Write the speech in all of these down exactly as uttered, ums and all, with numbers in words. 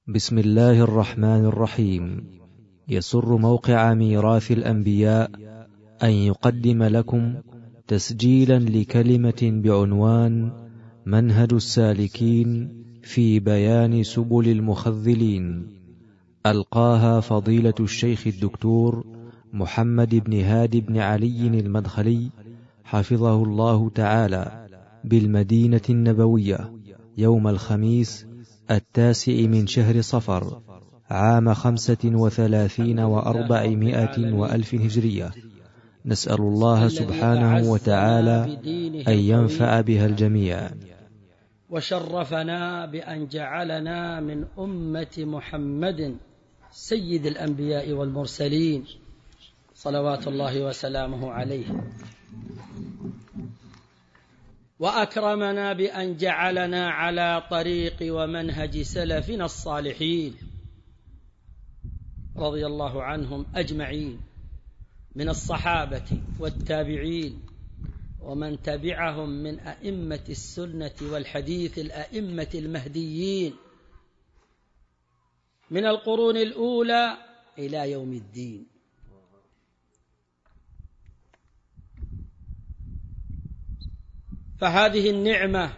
بسم الله الرحمن الرحيم. يسر موقع ميراث الأنبياء أن يقدم لكم تسجيلا لكلمة بعنوان منهج السالكين في بيان سبل المخذلين، ألقاها فضيلة الشيخ الدكتور محمد بن هادي بن علي المدخلي حفظه الله تعالى بالمدينة النبوية يوم الخميس التاسع من شهر صفر عام خمسة وثلاثين وأربعمائة وألف هجرية. نسأل الله سبحانه وتعالى أن ينفع بها الجميع. وشرفنا بأن جعلنا من أمة محمد سيد الأنبياء والمرسلين صلوات الله وسلامه عليه، وأكرمنا بأن جعلنا على طريق ومنهج سلفنا الصالحين رضي الله عنهم أجمعين من الصحابة والتابعين ومن تبعهم من أئمة السنة والحديث الأئمة المهديين من القرون الأولى إلى يوم الدين. فهذه النعمة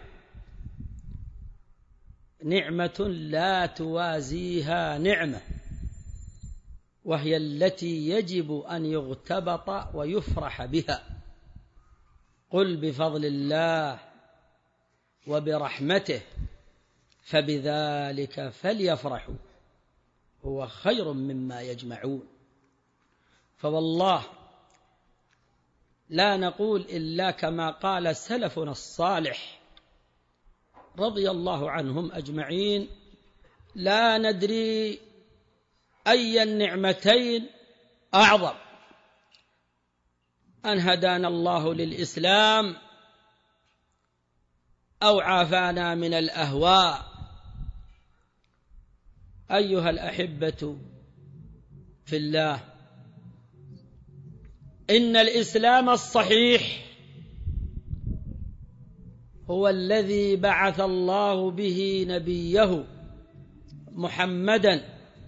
نعمة لا توازيها نعمة، وهي التي يجب أن يغتبط ويفرح بها. قل بفضل الله وبرحمته فبذلك فليفرحوا هو خير مما يجمعون. فوالله لا نقول إلا كما قال سلفنا الصالح رضي الله عنهم أجمعين: لا ندري أي النعمتين أعظم، أن هدانا الله للإسلام أو عافانا من الأهواء. أيها الأحبة في الله، إن الإسلام الصحيح هو الذي بعث الله به نبيه محمدا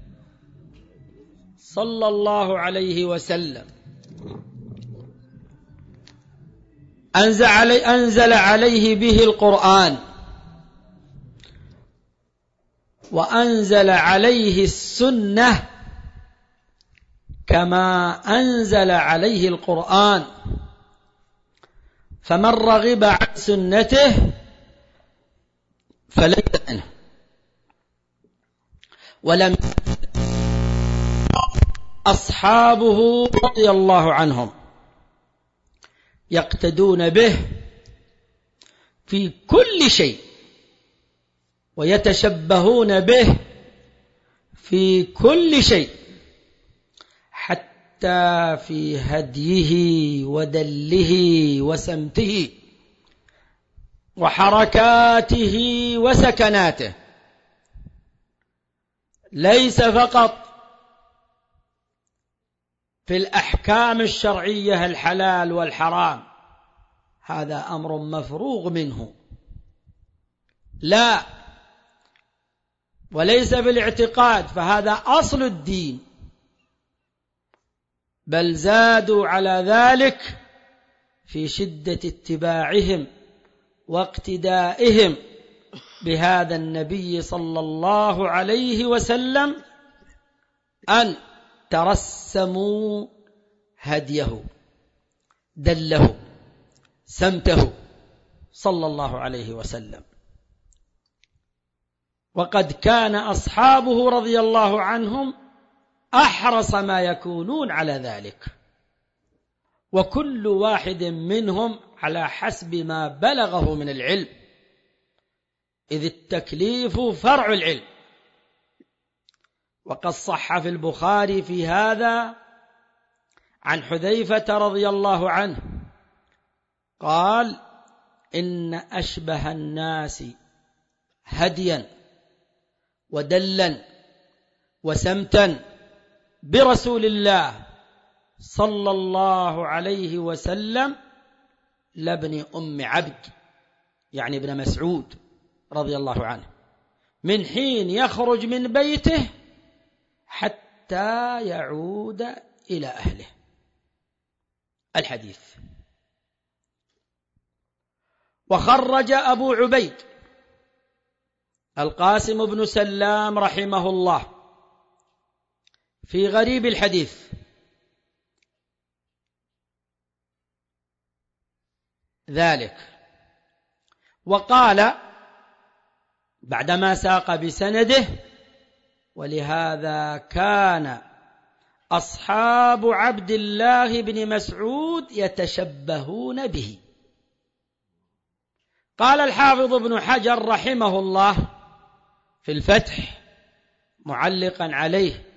صلى الله عليه وسلم، أنزل عليه به القرآن، وأنزل عليه السنة كما أنزل عليه القرآن. فمن رغب عن سنته فليس منه. ولم أصحابه رضي الله عنهم يقتدون به في كل شيء ويتشبهون به في كل شيء، حتى في هديه ودله وسمته وحركاته وسكناته، ليس فقط في الأحكام الشرعية الحلال والحرام، هذا أمر مفروغ منه، لا، وليس في الاعتقاد فهذا أصل الدين، بل زادوا على ذلك في شدة اتباعهم واقتدائهم بهذا النبي صلى الله عليه وسلم، أن ترسموا هديه دله سمته صلى الله عليه وسلم. وقد كان أصحابه رضي الله عنهم أحرص ما يكونون على ذلك، وكل واحد منهم على حسب ما بلغه من العلم، إذ التكليف فرع العلم. وقد صح في البخاري في هذا عن حذيفة رضي الله عنه قال: إن أشبه الناس هديا ودلا وسمتا برسول الله صلى الله عليه وسلم لابن أم عبد، يعني ابن مسعود رضي الله عنه، من حين يخرج من بيته حتى يعود إلى أهله. الحديث. وخرج أبو عبيد القاسم بن سلام رحمه الله في غريب الحديث ذلك، وقال بعدما ساق بسنده: ولهذا كان أصحاب عبد الله بن مسعود يتشبهون به. قال الحافظ ابن حجر رحمه الله في الفتح معلقا عليه،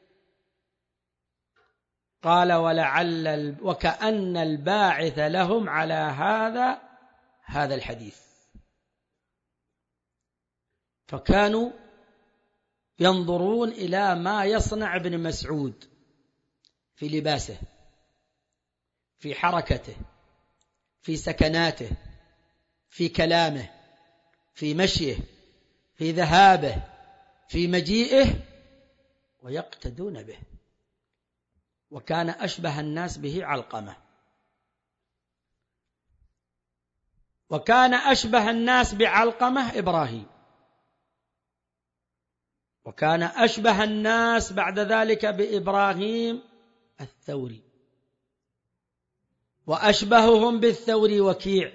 قال: ولعل وكأن الباعث لهم على هذا هذا الحديث، فكانوا ينظرون إلى ما يصنع ابن مسعود في لباسه، في حركته، في سكناته، في كلامه، في مشيه، في ذهابه، في مجيئه، ويقتدون به. وكان أشبه الناس به علقمة، وكان أشبه الناس بعلقمة إبراهيم، وكان أشبه الناس بعد ذلك بإبراهيم الثوري، وأشبههم بالثوري وكيع،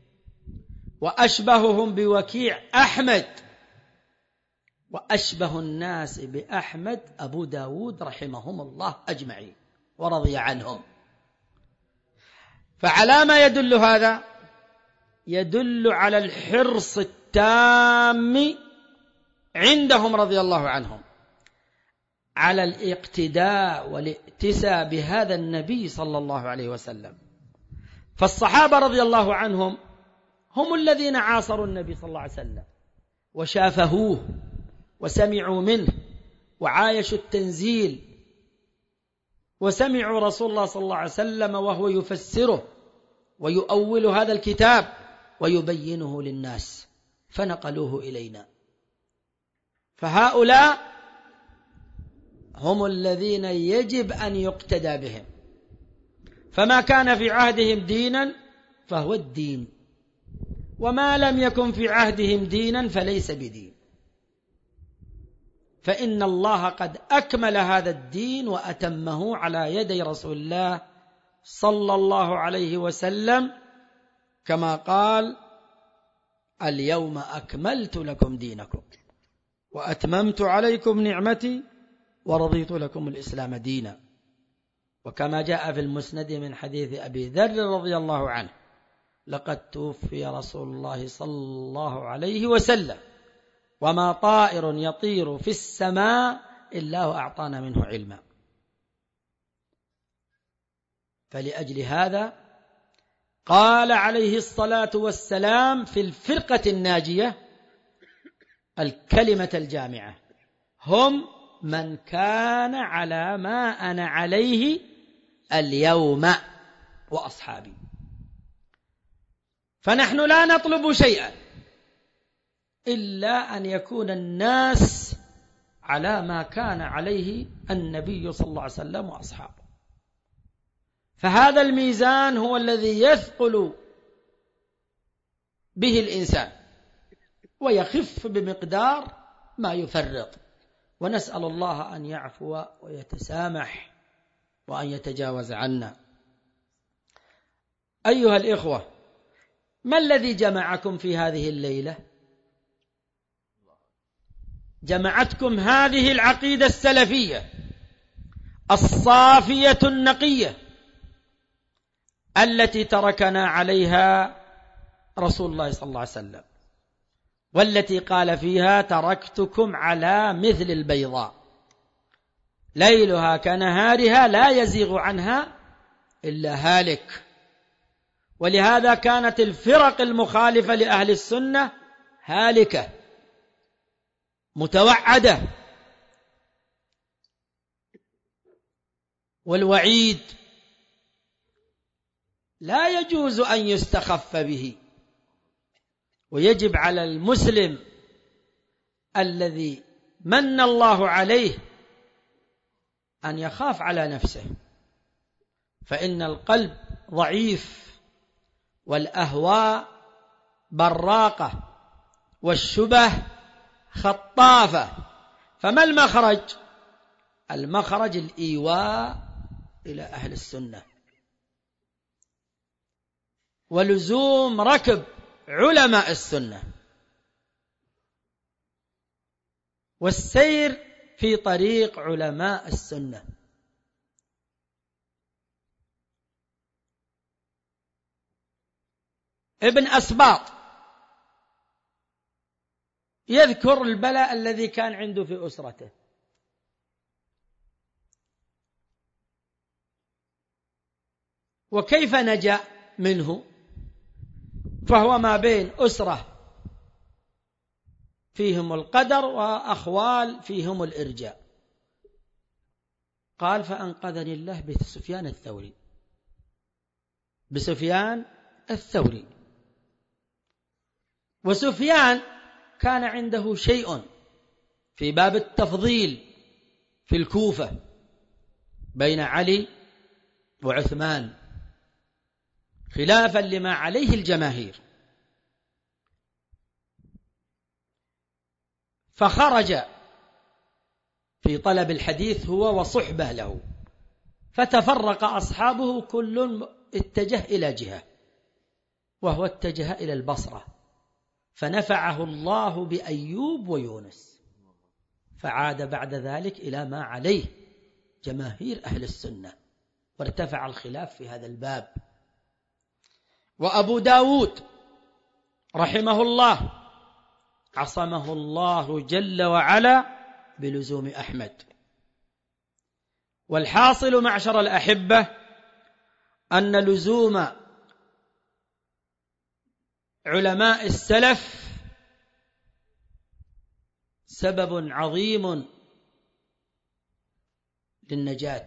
وأشبههم بوكيع أحمد، وأشبه الناس بأحمد أبو داود رحمهم الله أجمعين ورضي عنهم. فعلى ما يدل هذا؟ يدل على الحرص التام عندهم رضي الله عنهم على الاقتداء والائتساء بهذا النبي صلى الله عليه وسلم. فالصحابة رضي الله عنهم هم الذين عاصروا النبي صلى الله عليه وسلم وشافهوه وسمعوا منه وعايشوا التنزيل، وسمعوا رسول الله صلى الله عليه وسلم وهو يفسره ويؤول هذا الكتاب ويبينه للناس، فنقلوه إلينا. فهؤلاء هم الذين يجب أن يقتدى بهم، فما كان في عهدهم دينا فهو الدين، وما لم يكن في عهدهم دينا فليس بدين، فإن الله قد أكمل هذا الدين وأتمه على يدي رسول الله صلى الله عليه وسلم، كما قال: اليوم أكملت لكم دينكم وأتممت عليكم نعمتي ورضيت لكم الإسلام دينا. وكما جاء في المسند من حديث أبي ذر رضي الله عنه: لقد توفي رسول الله صلى الله عليه وسلم وما طائر يطير في السماء إلا وأعطانا منه علما. فلأجل هذا قال عليه الصلاة والسلام في الفرقة الناجية الكلمة الجامعة: هم من كان على ما أنا عليه اليوم وأصحابي. فنحن لا نطلب شيئا إلا أن يكون الناس على ما كان عليه النبي صلى الله عليه وسلم وأصحابه. فهذا الميزان هو الذي يثقل به الإنسان ويخف بمقدار ما يفرط، ونسأل الله أن يعفو ويتسامح وأن يتجاوز عنا. أيها الإخوة، ما الذي جمعكم في هذه الليلة؟ جمعتكم هذه العقيدة السلفية الصافية النقية التي تركنا عليها رسول الله صلى الله عليه وسلم، والتي قال فيها: تركتكم على مثل البيضاء ليلها كنهارها لا يزيغ عنها إلا هالك. ولهذا كانت الفرق المخالفة لأهل السنة هالكة متوعدة، والوعيد لا يجوز أن يستخف به، ويجب على المسلم الذي من الله عليه أن يخاف على نفسه، فإن القلب ضعيف والأهواء براقة والشبه خطافة. فما المخرج؟ المخرج الإيواء إلى أهل السنة ولزوم ركب علماء السنة والسير في طريق علماء السنة. ابن أسباط يذكر البلاء الذي كان عنده في أسرته، وكيف نجا منه، فهو ما بين أسرة فيهم القدر وأخوال فيهم الإرجاء. قال فأنقذني الله بسفيان الثوري، بسفيان الثوري. وسفيان كان عنده شيء في باب التفضيل في الكوفة بين علي وعثمان خلافا لما عليه الجماهير، فخرج في طلب الحديث هو وصحبه له، فتفرق أصحابه كل اتجه إلى جهة، وهو اتجه إلى البصرة، فنفعه الله بأيوب ويونس، فعاد بعد ذلك إلى ما عليه جماهير أهل السنة، وارتفع الخلاف في هذا الباب. وأبو داود رحمه الله عصمه الله جل وعلا بلزوم أحمد. والحاصل معشر الأحبة أن لزوم علماء السلف سبب عظيم للنجاة،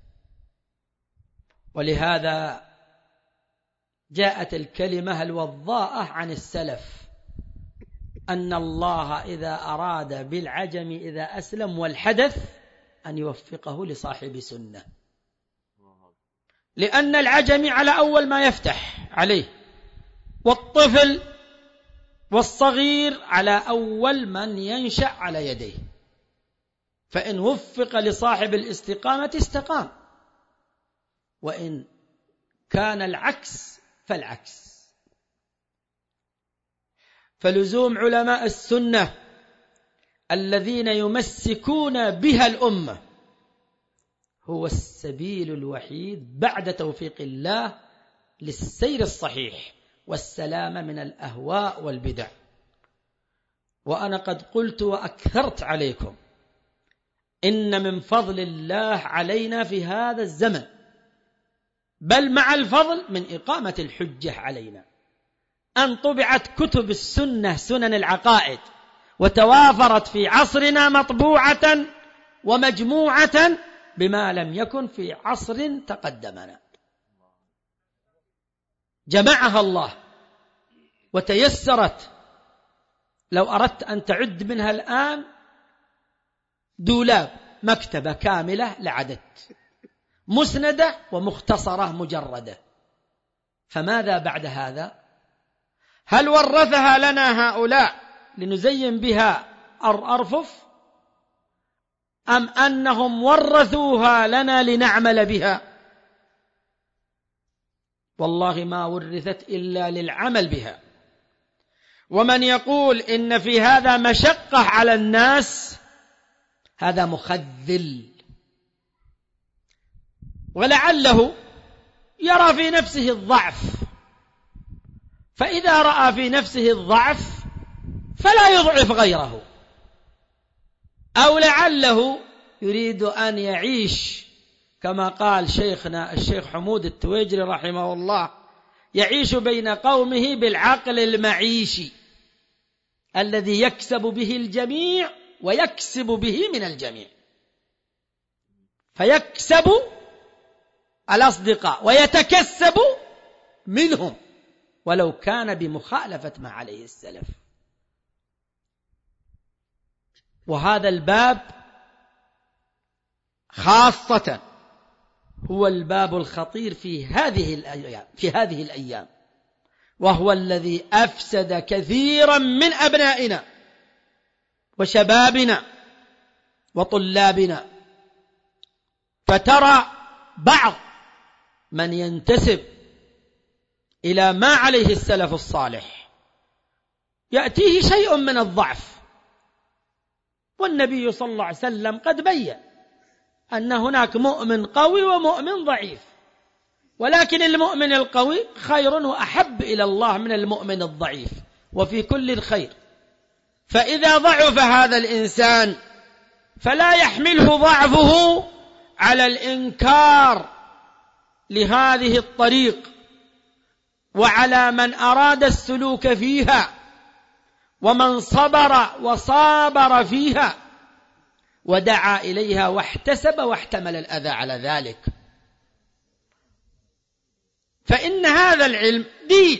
ولهذا جاءت الكلمة الوضاءة عن السلف أن الله إذا أراد بالعجم إذا أسلم والحدث أن يوفقه لصاحب سنة، لأن العجم على أول ما يفتح عليه، والطفل والصغير على أول من ينشأ على يديه، فإن وفق لصاحب الاستقامة استقام، وإن كان العكس فالعكس. فلزوم علماء السنة الذين يمسكون بها الأمة هو السبيل الوحيد بعد توفيق الله للسير الصحيح والسلامة من الأهواء والبدع. وأنا قد قلت وأكثرت عليكم إن من فضل الله علينا في هذا الزمن، بل مع الفضل من إقامة الحجة علينا، أن طبعت كتب السنة سنن العقائد وتوافرت في عصرنا مطبوعة ومجموعة بما لم يكن في عصر تقدمنا، جمعها الله وتيسرت. لو أردت أن تعد منها الآن دولاب مكتبة كاملة لعدت، مسندة ومختصرة مجردة، فماذا بعد هذا؟ هل ورثها لنا هؤلاء لنزين بها أرفف، أم أنهم ورثوها لنا لنعمل بها؟ والله ما ورثت إلا للعمل بها. ومن يقول إن في هذا مشقة على الناس هذا مخذل، ولعله يرى في نفسه الضعف، فإذا رأى في نفسه الضعف فلا يضعف غيره، أو لعله يريد أن يعيش كما قال شيخنا الشيخ حمود التويجري رحمه الله، يعيش بين قومه بالعقل المعيشي الذي يكسب به الجميع ويكسب به من الجميع، فيكسب الأصدقاء ويتكسب منهم ولو كان بمخالفة ما عليه السلف. وهذا الباب خاصة هو الباب الخطير في هذه الأيام في هذه الأيام، وهو الذي أفسد كثيرا من أبنائنا وشبابنا وطلابنا. فترى بعض من ينتسب إلى ما عليه السلف الصالح يأتيه شيء من الضعف، والنبي صلى الله عليه وسلم قد بين أن هناك مؤمن قوي ومؤمن ضعيف، ولكن المؤمن القوي خير وأحب إلى الله من المؤمن الضعيف، وفي كل خير. فإذا ضعف هذا الإنسان فلا يحمله ضعفه على الإنكار لهذه الطريق وعلى من أراد السلوك فيها ومن صبر وصابر فيها ودعا إليها واحتسب واحتمل الأذى على ذلك. فإن هذا العلم دين،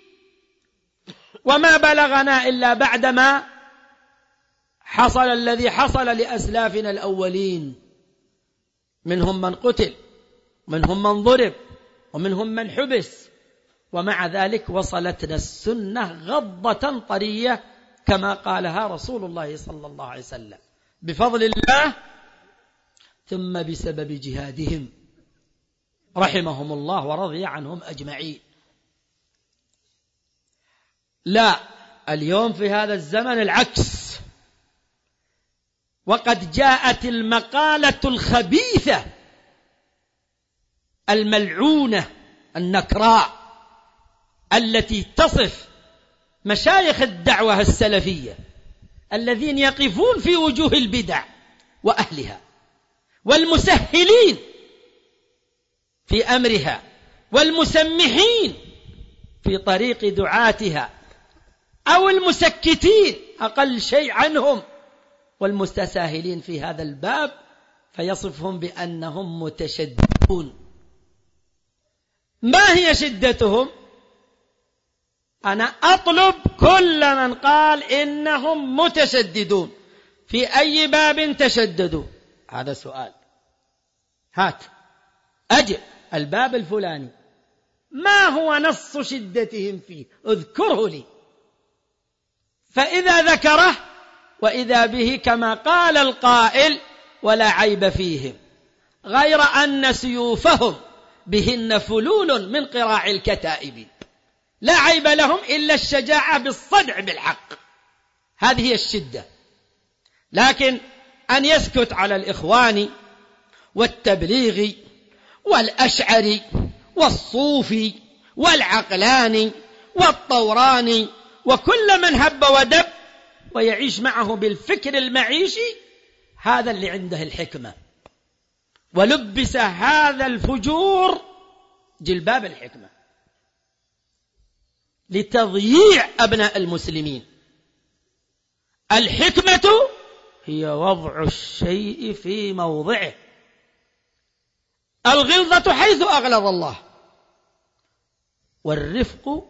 وما بلغنا إلا بعدما حصل الذي حصل لأسلافنا الأولين، منهم من قتل، منهم من ضرب، ومنهم من حبس، ومع ذلك وصلتنا السنة غضة طرية كما قالها رسول الله صلى الله عليه وسلم، بفضل الله ثم بسبب جهادهم رحمهم الله ورضي عنهم أجمعين. لا، اليوم في هذا الزمن العكس، وقد جاءت المقالة الخبيثة الملعونة النكراء التي تصف مشايخ الدعوة السلفية الذين يقفون في وجوه البدع وأهلها والمسهلين في أمرها والمسمحين في طريق دعاتها أو المسكتين أقل شيء عنهم والمستساهلين في هذا الباب، فيصفهم بأنهم متشددون. ما هي شدتهم؟ أنا أطلب كل من قال إنهم متشددون في أي باب تشددوا، هذا سؤال، هات أجل الباب الفلاني ما هو نص شدتهم فيه، اذكره لي. فإذا ذكره وإذا به كما قال القائل ولا عيب فيهم، غير أن سيوفهم بهن فلول من قراع الكتائب، لا عيب لهم إلا الشجاعة بالصدع بالحق، هذه هي الشدة. لكن أن يسكت على الإخوان والتبليغ والأشعري والصوفي والعقلاني والطوراني وكل من هب ودب ويعيش معه بالفكر المعيشي، هذا اللي عنده الحكمة، ولبس هذا الفجور جلباب الحكمة لتضييع أبناء المسلمين. الحكمة هي وضع الشيء في موضعه، الغلظة حيث أغلظ الله، والرفق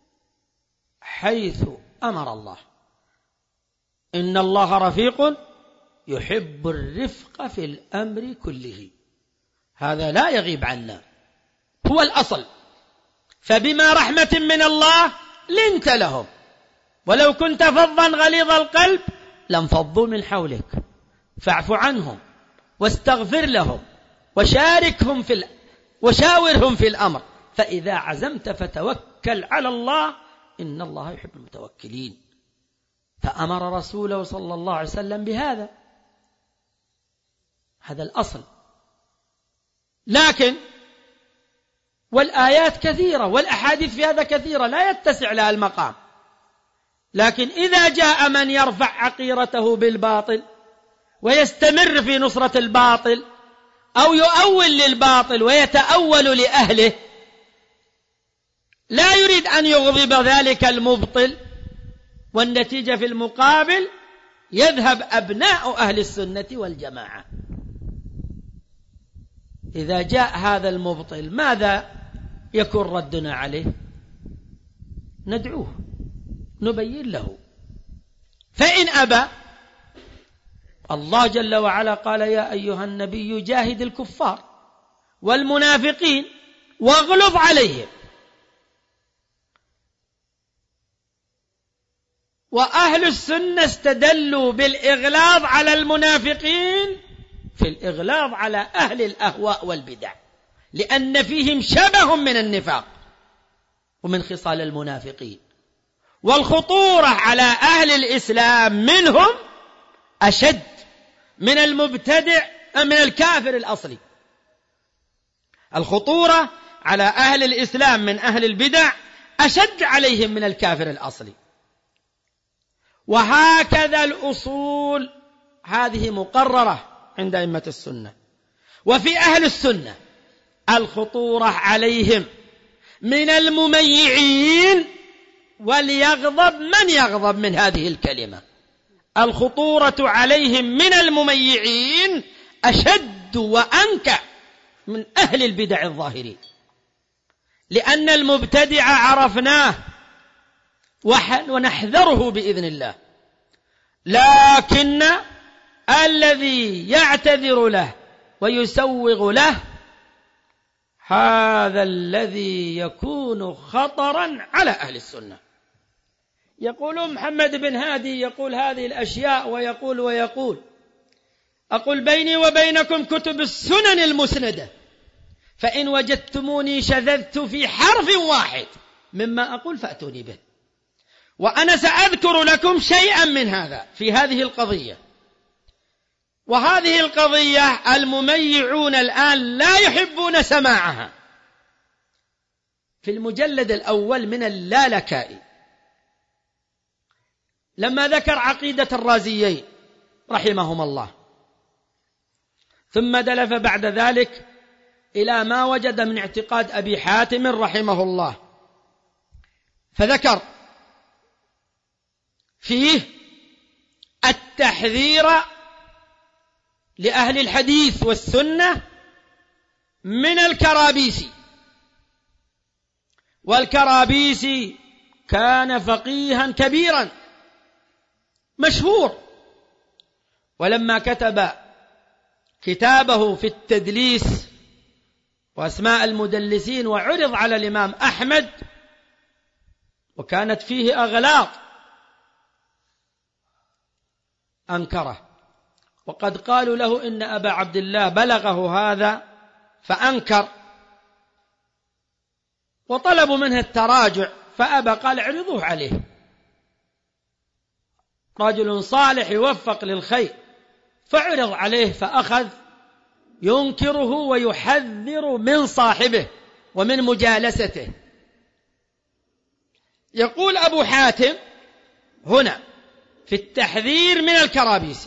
حيث أمر الله. إن الله رفيق يحب الرفق في الأمر كله، هذا لا يغيب عنا، هو الأصل. فبما رحمة من الله لنت لهم، ولو كنت فظا غليظ القلب لانفضوا من حولك، فاعف عنهم واستغفر لهم وشاركهم في ال... وشاورهم في الأمر، فإذا عزمت فتوكل على الله إن الله يحب المتوكلين. فأمر رسوله صلى الله عليه وسلم بهذا، هذا الأصل. لكن والآيات كثيرة والأحاديث في هذا كثيرة لا يتسع لها المقام، لكن إذا جاء من يرفع عقيرته بالباطل ويستمر في نصرة الباطل أو يؤول للباطل ويتأول لأهله، لا يريد أن يغضب ذلك المبطل، والنتيجة في المقابل يذهب أبناء أهل السنة والجماعة. إذا جاء هذا المبطل ماذا يكون ردنا عليه؟ ندعوه، نبين له، فإن أبى الله جل وعلا قال يا أيها النبي جاهد الكفار والمنافقين واغلظ عليهم. وأهل السنة استدلوا بالإغلاظ على المنافقين في الإغلاظ على أهل الأهواء والبدع، لأن فيهم شبه من النفاق ومن خصال المنافقين، والخطورة على أهل الإسلام منهم أشد من المبتدع من الكافر الأصلي. الخطورة على أهل الإسلام من أهل البدع أشد عليهم من الكافر الأصلي. وهكذا الأصول هذه مقررة عند أئمة السنة. وفي أهل السنة الخطورة عليهم من المميعين، وليغضب من يغضب من هذه الكلمة، الخطورة عليهم من المميعين أشد وأنكى من أهل البدع الظاهرين، لأن المبتدع عرفناه ونحذره بإذن الله، لكن الذي يعتذر له ويسوغ له هذا الذي يكون خطرا على أهل السنة. يقول محمد بن هادي يقول هذه الأشياء ويقول ويقول أقول بيني وبينكم كتب السنن المسندة، فإن وجدتموني شذذت في حرف واحد مما أقول فأتوني به، وأنا سأذكر لكم شيئا من هذا في هذه القضية. وهذه القضية المميعون الآن لا يحبون سماعها. في المجلد الأول من اللالكائي لما ذكر عقيدة الرازيين رحمهم الله، ثم دلف بعد ذلك إلى ما وجد من اعتقاد أبي حاتم رحمه الله، فذكر فيه التحذير لأهل الحديث والسنة من الكرابيسي. والكرابيسي كان فقيها كبيرا مشهور، ولما كتب كتابه في التدليس وأسماء المدلسين وعرض على الإمام أحمد وكانت فيه أغلاط أنكره، وقد قالوا له إن أبا عبد الله بلغه هذا فأنكر، وطلبوا منه التراجع فأبى، قال اعرضوه عليه، رجل صالح يوفق للخير، فعرض عليه فأخذ ينكره ويحذر من صاحبه ومن مجالسته. يقول أبو حاتم هنا في التحذير من الكرابيسي: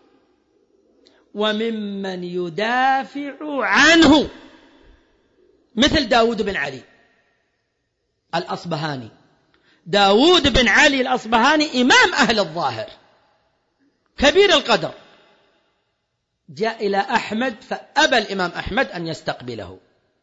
وممن يدافع عنه مثل داود بن علي الأصبهاني. داود بن علي الأصبهاني إمام أهل الظاهر كبير القدر، جاء إلى أحمد فأبى الإمام أحمد أن يستقبله،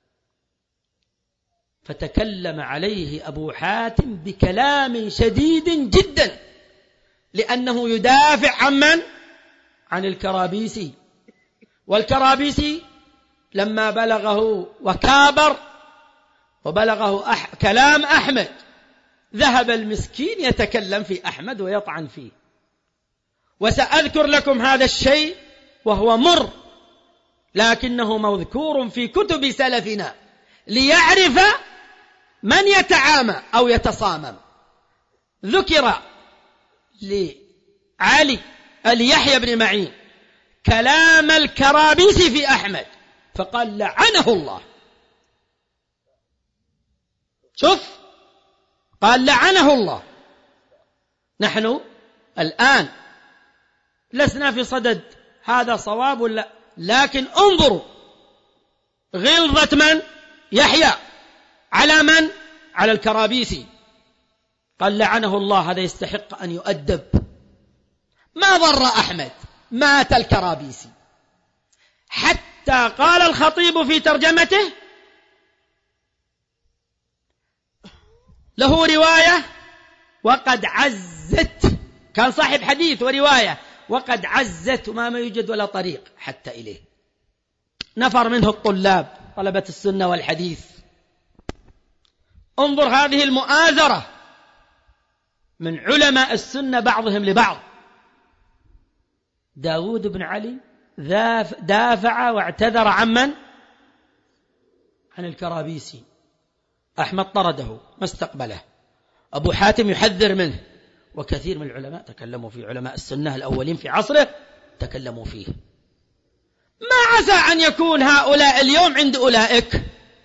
فتكلم عليه أبو حاتم بكلام شديد جدا، لأنه يدافع عن من؟ عن الكرابيسي. والكرابيسي لما بلغه وكابر وبلغه أح... كلام أحمد ذهب المسكين يتكلم في أحمد ويطعن فيه. وسأذكر لكم هذا الشيء وهو مر، لكنه مذكور في كتب سلفنا ليعرف من يتعامى أو يتصامم. ذكر لعلي ليحيى بن معين كلام الكرابيسي في أحمد فقال لعنه الله. شوف، قال لعنه الله. نحن الآن لسنا في صدد هذا صواب ولا، لكن انظروا غلظة من؟ يحيى على من؟ على الكرابيسي. قال لعنه الله، هذا يستحق أن يؤدب. ما ضر أحمد، مات الكرابيسي. حتى قال الخطيب في ترجمته له رواية وقد عزت، كان صاحب حديث ورواية، وقد عزت وما ما يوجد ولا طريق حتى إليه. نفر منه الطلاب طلبة السنة والحديث. انظر هذه المؤازرة من علماء السنة بعضهم لبعض. داود بن علي دافع واعتذر عمن؟ عن الكرابيسي. أحمد طرده ما استقبله. أبو حاتم يحذر منه، وكثير من العلماء تكلموا فيه، علماء السنة الأولين في عصره تكلموا فيه. ما عسى أن يكون هؤلاء اليوم عند أولئك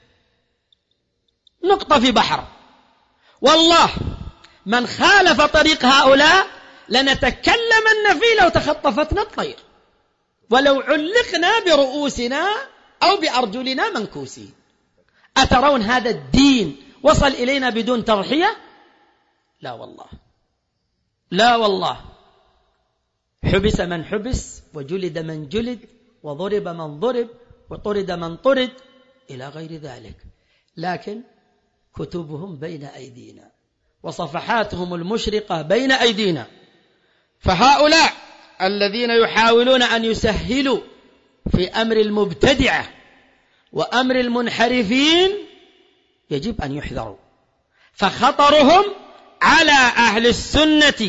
نقطة في بحر. والله من خالف طريق هؤلاء لنتكلمن فيه لو تخطفتنا الطير، ولو علقنا برؤوسنا أو بأرجلنا منكوسين. أترون هذا الدين وصل إلينا بدون تضحية؟ لا والله، لا والله. حبس من حبس، وجلد من جلد، وضرب من ضرب، وطرد من طرد، إلى غير ذلك. لكن كتبهم بين أيدينا، وصفحاتهم المشرقة بين أيدينا. فهؤلاء الذين يحاولون أن يسهلوا في أمر المبتدعة وأمر المنحرفين يجب أن يحذروا، فخطرهم على أهل السنة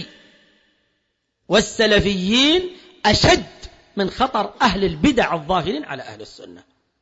والسلفيين أشد من خطر أهل البدع الظاهرين على أهل السنة.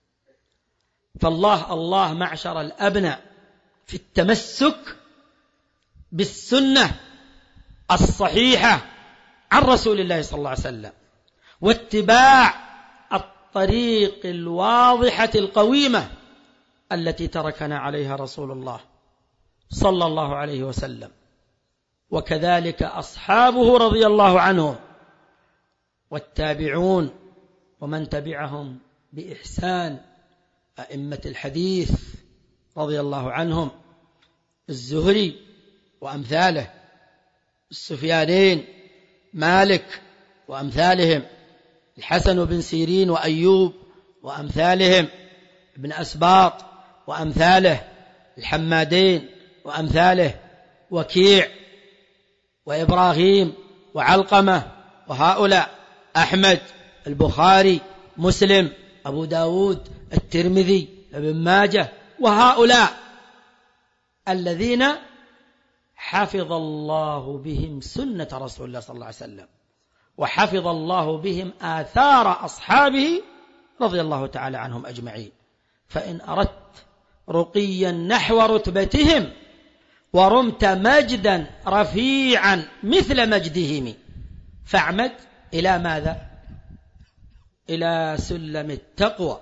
فالله الله معشر الأبناء في التمسك بالسنة الصحيحة عن رسول الله صلى الله عليه وسلم، واتباع الطريق الواضحة القويمة التي تركنا عليها رسول الله صلى الله عليه وسلم، وكذلك أصحابه رضي الله عنهم والتابعون ومن تبعهم بإحسان، أئمة الحديث رضي الله عنهم، الزهري وأمثاله، السفيانين، مالك وأمثالهم، الحسن بن سيرين وأيوب وأمثالهم، ابن أسباط وأمثاله، الحمادين وأمثاله، وكيع وإبراهيم وعلقمة، وهؤلاء أحمد، البخاري، مسلم، أبو داود، الترمذي، ابن ماجه، وهؤلاء الذين حفظ الله بهم سنة رسول الله صلى الله عليه وسلم، وحفظ الله بهم آثار أصحابه رضي الله تعالى عنهم أجمعين. فإن أردت رقيا نحو رتبتهم ورمت مجدا رفيعا مثل مجدهم فاعمد إلى ماذا؟ إلى سلم التقوى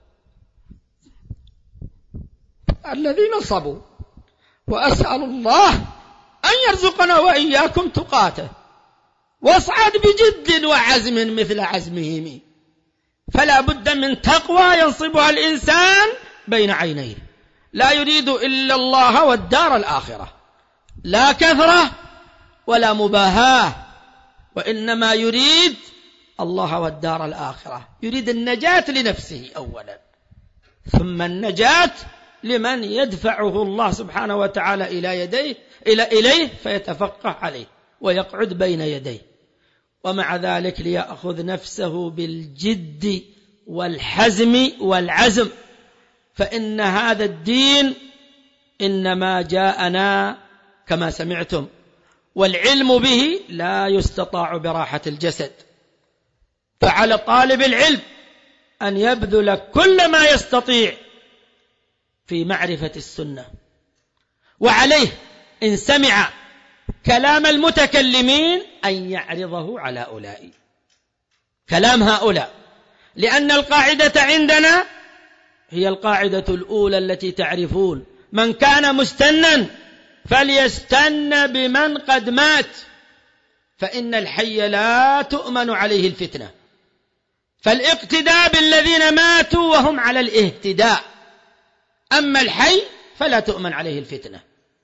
الذي نصبوا. وأسأل الله أن يرزقنا وإياكم تقاته، واصعد بجد وعزم مثل عزمهم. فلا بد من تقوى ينصبها الإنسان بين عينيه، لا يريد إلا الله والدار الآخرة، لا كثرة ولا مباهاة، وإنما يريد الله والدار الآخرة. يريد النجاة لنفسه أولا، ثم النجاة لمن يدفعه الله سبحانه وتعالى إلى يديه إلى إليه فيتفقه عليه ويقعد بين يديه. ومع ذلك ليأخذ نفسه بالجد والحزم والعزم، فإن هذا الدين إنما جاءنا كما سمعتم، والعلم به لا يستطاع براحة الجسد. فعلى طالب العلم أن يبذل كل ما يستطيع في معرفة السنة، وعليه إن سمع كلام المتكلمين أن يعرضه على أولئك كلام هؤلاء، لأن القاعدة عندنا هي القاعدة الأولى التي تعرفون: من كان مستنا فليستن بمن قد مات، فإن الحي لا تؤمن عليه الفتنة. فالاقتداء بالذين ماتوا وهم على الاهتداء، أما الحي فلا تؤمن عليه الفتنة.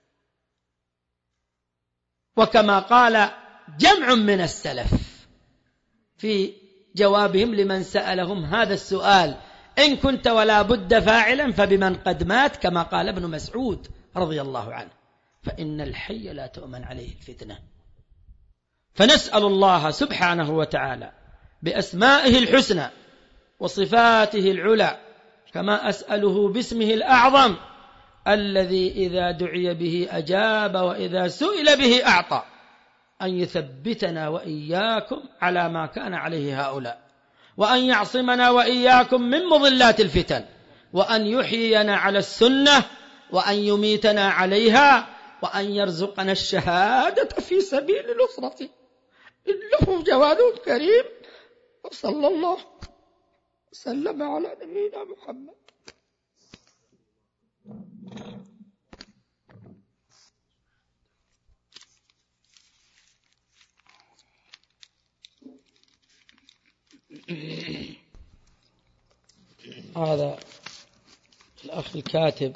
وكما قال جمع من السلف في جوابهم لمن سألهم هذا السؤال: إن كنت ولا بد فاعلا فبمن قد مات، كما قال ابن مسعود رضي الله عنه: فإن الحي لا تؤمن عليه الفتنة. فنسأل الله سبحانه وتعالى بأسمائه الحسنى وصفاته العلى، كما أسأله باسمه الأعظم الذي إذا دعي به أجاب وإذا سئل به أعطى، أن يثبتنا وإياكم على ما كان عليه هؤلاء، وأن يعصمنا وإياكم من مضلات الفتن، وأن يحيينا على السنة، وأن يميتنا عليها، وأن يرزقنا الشهادة في سبيل نصرته، إنه جواد كريم. وصلى الله وسلم على نبينا محمد. هذا الأخ الكاتب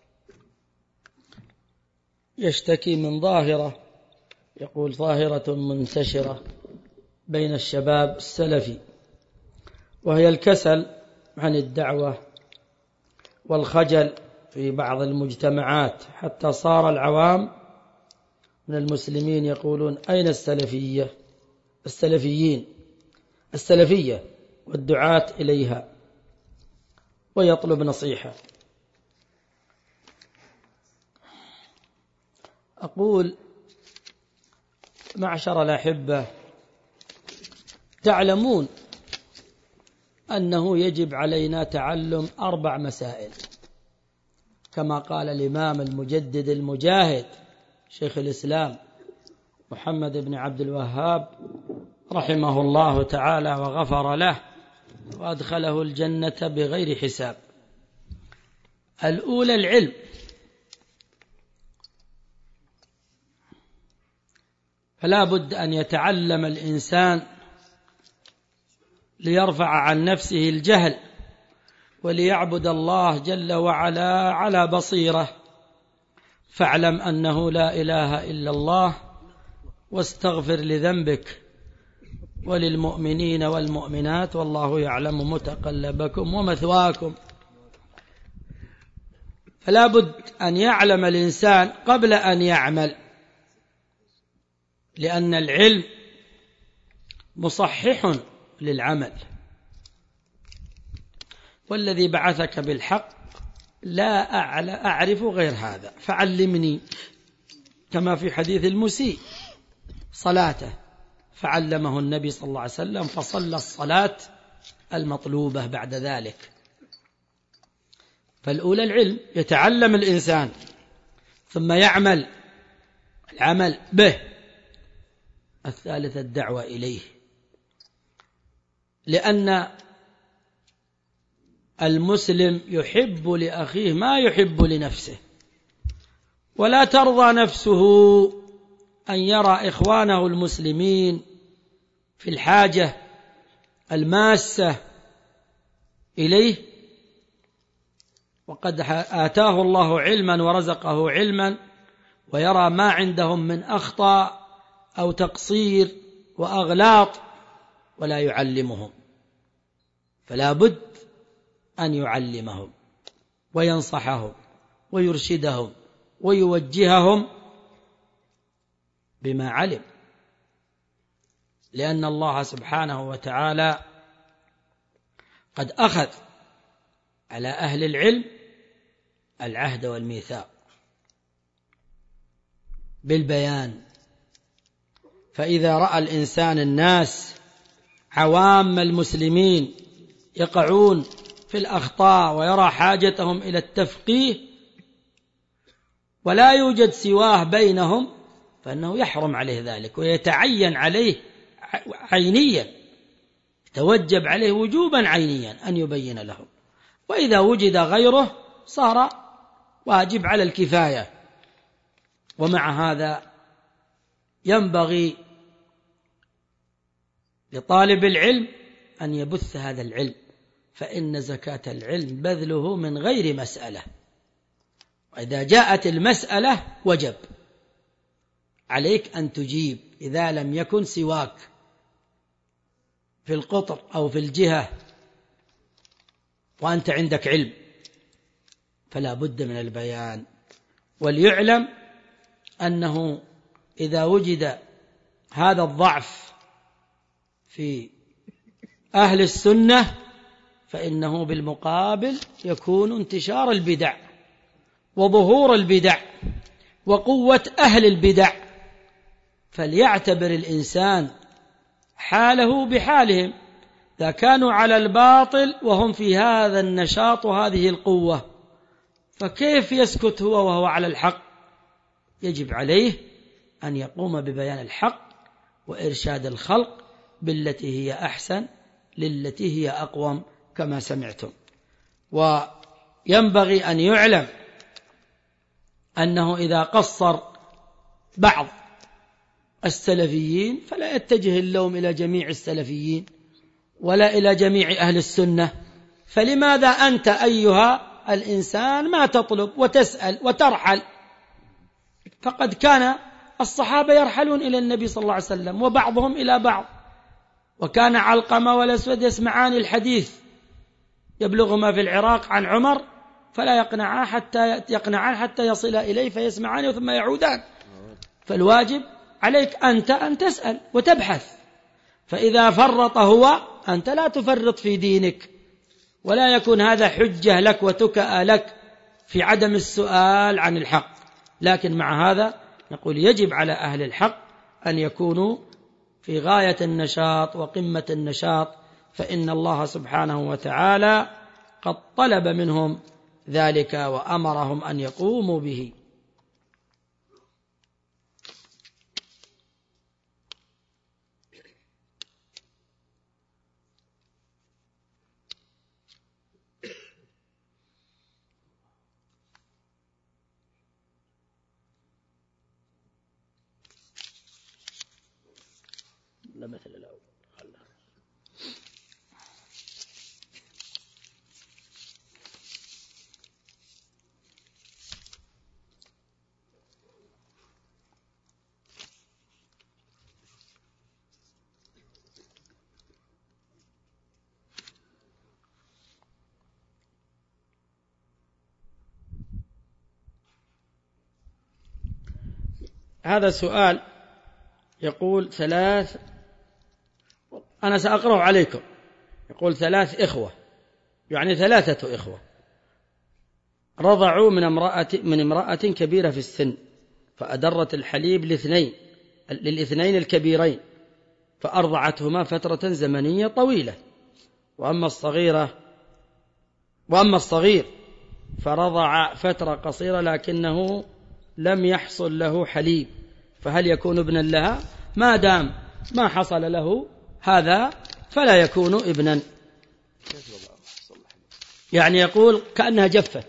يشتكي من ظاهرة، يقول ظاهرة منتشرة بين الشباب السلفي، وهي الكسل عن الدعوة والخجل في بعض المجتمعات، حتى صار العوام من المسلمين يقولون أين السلفية السلفيين السلفية والدعاة إليها، ويطلب نصيحة. أقول معشر الأحبة، تعلمون أنه يجب علينا تعلم أربع مسائل، كما قال الإمام المجدد المجاهد شيخ الإسلام محمد بن عبد الوهاب رحمه الله تعالى وغفر له وأدخله الجنة بغير حساب. الأولى العلم، فلا بد أن يتعلم الإنسان ليرفع عن نفسه الجهل، وليعبد الله جل وعلا على بصيرة. فاعلم أنه لا إله إلا الله، واستغفر لذنبك وللمؤمنين والمؤمنات، والله يعلم متقلبكم ومثواكم. فلا بد أن يعلم الإنسان قبل أن يعمل، لأن العلم مصحح للعمل. والذي بعثك بالحق لا أعرف غير هذا فعلمني، كما في حديث المسيء صلاته، فعلمه النبي صلى الله عليه وسلم فصلى الصلاة المطلوبة بعد ذلك. فالأولى العلم، يتعلم الإنسان ثم يعمل العمل به. الثالثة الدعوة إليه، لأن المسلم يحب لأخيه ما يحب لنفسه، ولا ترضى نفسه أن يرى إخوانه المسلمين في الحاجة الماسة إليه، وقد آتاه الله علما ورزقه علما، ويرى ما عندهم من أخطاء أو تقصير وأغلاط ولا يعلمهم. فلا بد أن يعلمهم وينصحهم ويرشدهم ويوجههم بما علم، لأن الله سبحانه وتعالى قد أخذ على أهل العلم العهد والميثاق بالبيان. فإذا رأى الإنسان الناس عوام المسلمين يقعون في الأخطاء ويرى حاجتهم إلى التفقيه ولا يوجد سواه بينهم، فإنه يحرم عليه ذلك ويتعين عليه عينيا، يتوجب عليه وجوبا عينيا أن يبين لهم. وإذا وجد غيره صار واجب على الكفاية. ومع هذا ينبغي لطالب العلم أن يبث هذا العلم، فإن زكاة العلم بذله من غير مسألة، وإذا جاءت المسألة وجب عليك أن تجيب إذا لم يكن سواك في القطر أو في الجهة وأنت عندك علم، فلا بد من البيان. وليعلم أنه إذا وجد هذا الضعف في أهل السنة، فإنه بالمقابل يكون انتشار البدع وظهور البدع وقوة أهل البدع. فليعتبر الإنسان حاله بحالهم، إذا كانوا على الباطل وهم في هذا النشاط وهذه القوة، فكيف يسكت هو وهو على الحق؟ يجب عليه أن يقوم ببيان الحق وإرشاد الخلق بالتي هي أحسن للتي هي أقوم كما سمعتم. وينبغي أن يعلم أنه إذا قصر بعض السلفيين فلا يتجه اللوم إلى جميع السلفيين ولا إلى جميع أهل السنة. فلماذا أنت أيها الإنسان ما تطلب وتسأل وترحل؟ فقد كان الصحابة يرحلون إلى النبي صلى الله عليه وسلم وبعضهم إلى بعض، وكان علقمة والأسود يسمعان الحديث يبلغهما في العراق عن عمر فلا يقنعان حتى يقنعان حتى يصل إليه فيسمعان ثم يعودان. فالواجب عليك أنت أن تسأل وتبحث، فإذا فرط هو أنت لا تفرط في دينك، ولا يكون هذا حجة لك وتكأ لك في عدم السؤال عن الحق. لكن مع هذا نقول يجب على أهل الحق أن يكونوا في غاية النشاط وقمة النشاط، فإن الله سبحانه وتعالى قد طلب منهم ذلك وأمرهم أن يقوموا به. لا مثل الأول. هذا سؤال يقول ثلاث، أنا سأقرأ عليكم. يقول ثلاث إخوة، يعني ثلاثة إخوة رضعوا من امرأة من امرأة كبيرة في السن، فأدرت الحليب لاثنين للاثنين الكبيرين، فأرضعتهما فترة زمنية طويلة، وأما الصغيرة وأما الصغير فرضع فترة قصيرة لكنه لم يحصل له حليب، فهل يكون ابنا لها؟ ما دام ما حصل له هذا فلا يكون ابنا. يعني يقول كأنها جفت.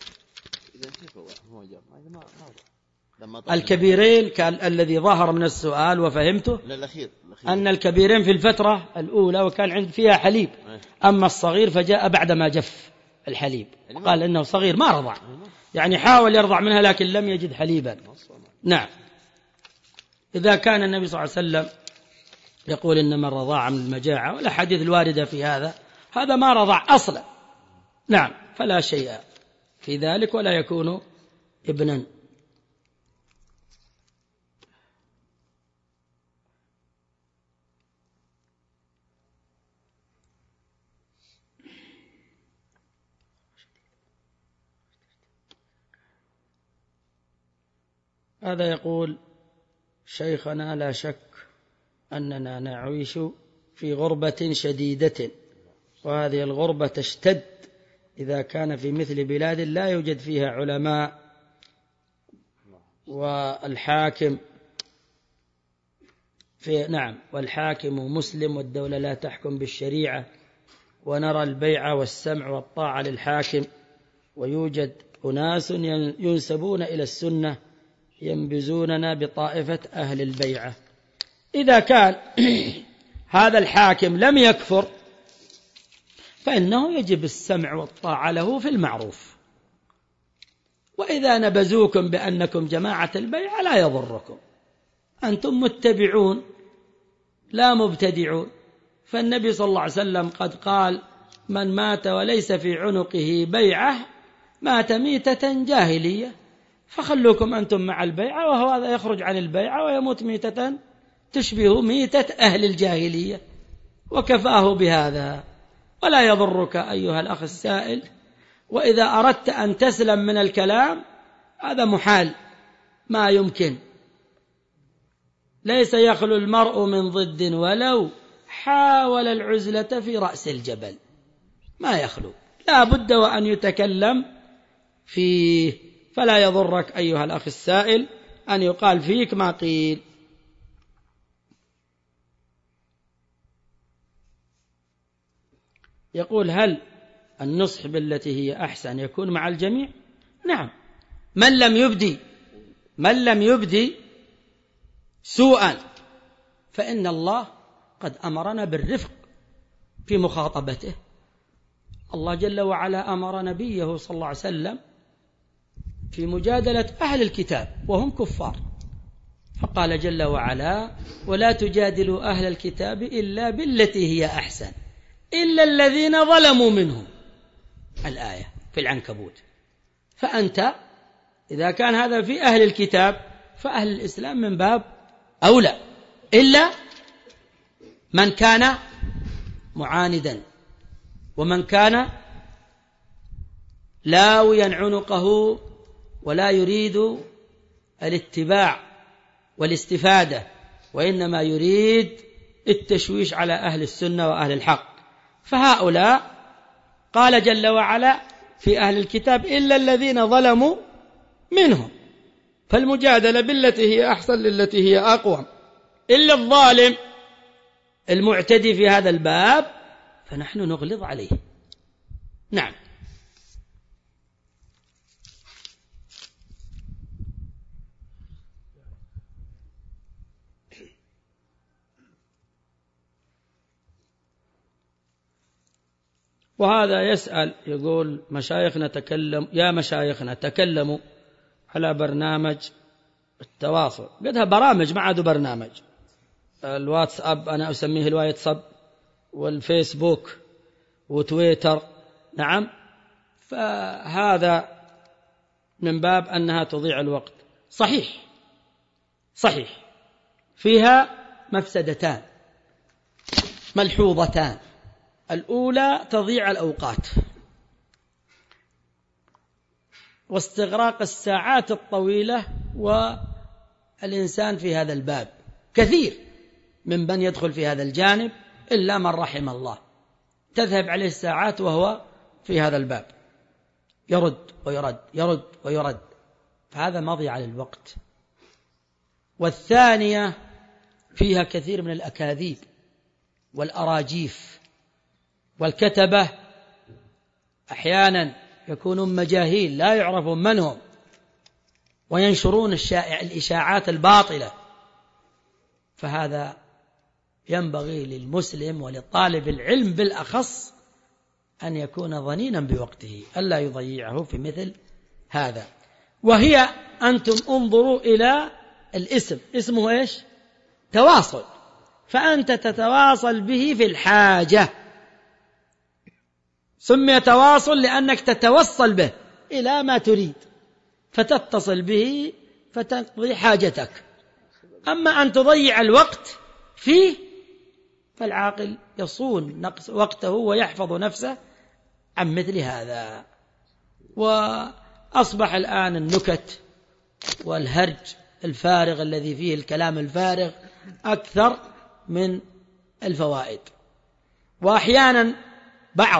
الكبيرين الذي ظهر من السؤال وفهمته أن الكبيرين في الفترة الأولى وكان عند فيها حليب، أما الصغير فجاء بعدما جف الحليب، قال إنه صغير ما رضع، يعني حاول يرضع منها لكن لم يجد حليبا. نعم. إذا كان النبي صلى الله عليه وسلم يقول إنما الرضاعة من المجاعة والأحاديث الواردة في هذا، هذا ما رضع أصلا. نعم، فلا شيء في ذلك ولا يكون ابنا. هذا يقول شيخنا لا شك أننا نعيش في غربة شديدة، وهذه الغربة تشتد إذا كان في مثل بلاد لا يوجد فيها علماء، والحاكم في نعم والحاكم مسلم والدولة لا تحكم بالشريعة، ونرى البيع والسمع والطاعة للحاكم، ويوجد أناس ينسبون إلى السنة ينبذوننا بطائفة أهل البيعة. إذا كان هذا الحاكم لم يكفر فإنه يجب السمع والطاعة له في المعروف، وإذا نبذوكم بأنكم جماعة البيعة لا يضركم، أنتم متبعون لا مبتدعون. فالنبي صلى الله عليه وسلم قد قال من مات وليس في عنقه بيعة مات ميتة جاهلية، فخلوكم أنتم مع البيعة وهو هذا يخرج عن البيعة ويموت ميتة تشبه ميتة أهل الجاهلية، وكفاه بهذا. ولا يضرك أيها الأخ السائل، وإذا أردت أن تسلم من الكلام هذا محال، ما يمكن، ليس يخلو المرء من ضد ولو حاول العزلة في رأس الجبل، ما يخلو، لا بد وأن يتكلم فيه. فلا يضرك أيها الأخ السائل أن يقال فيك ما قيل. يقول: هل النصح بالتي هي أحسن يكون مع الجميع؟ نعم، من لم يبدي من لم يبدي سوءا فإن الله قد أمرنا بالرفق في مخاطبته. الله جل وعلا أمر نبيه صلى الله عليه وسلم في مجادلة أهل الكتاب وهم كفار، فقال جل وعلا: ولا تجادلوا أهل الكتاب إلا بالتي هي أحسن إلا الذين ظلموا منهم، الآية في العنكبوت. فأنت إذا كان هذا في أهل الكتاب فأهل الإسلام من باب أولى، إلا من كان معاندا ومن كان لاويا عنقه ولا يريد الاتباع والاستفادة، وإنما يريد التشويش على أهل السنة وأهل الحق. فهؤلاء قال جل وعلا في أهل الكتاب إلا الذين ظلموا منهم، فالمجادلة بالتي هي أحسن للتي هي أقوى. إلا الظالم المعتدي في هذا الباب فنحن نغلظ عليه. نعم. وهذا يسأل يقول: مشايخنا تكلم يا مشايخنا تكلموا على برنامج التواصل، قدها برامج ما عاد برنامج، الواتساب أنا أسميه الواتساب والفيسبوك وتويتر. نعم، فهذا من باب أنها تضيع الوقت. صحيح صحيح فيها مفسدتان ملحوظتان. الأولى تضيع الأوقات واستغراق الساعات الطويلة، والإنسان في هذا الباب كثير من من يدخل في هذا الجانب إلا من رحم الله، تذهب عليه الساعات وهو في هذا الباب يرد ويرد يرد ويرد، فهذا مضيعة للوقت. والثانية فيها كثير من الأكاذيب والأراجيف، والكتبة أحيانا يكونون مجاهيل لا يعرفون من هم، وينشرون الشائع الإشاعات الباطلة. فهذا ينبغي للمسلم ولطالب العلم بالأخص أن يكون ظنينا بوقته، ألا يضيعه في مثل هذا. وهي أنتم انظروا إلى الاسم، اسمه إيش؟ تواصل، فأنت تتواصل به في الحاجة، سمي تواصل لأنك تتوصل به إلى ما تريد، فتتصل به فتقضي حاجتك. أما أن تضيع الوقت فيه فالعاقل يصون نقص وقته ويحفظ نفسه عن مثل هذا. وأصبح الآن النكت والهرج الفارغ الذي فيه الكلام الفارغ أكثر من الفوائد. وأحيانا بعض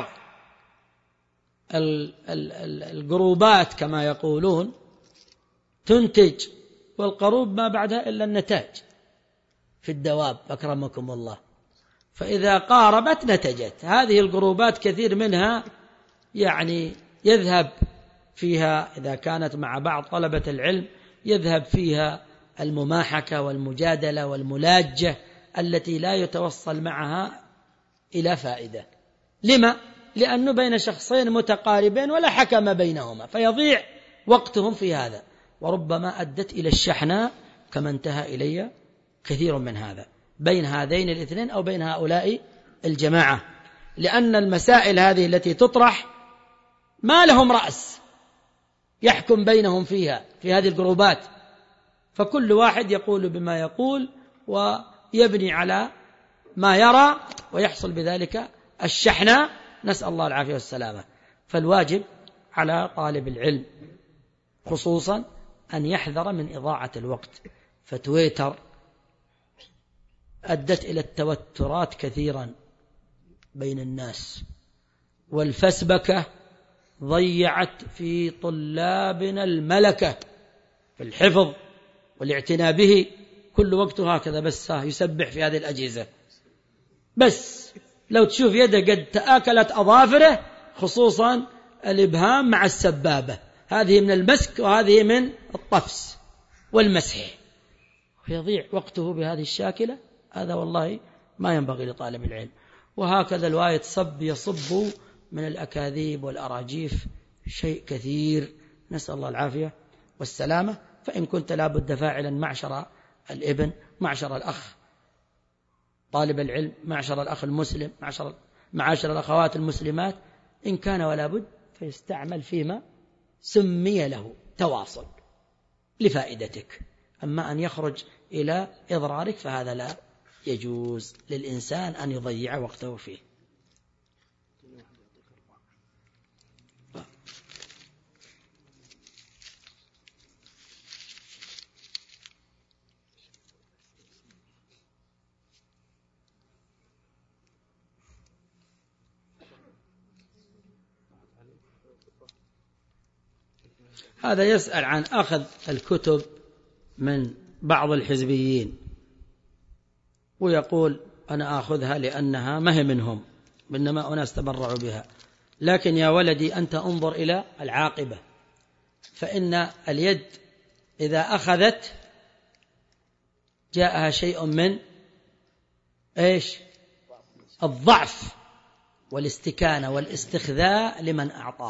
الجروبات كما يقولون تنتج، والقروب ما بعدها إلا النتاج في الدواب أكرمكم الله، فإذا قاربت نتجت. هذه الجروبات كثير منها يعني يذهب فيها إذا كانت مع بعض طلبة العلم يذهب فيها المماحكة والمجادلة والملاجة التي لا يتوصل معها إلى فائدة. لما؟ لأنه بين شخصين متقاربين ولا حكم بينهما، فيضيع وقتهم في هذا، وربما أدت إلى الشحناء كما انتهى إلي كثير من هذا بين هذين الاثنين أو بين هؤلاء الجماعة، لأن المسائل هذه التي تطرح ما لهم رأس يحكم بينهم فيها في هذه الجروبات، فكل واحد يقول بما يقول يبني على ما يرى ويحصل بذلك الشحناء، نسأل الله العافية والسلامة. فالواجب على طالب العلم خصوصا أن يحذر من إضاعة الوقت. فتويتر أدت إلى التوترات كثيرا بين الناس، والفسبكة ضيعت في طلابنا الملكة في الحفظ والاعتناء به. كل وقته هكذا بس يسبح في هذه الأجهزة، بس لو تشوف يده قد تآكلت أظافره، خصوصا الإبهام مع السبابة، هذه من المسك وهذه من الطفس والمسح، ويضيع وقته بهذه الشاكلة. هذا والله ما ينبغي لطالب العلم. وهكذا الواية صب يصب من الأكاذيب والأراجيف شيء كثير، نسأل الله العافية والسلامة. فإن كنت لابد فاعلا معشر الابن، معشر الأخ طالب العلم، معشر الأخ المسلم، معشر معاشر الأخوات المسلمات، إن كان ولا بد فيستعمل فيما سمي له تواصل لفائدتك. أما أن يخرج إلى إضرارك فهذا لا يجوز للإنسان أن يضيع وقته فيه. هذا يسأل عن أخذ الكتب من بعض الحزبيين، ويقول أنا أخذها لأنها ما هي منهم، إنما أناس تبرعوا بها. لكن يا ولدي أنت انظر إلى العاقبة، فإن اليد إذا أخذت جاءها شيء من إيش؟ الضعف والاستكانة والاستخذاء لمن أعطاه.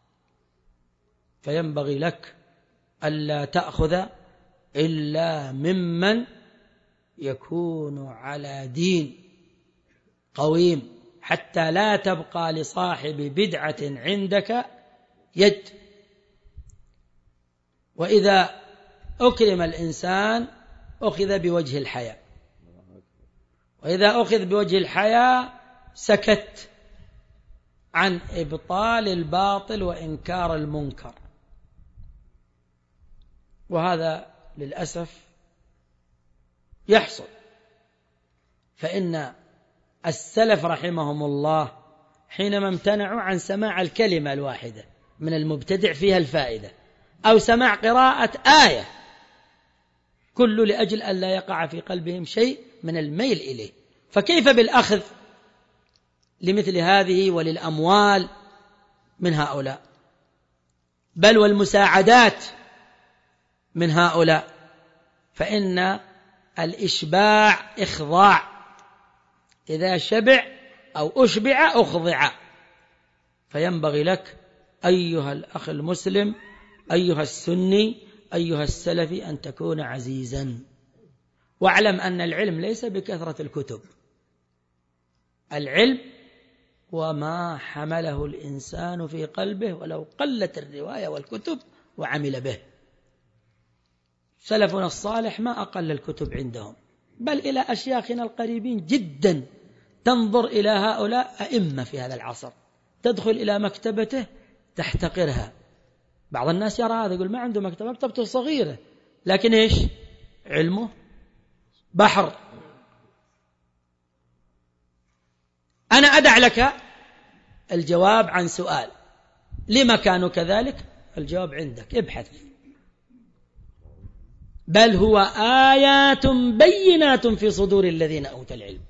فينبغي لك ألا تأخذ إلا ممن يكون على دين قويم، حتى لا تبقى لصاحب بدعة عندك يد. وإذا أكرم الإنسان أخذ بوجه الحياء، وإذا أخذ بوجه الحياء سكت عن إبطال الباطل وإنكار المنكر. وهذا للأسف يحصل. فإن السلف رحمهم الله حينما امتنعوا عن سماع الكلمة الواحدة من المبتدع فيها الفائدة، أو سماع قراءة آية، كل لأجل أن لا يقع في قلبهم شيء من الميل إليه. فكيف بالأخذ لمثل هذه وللأموال من هؤلاء، بل والمساعدات من هؤلاء؟ فإن الإشباع إخضاع، إذا شبع أو أشبع أخضع. فينبغي لك أيها الأخ المسلم، أيها السني، أيها السلفي، أن تكون عزيزا. واعلم أن العلم ليس بكثرة الكتب، العلم وما حمله الإنسان في قلبه ولو قلت الرواية والكتب وعمل به. سلفنا الصالح ما أقل الكتب عندهم، بل إلى أشياخنا القريبين جدا تنظر إلى هؤلاء أئمة في هذا العصر، تدخل إلى مكتبته تحتقرها. بعض الناس يرى هذا يقول ما عنده مكتبة، مكتبته صغيرة، لكن إيش علمه بحر. أنا أدع لك الجواب عن سؤال لما كانوا كذلك، الجواب عندك، ابحث. بل هو آيات بينات في صدور الذين أوتوا العلم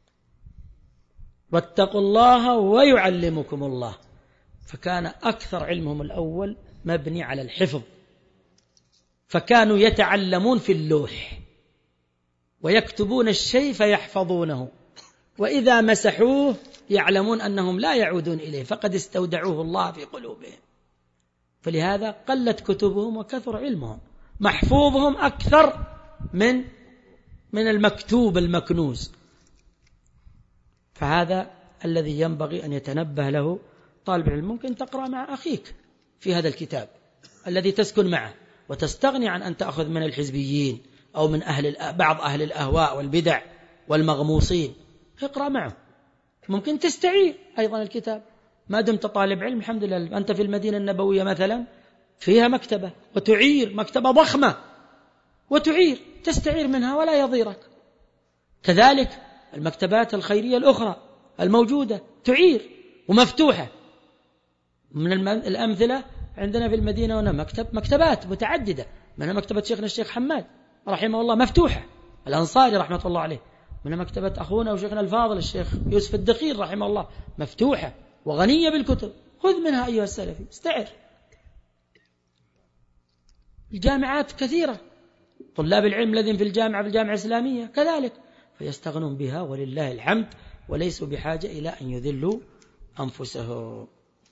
واتقوا الله ويعلمكم الله. فكان أكثر علمهم الأول مبني على الحفظ، فكانوا يتعلمون في اللوح ويكتبون الشيء فيحفظونه، وإذا مسحوه يعلمون أنهم لا يعودون إليه فقد استودعوه الله في قلوبهم. فلهذا قلت كتبهم وكثر علمهم، محفوظهم أكثر من من المكتوب المكنوز. فهذا الذي ينبغي أن يتنبه له طالب العلم. ممكن تقرأ مع أخيك في هذا الكتاب الذي تسكن معه، وتستغني عن أن تأخذ من الحزبيين أو من أهل بعض أهل الأهواء والبدع والمغموصين، اقرأ معه. ممكن تستعير أيضا الكتاب ما دمت طالب علم. الحمد لله أنت في المدينة النبوية مثلا فيها مكتبة وتعير، مكتبة ضخمة وتعير، تستعير منها ولا يضيرك. كذلك المكتبات الخيرية الأخرى الموجودة تعير ومفتوحة. من الأمثلة عندنا في المدينة هنا مكتب مكتبات متعددة، منها مكتبة شيخنا الشيخ حماد رحمه الله مفتوحة الأنصاري رحمة الله عليه، منها مكتبة أخونا وشيخنا الفاضل الشيخ يوسف الدقير رحمه الله مفتوحة وغنية بالكتب، خذ منها أيها السلفي استعر. الجامعات كثيرة، طلاب العلم الذين في الجامعة في الجامعة الإسلامية كذلك فيستغنون بها ولله الحمد، وليسوا بحاجة إلى أن يذلوا أنفسهم.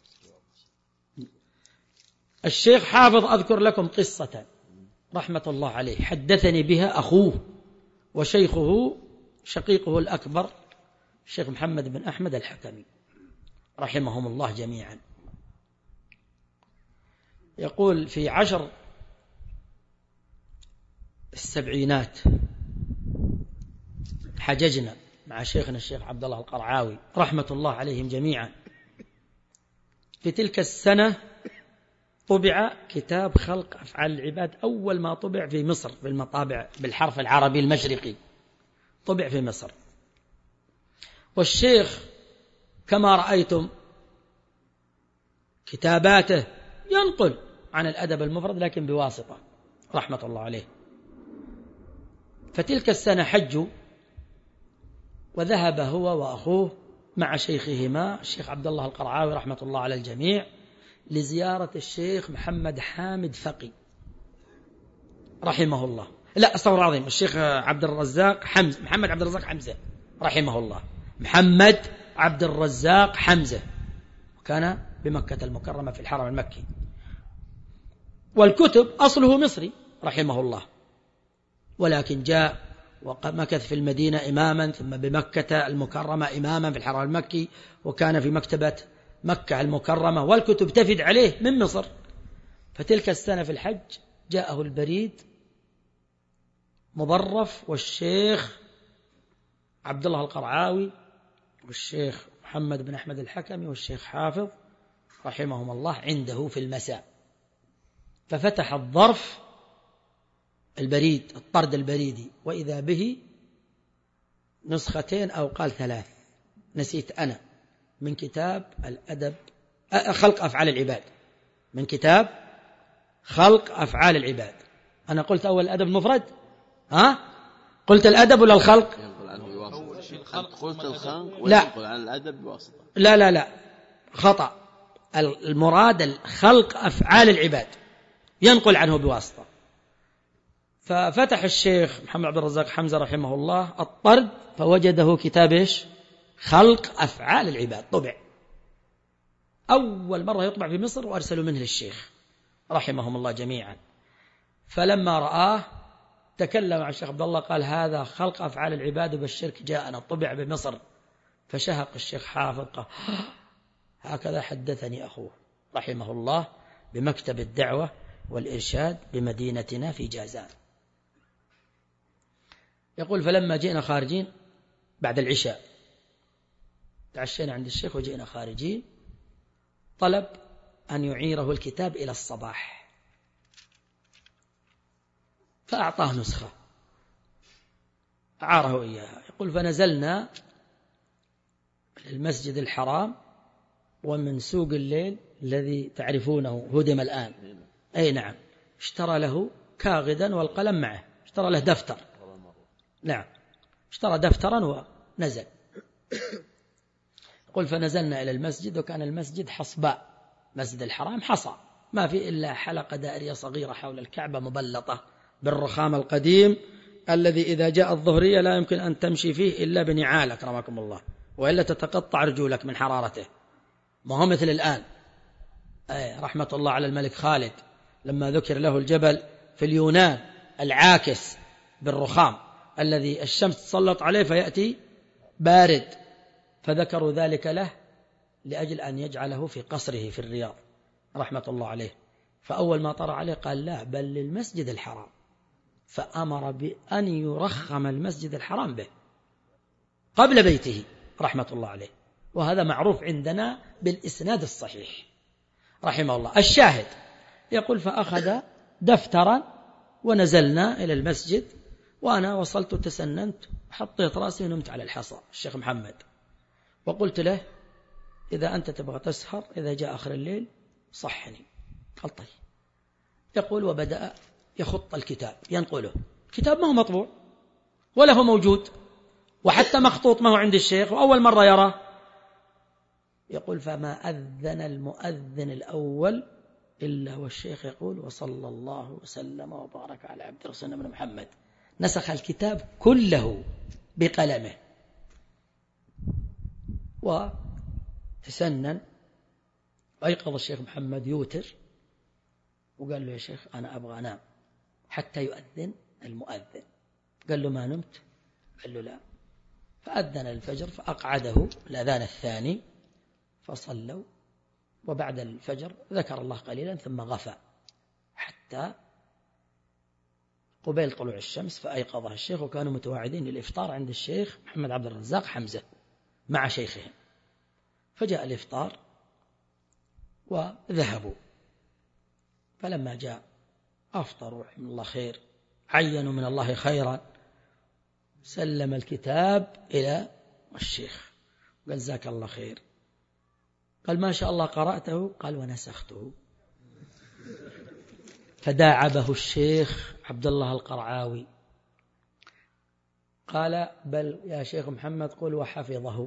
الشيخ حافظ أذكر لكم قصة رحمة الله عليه حدثني بها أخوه وشيخه شقيقه الأكبر الشيخ محمد بن أحمد الحكمي رحمهم الله جميعا. يقول في عشر السبعينات حججنا مع شيخنا الشيخ عبد الله القرعاوي رحمة الله عليهم جميعا. في تلك السنة طبع كتاب خلق أفعال العباد، أول ما طبع في مصر في المطابع بالحرف العربي المشرقي، طبع في مصر. والشيخ كما رأيتم كتاباته ينقل عن الأدب المفرد لكن بواسطة رحمة الله عليه. فتلك السنة حجوا وذهب هو وأخوه مع شيخهما الشيخ عبد الله القرعاوي رحمة الله على الجميع لزيارة الشيخ محمد حامد فقي رحمه الله، لا استغفر عظيم الشيخ عبد الرزاق حمزة، محمد عبد الرزاق حمزة رحمه الله، محمد عبد الرزاق حمزة، وكان بمكة المكرمة في الحرم المكي، والكتب أصله مصري رحمه الله، ولكن جاء ومكث في المدينة إماما، ثم بمكة المكرمة إماما في الحرم المكي، وكان في مكتبة مكة المكرمة، والكتب تفد عليه من مصر. فتلك السنة في الحج جاءه البريد مضرف، والشيخ عبد الله القرعاوي والشيخ محمد بن أحمد الحكمي والشيخ حافظ رحمهم الله عنده في المساء. ففتح الظرف البريد الطرد البريدي وإذا به نسختين أو قال ثلاث نسيت أنا من كتاب الأدب خلق أفعال العباد، من كتاب خلق أفعال العباد. أنا قلت أول الأدب المفرد، ها قلت الأدب ولا الخلق؟ قلت الخلق لا عن الأدب بواسطة. لا لا لا خطأ، المراد الخلق أفعال العباد ينقل عنه بواسطة. ففتح الشيخ محمد عبد الرزاق حمزة رحمه الله الطرد فوجده كتاب إيش؟ خلق أفعال العباد، طبع أول مرة يطبع في مصر، وأرسلوا منه للشيخ رحمهم الله جميعا. فلما رآه تكلم مع الشيخ عبد الله قال هذا خلق أفعال العباد بالشرك جاءنا طبع بمصر. فشهق الشيخ حافظ قال هكذا حدثني أخوه رحمه الله بمكتب الدعوة والإرشاد بمدينتنا في جازان. يقول فلما جئنا خارجين بعد العشاء تعشينا عند الشيخ وجئنا خارجين، طلب أن يعيره الكتاب إلى الصباح، فأعطاه نسخة أعاره إياها. يقول فنزلنا المسجد الحرام ومن سوق الليل الذي تعرفونه هدم الآن، أي نعم، اشترى له كاغدا والقلم معه، اشترى له دفتر، نعم اشترى دفترا ونزل. يقول فنزلنا إلى المسجد وكان المسجد حصباء، مسجد الحرام حصى، ما في إلا حلقة دائرية صغيرة حول الكعبة مبلطة بالرخام القديم الذي إذا جاء الظهرية لا يمكن أن تمشي فيه إلا بنعال أكرمكم الله، وإلا تتقطع رجولك من حرارته، ما هو مثل الآن. أي رحمة الله على الملك خالد لما ذكر له الجبل في اليونان العاكس بالرخام الذي الشمس تسلط عليه فيأتي بارد، فذكروا ذلك له لأجل أن يجعله في قصره في الرياض رحمة الله عليه. فأول ما طرأ عليه قال لا بل للمسجد الحرام، فأمر بأن يرخم المسجد الحرام به قبل بيته رحمة الله عليه، وهذا معروف عندنا بالإسناد الصحيح رحمه الله. الشاهد يقول فأخذ دفترا ونزلنا إلى المسجد، وأنا وصلت تسننت حطيت رأسي ونمت على الحصى الشيخ محمد، وقلت له إذا أنت تبغى تسهر إذا جاء آخر الليل صحني. قال طيب. يقول وبدأ يخط الكتاب ينقله، الكتاب ما هو مطبوع ولا هو موجود وحتى مخطوط ما هو عند الشيخ وأول مرة يراه. يقول فما أذن المؤذن الأول إلا والشيخ يقول وصلى الله وسلم وبارك على عبد الرسول بن محمد. نسخ الكتاب كله بقلمه وتسنن، وأيقظ الشيخ محمد يوتر وقال له يا شيخ أنا أبغى أنام حتى يؤذن المؤذن. قال له ما نمت؟ قال له لا. فأذن الفجر فأقعده الأذان الثاني فصلوا، وبعد الفجر ذكر الله قليلا ثم غفى حتى قبيل طلوع الشمس، فأيقظها الشيخ، وكانوا متواعدين للإفطار عند الشيخ محمد عبد الرزاق حمزة مع شيخهم. فجاء الإفطار وذهبوا، فلما جاء أفطروا رحمه الله خير، عينوا من الله خيرا، سلم الكتاب إلى الشيخ قال جزاك الله خير. قال ما شاء الله قرأته؟ قال ونسخته. فداعبه الشيخ عبد الله القرعاوي قال بل يا شيخ محمد قل وحفظه.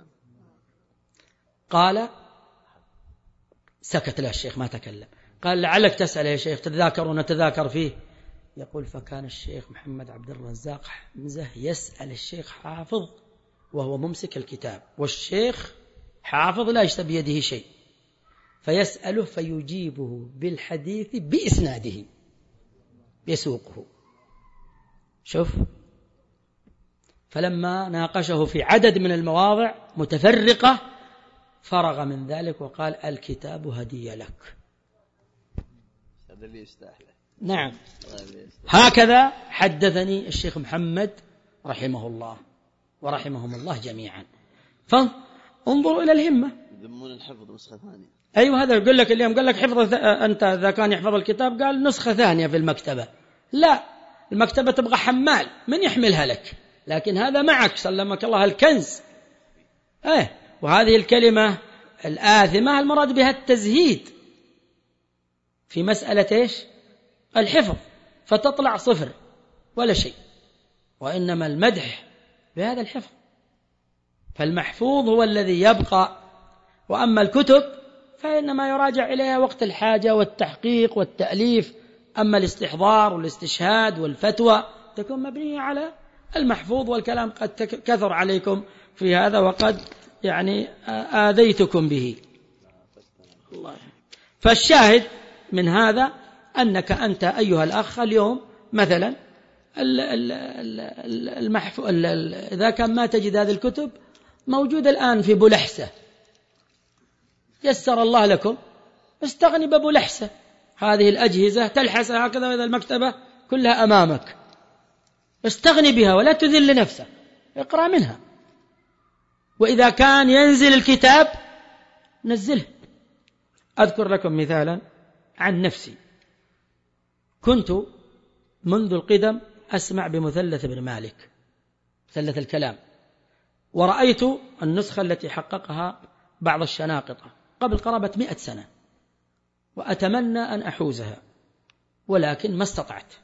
قال سكت له الشيخ ما تكلم. قال لعلك تسأل يا شيخ تتذاكر ونتذاكر فيه. يقول فكان الشيخ محمد عبد الرزاق حمزة يسأل الشيخ حافظ وهو ممسك الكتاب، والشيخ حافظ لا يشتبه بيده شيء، فيسأله فيجيبه بالحديث بإسناده يسوقه. شوف، فلما ناقشه في عدد من المواضع متفرقة فرغ من ذلك وقال الكتاب هدية لك. نعم، هكذا حدثني الشيخ محمد رحمه الله ورحمهم الله جميعا. فانظروا إلى الهمة. يذمون الحفظ نسخة ثانية. أيوة هذا يقول لك اليوم قال لك حفظ أنت إذا كان يحفظ الكتاب قال نسخة ثانية في المكتبة. لا، المكتبة تبغى حمال من يحملها لك، لكن هذا معك سلمك الله الكنز. ايه، وهذه الكلمة الآثمة المراد بها التزهيد في مسألة إيش؟ الحفظ، فتطلع صفر ولا شيء، وإنما المدح بهذا الحفظ. فالمحفوظ هو الذي يبقى، وأما الكتب فإنما يراجع إليها وقت الحاجة والتحقيق والتأليف. أما الاستحضار والاستشهاد والفتوى تكون مبنية على المحفوظ، والكلام قد كثر عليكم في هذا وقد يعني آذيتكم به. الله. فالشاهد من هذا أنك أنت أيها الأخ اليوم مثلا المحفوظ إذا كان ما تجد هذه الكتب موجودة الآن في بلحسة، يسر الله لكم، استغني ببلحسة، هذه الأجهزة تلحسها هكذا وإذا المكتبة كلها أمامك، استغني بها ولا تذل نفسك، اقرأ منها. وإذا كان ينزل الكتاب نزله. أذكر لكم مثالا عن نفسي. كنت منذ القدم أسمع بمثلث ابن مالك، مثلث الكلام، ورأيت النسخة التي حققها بعض الشناقطة قبل قرابة مئة سنة، وأتمنى أن أحوزها ولكن ما استطعت،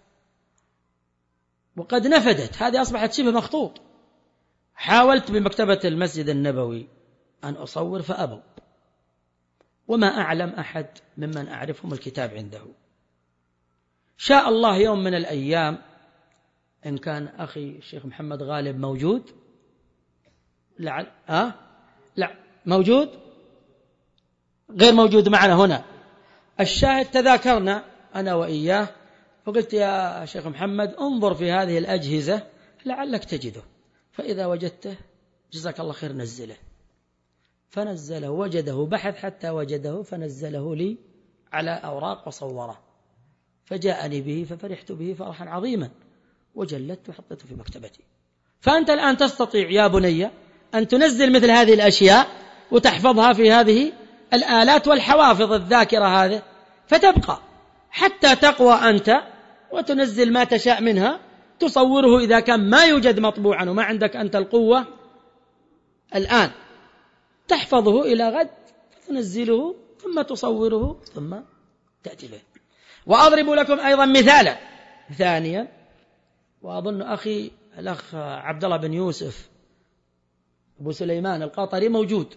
وقد نفدت، هذه أصبحت شبه مخطوط. حاولت بمكتبة المسجد النبوي أن أصور فأبوا، وما أعلم أحد ممن أعرفهم الكتاب عنده. شاء الله يوم من الأيام إن كان أخي الشيخ محمد غالب موجود، لعل أه؟ لا موجود، غير موجود معنا هنا. الشاهد تذاكرنا أنا وإياه، فقلت يا شيخ محمد انظر في هذه الأجهزة لعلك تجده، فإذا وجدته جزاك الله خير نزله. فنزله، وجده، بحث حتى وجده فنزله لي على أوراق وصوره، فجاءني به ففرحت به فرحا عظيما، وجلدت وحطيته في مكتبتي. فأنت الآن تستطيع يا بني أن تنزل مثل هذه الأشياء وتحفظها في هذه الآلات والحوافظ الذاكرة هذه، فتبقى حتى تقوى أنت وتنزل ما تشاء منها، تصوره إذا كان ما يوجد مطبوعا وما عندك أنت القوة الآن، تحفظه إلى غد، تنزله ثم تصوره ثم تأتي به. وأضرب لكم أيضا مثالا ثانيا، وأظن أخي الأخ عبد الله بن يوسف أبو سليمان القاطري موجود،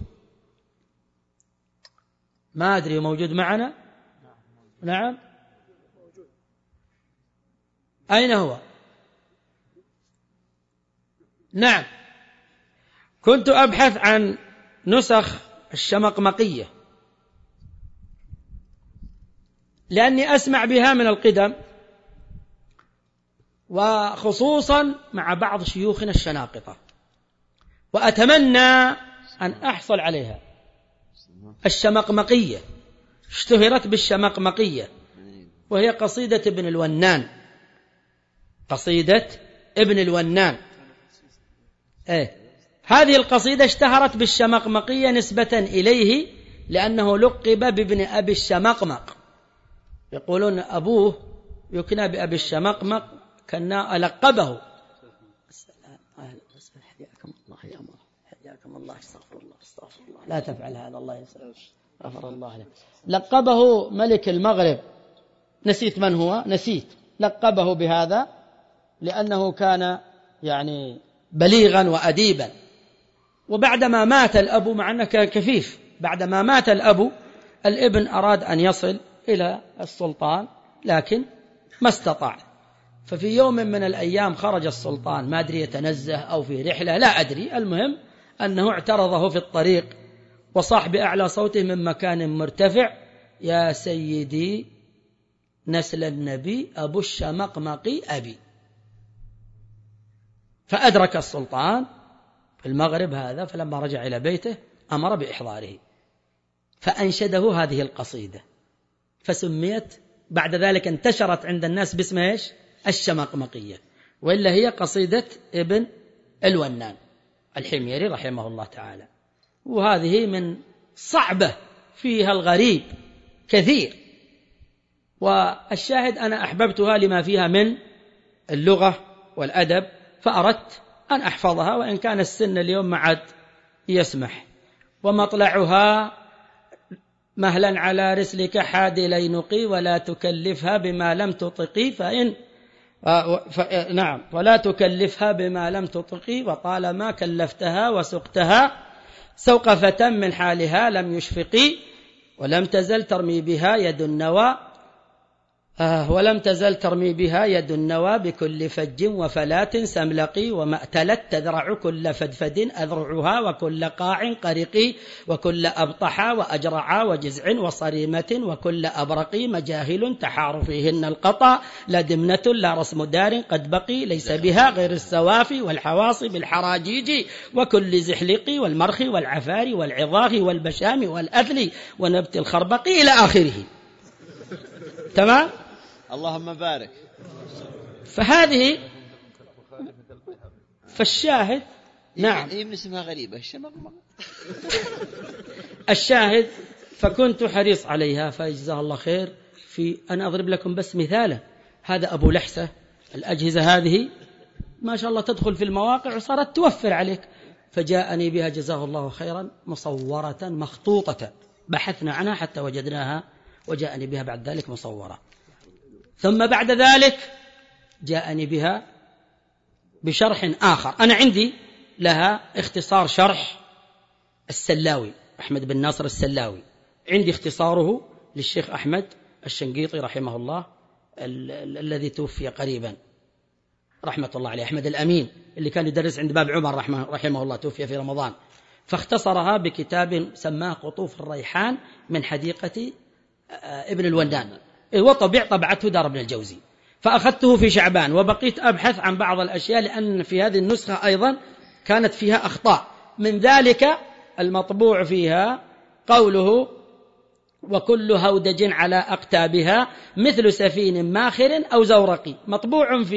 ما أدري موجود معنا؟ نعم، أين هو؟ نعم، كنت أبحث عن نسخ الشمقمقية لأني أسمع بها من القدم، وخصوصا مع بعض شيوخنا الشناقطة، وأتمنى أن أحصل عليها. الشمقمقية اشتهرت بالشمقمقية، وهي قصيدة ابن الونان، قصيدة ابن الونان. إيه، هذه القصيدة اشتهرت بالشمقمقية نسبة إليه لأنه لقب بابن أبي الشمقمق، يقولون أبوه يكنى بأبي الشمقمق، كنا لقبه. حياكم الله يا أمر، حياكم الله، استغفر الله استغفر الله، لا تفعل هذا، الله يسلمك، غفر الله له. لقبه ملك المغرب، نسيت من هو، نسيت، لقبه بهذا لأنه كان يعني بليغا وأديبا. وبعدما مات الأب، مع أنه كان كفيف، بعدما مات الأب الابن أراد أن يصل إلى السلطان لكن ما استطاع. ففي يوم من الأيام خرج السلطان، ما أدري يتنزه أو في رحلة لا أدري، المهم أنه اعترضه في الطريق وصاح بأعلى صوته من مكان مرتفع: يا سيدي نسل النبي أبو الشمقمقي أبي. فأدرك السلطان في المغرب هذا، فلما رجع إلى بيته أمر بإحضاره، فأنشده هذه القصيدة، فسميت بعد ذلك، انتشرت عند الناس باسم إيش؟ الشمقمقية، وإلا هي قصيدة ابن الونان الحميري رحمه الله تعالى. وهذه من صعبة فيها الغريب كثير، والشاهد أنا أحببتها لما فيها من اللغة والأدب، فأردت أن أحفظها، وإن كان السن اليوم ما عاد يسمح. ومطلعها: مهلا على رسلك حادي لينقي، ولا تكلفها بما لم تطقي، فإن ف... نعم ولا تكلفها بما لم تطقي، وطالما كلفتها وسقتها سوق فتى من حالها لم يشفقي، ولم تزل ترمي بها يد النوى آه ولم تزل ترمي بها يد النوى بكل فج وفلات سملقي، وما أتلت تذرع كل فدفد أذرعها، وكل قاع قرقي، وكل أبطحا وأجرعا وجزع وصريمة، وكل أبرقي مجاهل تحار فيهن القطا، لا دمنة لا رسم دار قد بقي، ليس بها غير السوافي والحواصي بالحراجيج، وكل زحلق والمرخ والعفار والعظاغ والبشام والأثل ونبت الخربق إلى آخره. تمام؟ اللهم بارك. فهذه فالشاهد نعم هي من اسمها غريبة الشمقمق. الشاهد فكنت حريص عليها، فجزاه الله خير. في أنا أضرب لكم بس مثالا، هذا أبو لحسة، الأجهزة هذه ما شاء الله تدخل في المواقع وصارت توفر عليك، فجاءني بها جزاه الله خيرا مصورة مخطوطة، بحثنا عنها حتى وجدناها، وجاءني بها بعد ذلك مصورة. ثم بعد ذلك جاءني بها بشرح آخر، أنا عندي لها اختصار شرح السلاوي، أحمد بن ناصر السلاوي، عندي اختصاره للشيخ أحمد الشنقيطي رحمه الله ال- ال- الذي توفي قريبا رحمة الله عليه، أحمد الأمين اللي كان يدرس عند باب عمر رحمه, رحمه الله، توفي في رمضان، فاختصرها بكتاب سماه قطوف الريحان من حديقة ابن الونان، وطبع طبعته دار ابن الجوزي. فأخذته في شعبان وبقيت أبحث عن بعض الأشياء، لأن في هذه النسخة أيضا كانت فيها أخطاء، من ذلك المطبوع فيها قوله: وكل هودج على أقتابها مثل سفين ماخر أو زورقي، مطبوع فيه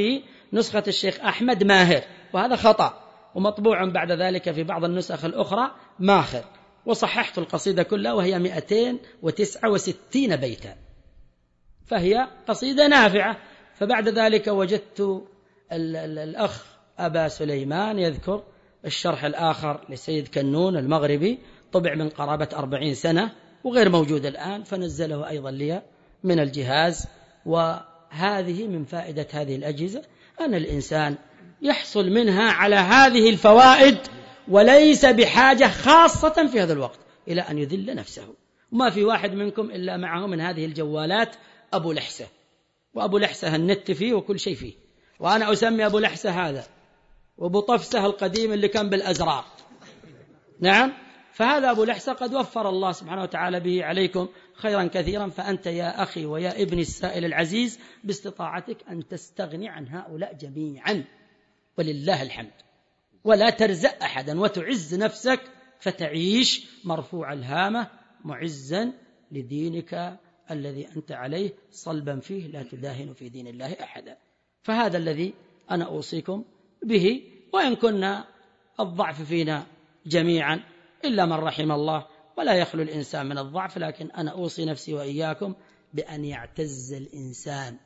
نسخة الشيخ أحمد ماهر، وهذا خطأ، ومطبوع بعد ذلك في بعض النسخ الأخرى ماخر. وصححت القصيدة كلها وهي مئتين وتسعة وستين بيتا، فهي قصيدة نافعة. فبعد ذلك وجدت الأخ أبا سليمان يذكر الشرح الآخر لسيد كنون المغربي، طبع من قرابة أربعين سنة وغير موجود الآن، فنزله أيضا لي من الجهاز. وهذه من فائدة هذه الأجهزة أن الإنسان يحصل منها على هذه الفوائد، وليس بحاجة خاصة في هذا الوقت إلى أن يذل نفسه. وما في واحد منكم إلا معه من هذه الجوالات أبو لحسة، وأبو لحسة النت فيه وكل شيء فيه، وأنا أسمي أبو لحسة هذا وأبو طفسة القديم اللي كان بالأزرار. نعم، فهذا أبو لحسة قد وفر الله سبحانه وتعالى به عليكم خيرا كثيرا. فأنت يا أخي ويا ابني السائل العزيز باستطاعتك أن تستغني عن هؤلاء جميعا، ولله الحمد، ولا ترزأ أحدا، وتعز نفسك فتعيش مرفوع الهامة معزا لدينك الذي أنت عليه صلبا فيه، لا تداهن في دين الله أحدا. فهذا الذي أنا أوصيكم به، وإن كنا الضعف فينا جميعا إلا من رحم الله، ولا يخلو الإنسان من الضعف، لكن أنا أوصي نفسي وإياكم بأن يعتز الإنسان،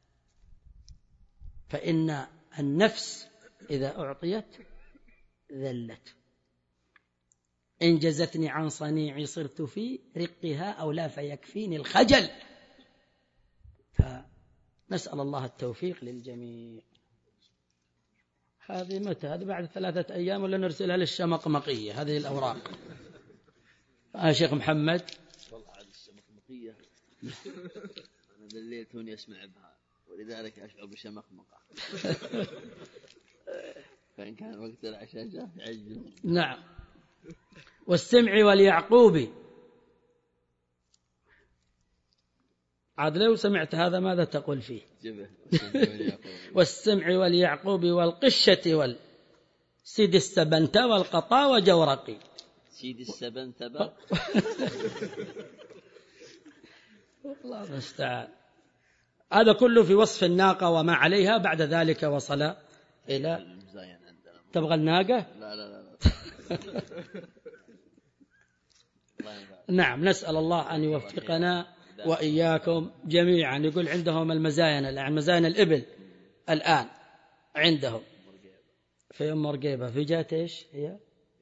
فإن النفس إذا أعطيت ذلت. إن جزتني عن صنيعي صرت في رقها أو لا فيكفيني الخجل. فنسأل الله التوفيق للجميع. هذه متى؟ هذه بعد ثلاثة أيام ولا نرسلها للشمقمقية هذه الأوراق؟ آه شيخ محمد والله عاد الشمقمقية أنا بالليل توني أسمع بها ولذلك أشعر بشمقمقة. فإن كان وقت العشاء جاء عجل. نعم. والسمع واليعقوب، عاد لو سمعت هذا ماذا تقول فيه؟ والسمع واليعقوب والقشة والسيد السبنت والقطا وجورقي. سيد السبنت الله المستعان. هذا كله في وصف الناقة وما عليها. بعد ذلك وصل إلى تبغى الناقة؟ لا لا لا نعم، نسأل الله أن يوفقنا وإياكم جميعا. يقول عندهم المزاين الآن، مزاين الإبل الآن عندهم في أم مرقيبة في جهة إيش هي؟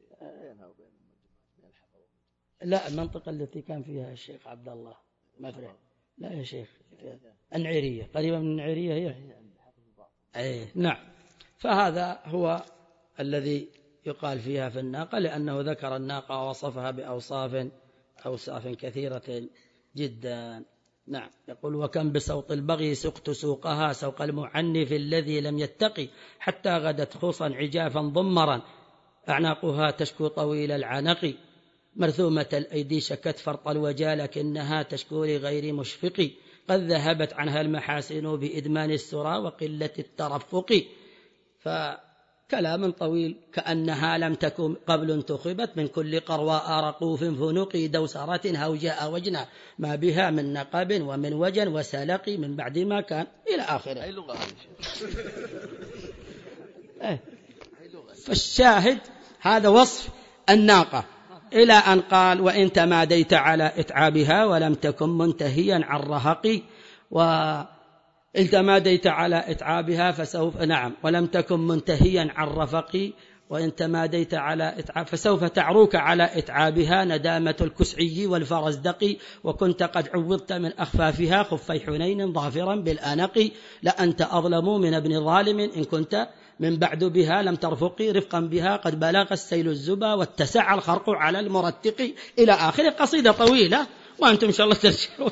لا، المنطقة التي كان فيها الشيخ عبد الله مفرح. لا يا شيخ، النعيرية، قريبة من النعيرية هي. أي نعم. فهذا هو الذي يقال فيها في الناقة، لأنه ذكر الناقة ووصفها بأوصاف أوصاف كثيرة جدا. نعم. يقول وكم بسوط البغي سقت سوقها سوق المعنف الذي لم يتقي حتى غدت خوصا عجافا ضمرا أعناقها تشكو طويل العنق مرثومة الأيدي شكت فرط الوجا لكنها تشكو لغير مشفق قد ذهبت عنها المحاسن بإدمان السرى وقلة الترفق. فكلام طويل كأنها لم تكن قبل انتخبت من كل قرواء رقوف فنق دوسرة هوجاء وجنا ما بها من نقب ومن وجن وسلق من بعد ما كان إلى آخره. أي لغة هذه؟ فالشاهد هذا وصف الناقة، إلى أن قال وإن تماديت على إتعابها ولم تكن منتهيا عن رهق وإن تماديت على إتعابها فسوف نعم ولم تكن منتهيا عن رفق وإن تماديت على إتعاب فسوف تعروك على إتعابها ندامة الكسعي والفرزدق وكنت قد عوضت من أخفافها خفي حنين ظافرا بالأنق لأنت أظلم من ابن ظالم إن كنت من بعد بها لم ترفقي رفقا بها قد بلغ السيل الزبا واتسع الخرق على المرتق إلى آخر. قصيدة طويلة وأنتم إن شاء الله ترجعون.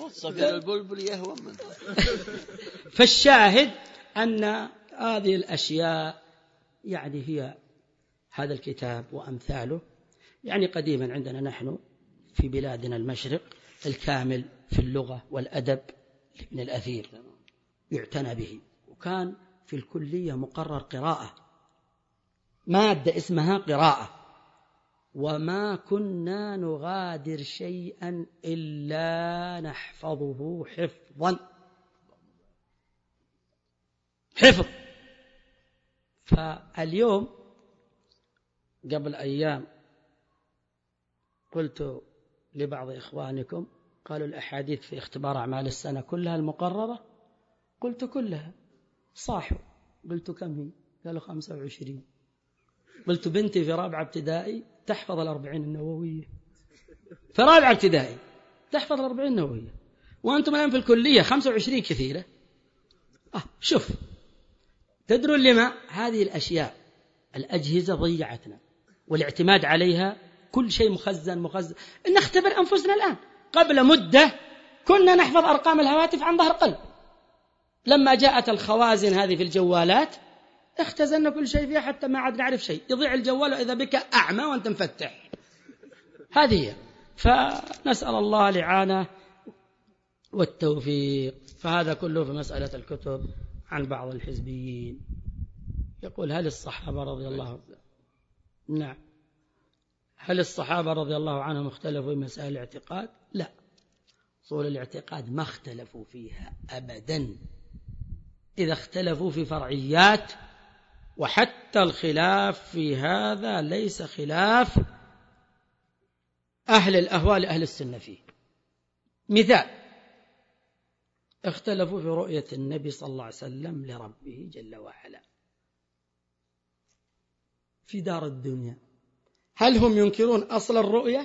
فالشاهد أن هذه الأشياء يعني هي هذا الكتاب وأمثاله يعني قديما عندنا نحن في بلادنا المشرق الكامل في اللغة والأدب لابن الأثير يعتنى به، وكان في الكلية مقرر قراءة مادة اسمها قراءة، وما كنا نغادر شيئا إلا نحفظه حفظا حفظ فاليوم قبل أيام قلت لبعض إخوانكم قالوا الأحاديث في اختبار أعمال السنة كلها المقررة، قلت كلها. صاحوا، قلت كم هي؟ قالوا خمسة وعشرين. قلت بنتي في رابعة ابتدائي تحفظ الأربعين النووية، في رابعة ابتدائي تحفظ الأربعين النووية، وأنتم الآن في الكلية خمسة وعشرين كثيرة. آه شوف، تدرون لما هذه الأشياء؟ الأجهزة ضيعتنا، والاعتماد عليها كل شيء مخزن مخزن. نختبر أنفسنا الآن. قبل مدة كنا نحفظ أرقام الهواتف عن ظهر قلب، لما جاءت الخوازن هذه في الجوالات اختزلنا كل شيء فيها حتى ما عاد نعرف شيء. يضيع الجوال وإذا بك أعمى وأنت مفتح. هذه هي. فنسأل الله الإعانة والتوفيق. فهذا كله في مسألة الكتب عن بعض الحزبيين. يقول هل الصحابة رضي الله نعم هل الصحابة رضي الله عنهم اختلفوا في مسائل الاعتقاد؟ لا، أصول الاعتقاد ما اختلفوا فيها أبدا، إذا اختلفوا في فرعيات، وحتى الخلاف في هذا ليس خلاف أهل الأهواء لأهل السنة فيه. مثال، اختلفوا في رؤية النبي صلى الله عليه وسلم لربه جل وعلا في دار الدنيا. هل هم ينكرون أصل الرؤية؟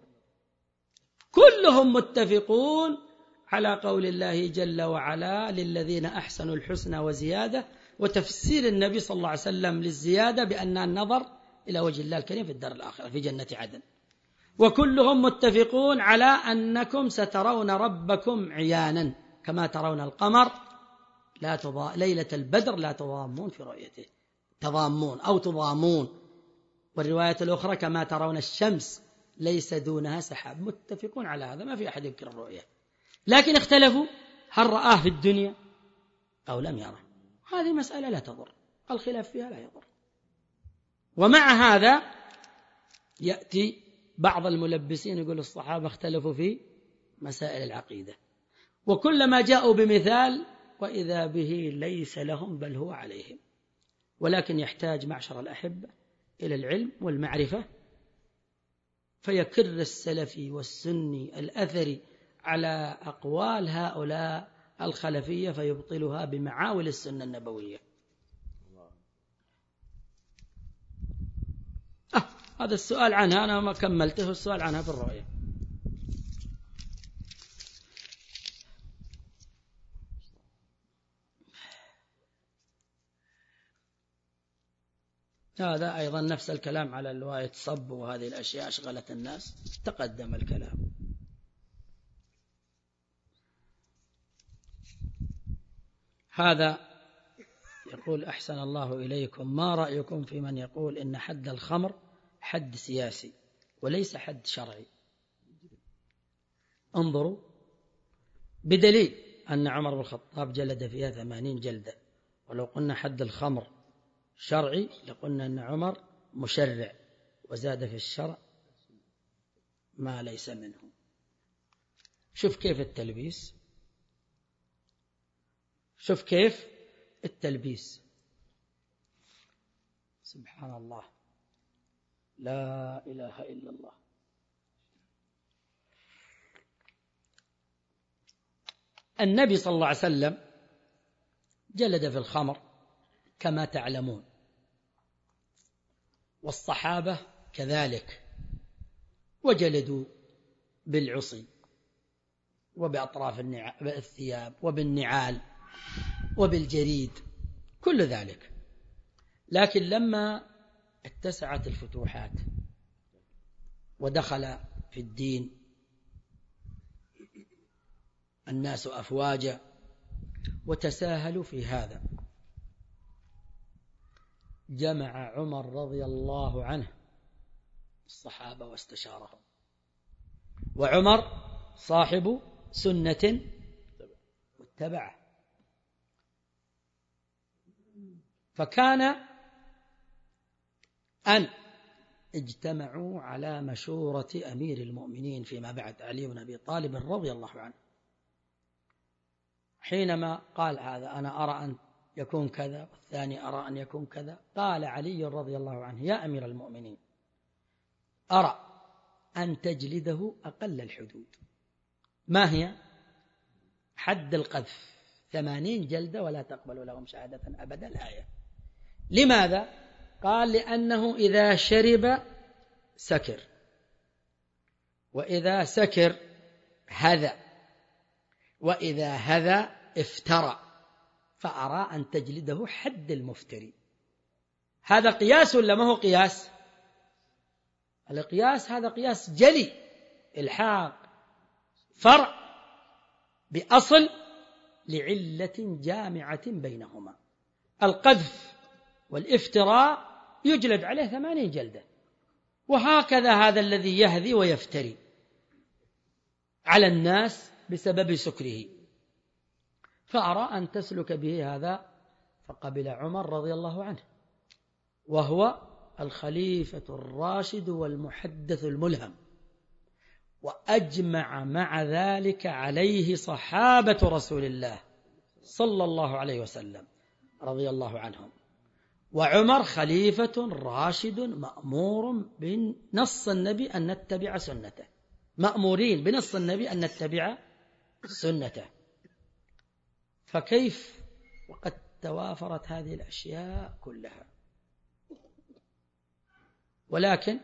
كلهم متفقون على قول الله جل وعلا للذين أحسنوا الحسنى وزيادة، وتفسير النبي صلى الله عليه وسلم للزيادة بأن النظر إلى وجه الله الكريم في الدار الآخرة في جنة عدن. وكلهم متفقون على أنكم سترون ربكم عيانا كما ترون القمر لا تضا... ليلة البدر لا تضامون في رؤيته، تضامون أو تضامون. والرواية الأخرى كما ترون الشمس ليس دونها سحاب. متفقون على هذا، ما في أحد ينكر الرؤية، لكن اختلفوا هل رآه في الدنيا أو لم يره. هذه مسألة لا تضر، الخلاف فيها لا يضر. ومع هذا يأتي بعض الملبسين يقول الصحابة اختلفوا في مسائل العقيدة، وكلما جاءوا بمثال وإذا به ليس لهم بل هو عليهم. ولكن يحتاج معشر الأحبة إلى العلم والمعرفة، فيكر السلفي والسني الأثري على أقوال هؤلاء الخلفية فيبطلها بمعاول السنة النبوية. آه هذا السؤال عنها أنا ما كملته، السؤال عنها في الرؤية. هذا أيضا نفس الكلام على الرواية صب وهذه الأشياء أشغلت الناس، تقدم الكلام. هذا يقول أحسن الله إليكم، ما رأيكم في من يقول إن حد الخمر حد سياسي وليس حد شرعي؟ انظروا، بدليل أن عمر بن الخطاب جلد فيها ثمانين جلدة، ولو قلنا حد الخمر شرعي لقلنا أن عمر مشرع وزاد في الشرع ما ليس منه. شوف كيف التلبيس، شوف كيف التلبيس، سبحان الله، لا إله إلا الله. النبي صلى الله عليه وسلم جلد في الخمر كما تعلمون، والصحابة كذلك، وجلدوا بالعصي وبأطراف الثياب وبالنعال وبالجريد، كل ذلك. لكن لما اتسعت الفتوحات ودخل في الدين الناس أفواجا وتساهلوا في هذا، جمع عمر رضي الله عنه الصحابة واستشارهم، وعمر صاحب سنة واتبعه، فكان أن اجتمعوا على مشورة أمير المؤمنين فيما بعد علي بن أبي طالب رضي الله عنه، حينما قال هذا أنا أرى أن يكون كذا والثاني أرى أن يكون كذا. قال علي رضي الله عنه: يا أمير المؤمنين، أرى أن تجلده أقل الحدود. ما هي؟ حد القذف ثمانين جلدة ولا تقبل لهم شهادة أبدا الآية. لماذا؟ قال: لأنه إذا شرب سكر، وإذا سكر هذا، وإذا هذا افترى، فأرى أن تجلده حد المفتري. هذا قياس ولا ما هو قياس؟ القياس هذا قياس جلي، الحاق فرع بأصل لعلة جامعة بينهما. القذف والافتراء يجلد عليه ثمانين جلدة، وهكذا هذا الذي يهذي ويفتري على الناس بسبب سكره. فأرى أن تسلك به هذا. فقبل عمر رضي الله عنه، وهو الخليفة الراشد والمحدث الملهم، وأجمع مع ذلك عليه صحابة رسول الله صلى الله عليه وسلم رضي الله عنهم. وعمر خليفة راشد مأمور بنص النبي أن نتبع سنته، مأمورين بنص النبي أن نتبع سنته. فكيف وقد توافرت هذه الأشياء كلها؟ ولكن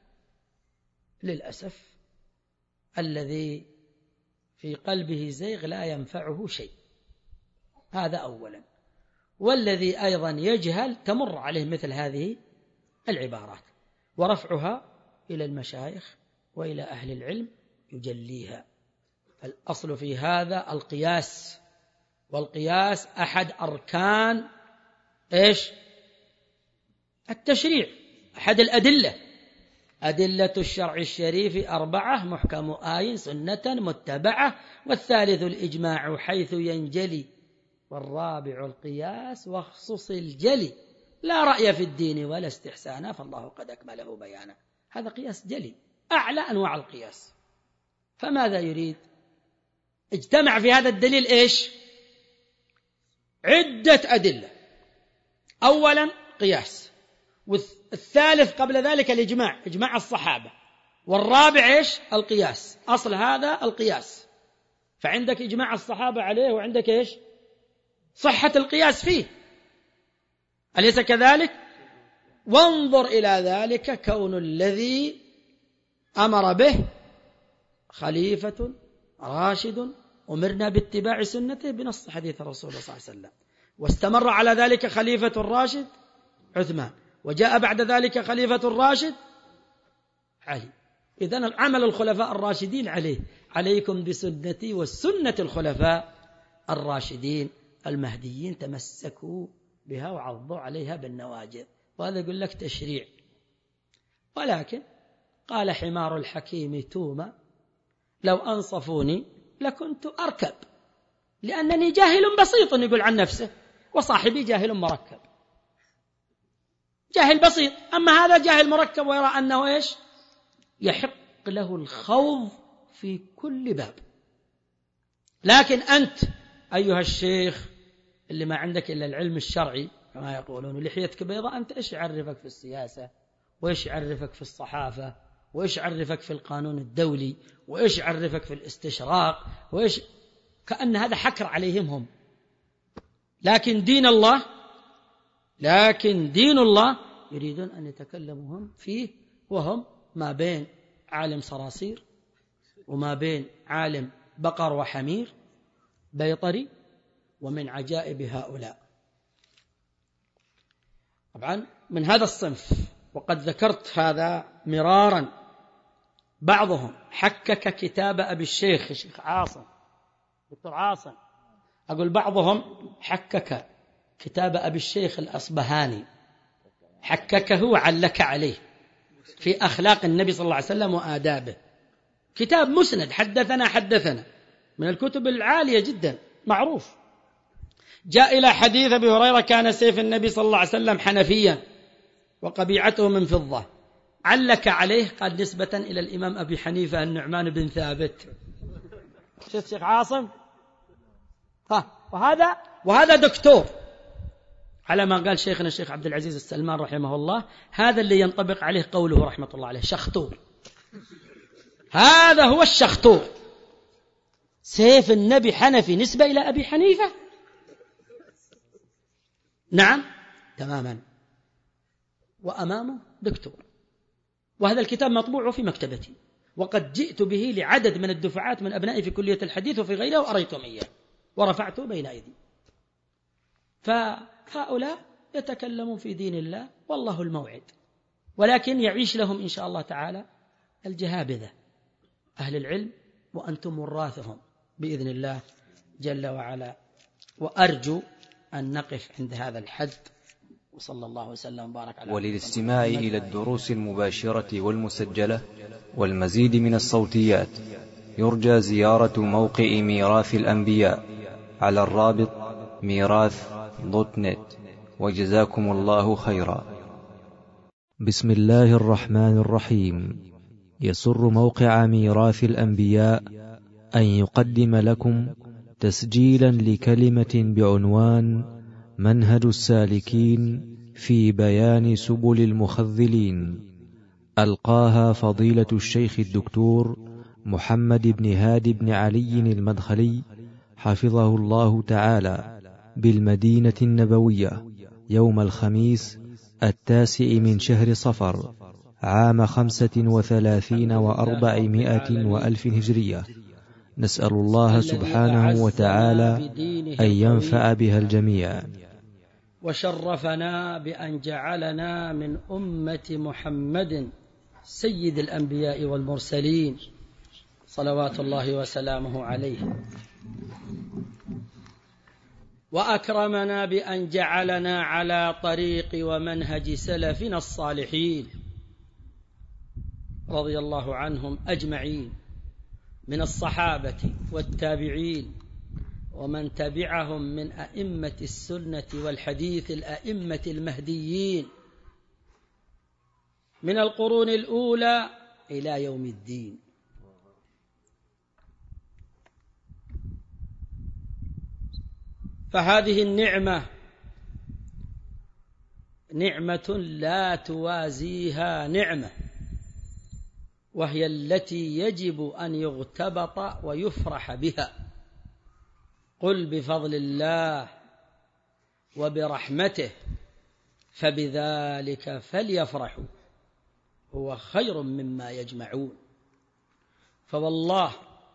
للأسف الذي في قلبه زيغ لا ينفعه شيء، هذا أولا. والذي أيضا يجهل تمر عليه مثل هذه العبارات، ورفعها إلى المشايخ وإلى أهل العلم يجليها. فالأصل في هذا القياس، والقياس أحد أركان إيش؟ التشريع، أحد الأدلة. أدلة الشرع الشريف أربعة: محكم آي، سنة متبعة، والثالث الإجماع حيث ينجلي، والرابع القياس واخصص الجلي، لا رأي في الدين ولا استحسانا فالله قد أكمله بيانا. هذا قياس جلي، أعلى أنواع القياس. فماذا يريد؟ اجتمع في هذا الدليل إيش؟ عدة أدلة. أولا قياس، والثالث قبل ذلك الإجماع، إجماع الصحابة، والرابع إيش؟ القياس. أصل هذا القياس، فعندك إجماع الصحابة عليه، وعندك إيش؟ صحة القياس فيه، أليس كذلك؟ وانظر إلى ذلك كون الذي أمر به خليفة راشد أمرنا باتباع سنته بنص حديث الرسول صلى الله عليه وسلم، واستمر على ذلك خليفة الراشد عثمان، وجاء بعد ذلك خليفة الراشد علي. إذن عمل الخلفاء الراشدين عليه: عليكم بسنتي والسنة الخلفاء الراشدين المهديين، تمسكوا بها وعضوا عليها بالنواجذ. وهذا يقول لك تشريع. ولكن قال حمار الحكيم توما: لو أنصفوني لكنت أركب، لأنني جاهل بسيط، يقول عن نفسه، وصاحبي جاهل مركب. جاهل بسيط، أما هذا جاهل مركب، ويرى أنه إيش؟ يحق له الخوض في كل باب. لكن أنت أيها الشيخ اللي ما عندك إلا العلم الشرعي كما يقولون، ولحيتك بيضاء، أنت إيش يعرفك في السياسة، وإيش يعرفك في الصحافة، وإيش يعرفك في القانون الدولي، وإيش يعرفك في الاستشراق، وإيش؟ كأن هذا حكر عليهم هم. لكن دين الله لكن دين الله يريدون أن يتكلموا هم فيه، وهم ما بين عالم صراصير وما بين عالم بقر وحمير بيطري. ومن عجائب هؤلاء طبعا من هذا الصنف، وقد ذكرت هذا مرارا، بعضهم حكك كتاب أبي الشيخ الشيخ عاصم، دكتور عاصم، أقول بعضهم حكك كتاب أبي الشيخ الأصبهاني، حككه وعلك عليه في أخلاق النبي صلى الله عليه وسلم وآدابه. كتاب مسند، حدثنا حدثنا، من الكتب العالية جدا معروف. جاء إلى حديث أبي هريرة: كان سيف النبي صلى الله عليه وسلم حنفيا وقبيعته من فضة، علك عليه قال نسبة إلى الإمام أبي حنيفة النعمان بن ثابت. شوف شيخ عاصم، ها، وهذا وهذا دكتور على ما قال شيخنا الشيخ عبد العزيز السلمان رحمه الله، هذا اللي ينطبق عليه قوله رحمة الله عليه شخطور. هذا هو الشخطور، سيف النبي حنفي نسبة إلى أبي حنيفة. نعم تماما، وأمامه دكتور، وهذا الكتاب مطبوع في مكتبتي، وقد جئت به لعدد من الدفعات من أبنائي في كلية الحديث وفي غيرها وأريتهم إياه ورفعته بين أيدي. فهؤلاء يتكلمون في دين الله والله الموعد، ولكن يعيش لهم إن شاء الله تعالى الجهابذة أهل العلم، وأنتم وراثهم بإذن الله جل وعلا. وأرجو أن نقف عند هذا الحد، وصلى الله وسلم وبارك على. وللاستماع إلى الدروس المباشرة والمسجلة والمزيد من الصوتيات يرجى زيارة موقع ميراث الأنبياء على الرابط ميراث دوت نت، وجزاكم الله خيرا. بسم الله الرحمن الرحيم. يسر موقع ميراث الأنبياء أن يقدم لكم تسجيلا لكلمة بعنوان منهج السالكين في بيان سبل المخذلين، ألقاها فضيلة الشيخ الدكتور محمد بن هادي بن علي المدخلي حفظه الله تعالى بالمدينة النبوية يوم الخميس التاسع من شهر صفر عام خمسة وثلاثين وأربعمائة وألف هجرية. نسأل الله سبحانه وتعالى أن ينفع بها الجميع. وشرفنا بأن جعلنا من أمة محمد سيد الأنبياء والمرسلين صلوات الله وسلامه عليه، وأكرمنا بأن جعلنا على طريق ومنهج سلفنا الصالحين رضي الله عنهم أجمعين من الصحابة والتابعين ومن تبعهم من أئمة السنة والحديث الأئمة المهديين من القرون الأولى إلى يوم الدين. فهذه النعمة نعمة لا توازيها نعمة، وهي التي يجب أن يغتبط ويفرح بها. قل بفضل الله وبرحمته فبذلك فليفرحوا هو خير مما يجمعون. فوالله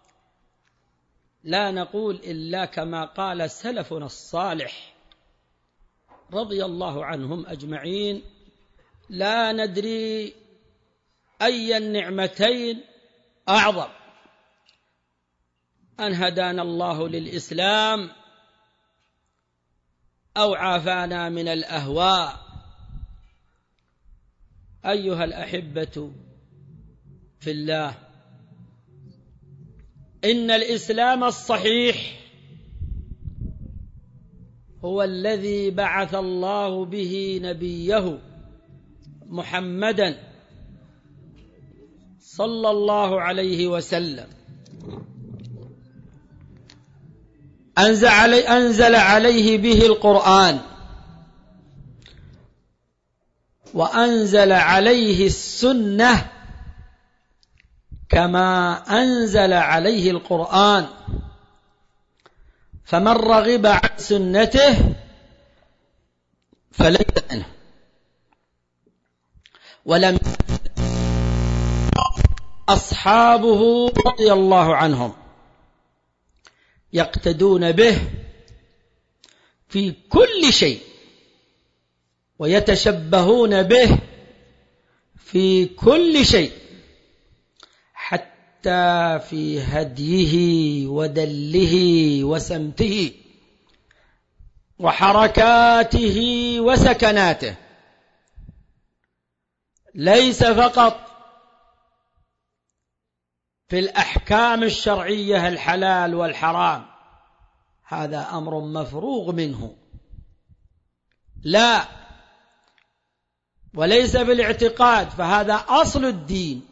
لا نقول إلا كما قال سلفنا الصالح رضي الله عنهم أجمعين: لا ندري أي النعمتين أعظم، أن هدانا الله للإسلام أو عافانا من الأهواء. أيها الأحبة في الله، إن الإسلام الصحيح هو الذي بعث الله به نبيه محمدا صلى الله عليه وسلم، أنزل عليه به القرآن، وأنزل عليه السنة كما أنزل عليه القرآن. فمن رغب عن سنته فليس منه. ولم أصحابه رضي الله عنهم يقتدون به في كل شيء، ويتشبهون به في كل شيء، حتى في هديه ودله وسمته وحركاته وسكناته، ليس فقط في الأحكام الشرعية الحلال والحرام، هذا أمر مفروغ منه، لا، وليس في الاعتقاد، فهذا أصل الدين،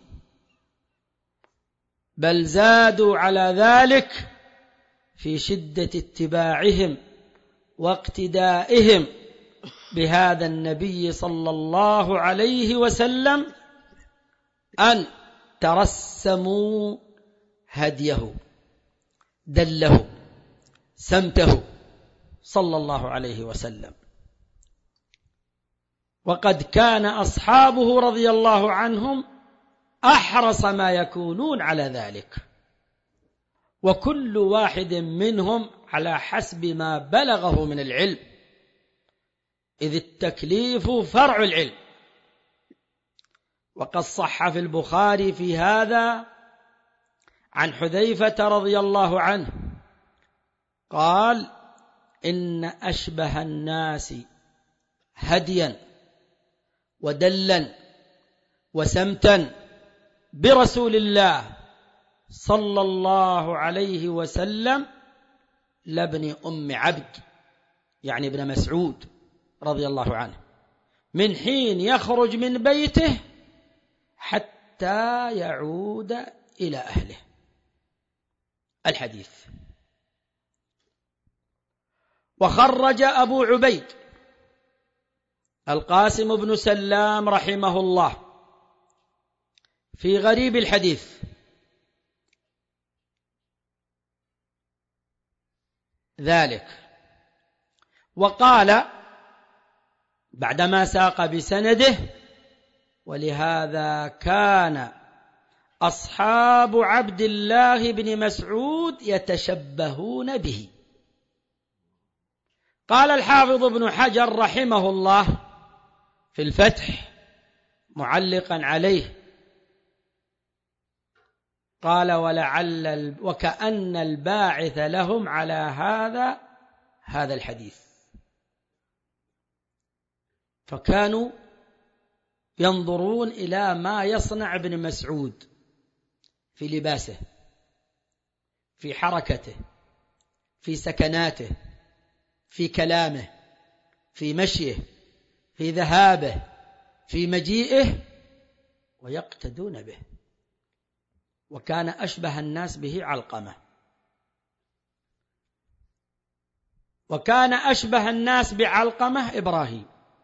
بل زادوا على ذلك في شدة اتباعهم واقتدائهم بهذا النبي صلى الله عليه وسلم أن ترسموا هديه، دله، سمته صلى الله عليه وسلم. وقد كان أصحابه رضي الله عنهم أحرص ما يكونون على ذلك، وكل واحد منهم على حسب ما بلغه من العلم، إذ التكليف فرع العلم. وقد صح في البخاري في هذا عن حذيفة رضي الله عنه قال: إن أشبه الناس هديا ودلا وسمتا برسول الله صلى الله عليه وسلم لابن أم عبد، يعني ابن مسعود رضي الله عنه، من حين يخرج من بيته حتى يعود إلى أهله. الحديث. وخرج أبو عبيد القاسم بن سلام رحمه الله في غريب الحديث ذلك، وقال بعدما ساق بسنده: ولهذا كان أصحاب عبد الله بن مسعود يتشبهون به. قال الحافظ ابن حجر رحمه الله في الفتح معلقا عليه، قال: ولعل وكأن الباعث لهم على هذا هذا الحديث، فكانوا ينظرون إلى ما يصنع ابن مسعود في لباسه، في حركته، في سكناته، في كلامه، في مشيه، في ذهابه، في مجيئه، ويقتدون به. وكان أشبه الناس به علقمة، وكان أشبه الناس بعلقمة إبراهيم،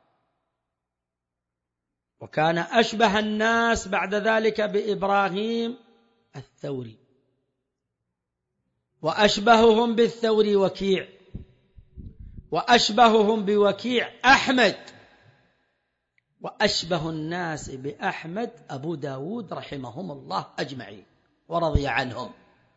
وكان أشبه الناس بعد ذلك بإبراهيم الثوري، وأشبههم بالثوري وكيع، وأشبههم بوكيع أحمد، وأشبه الناس بأحمد أبو داود رحمهم الله أجمعين ورضي عنهم.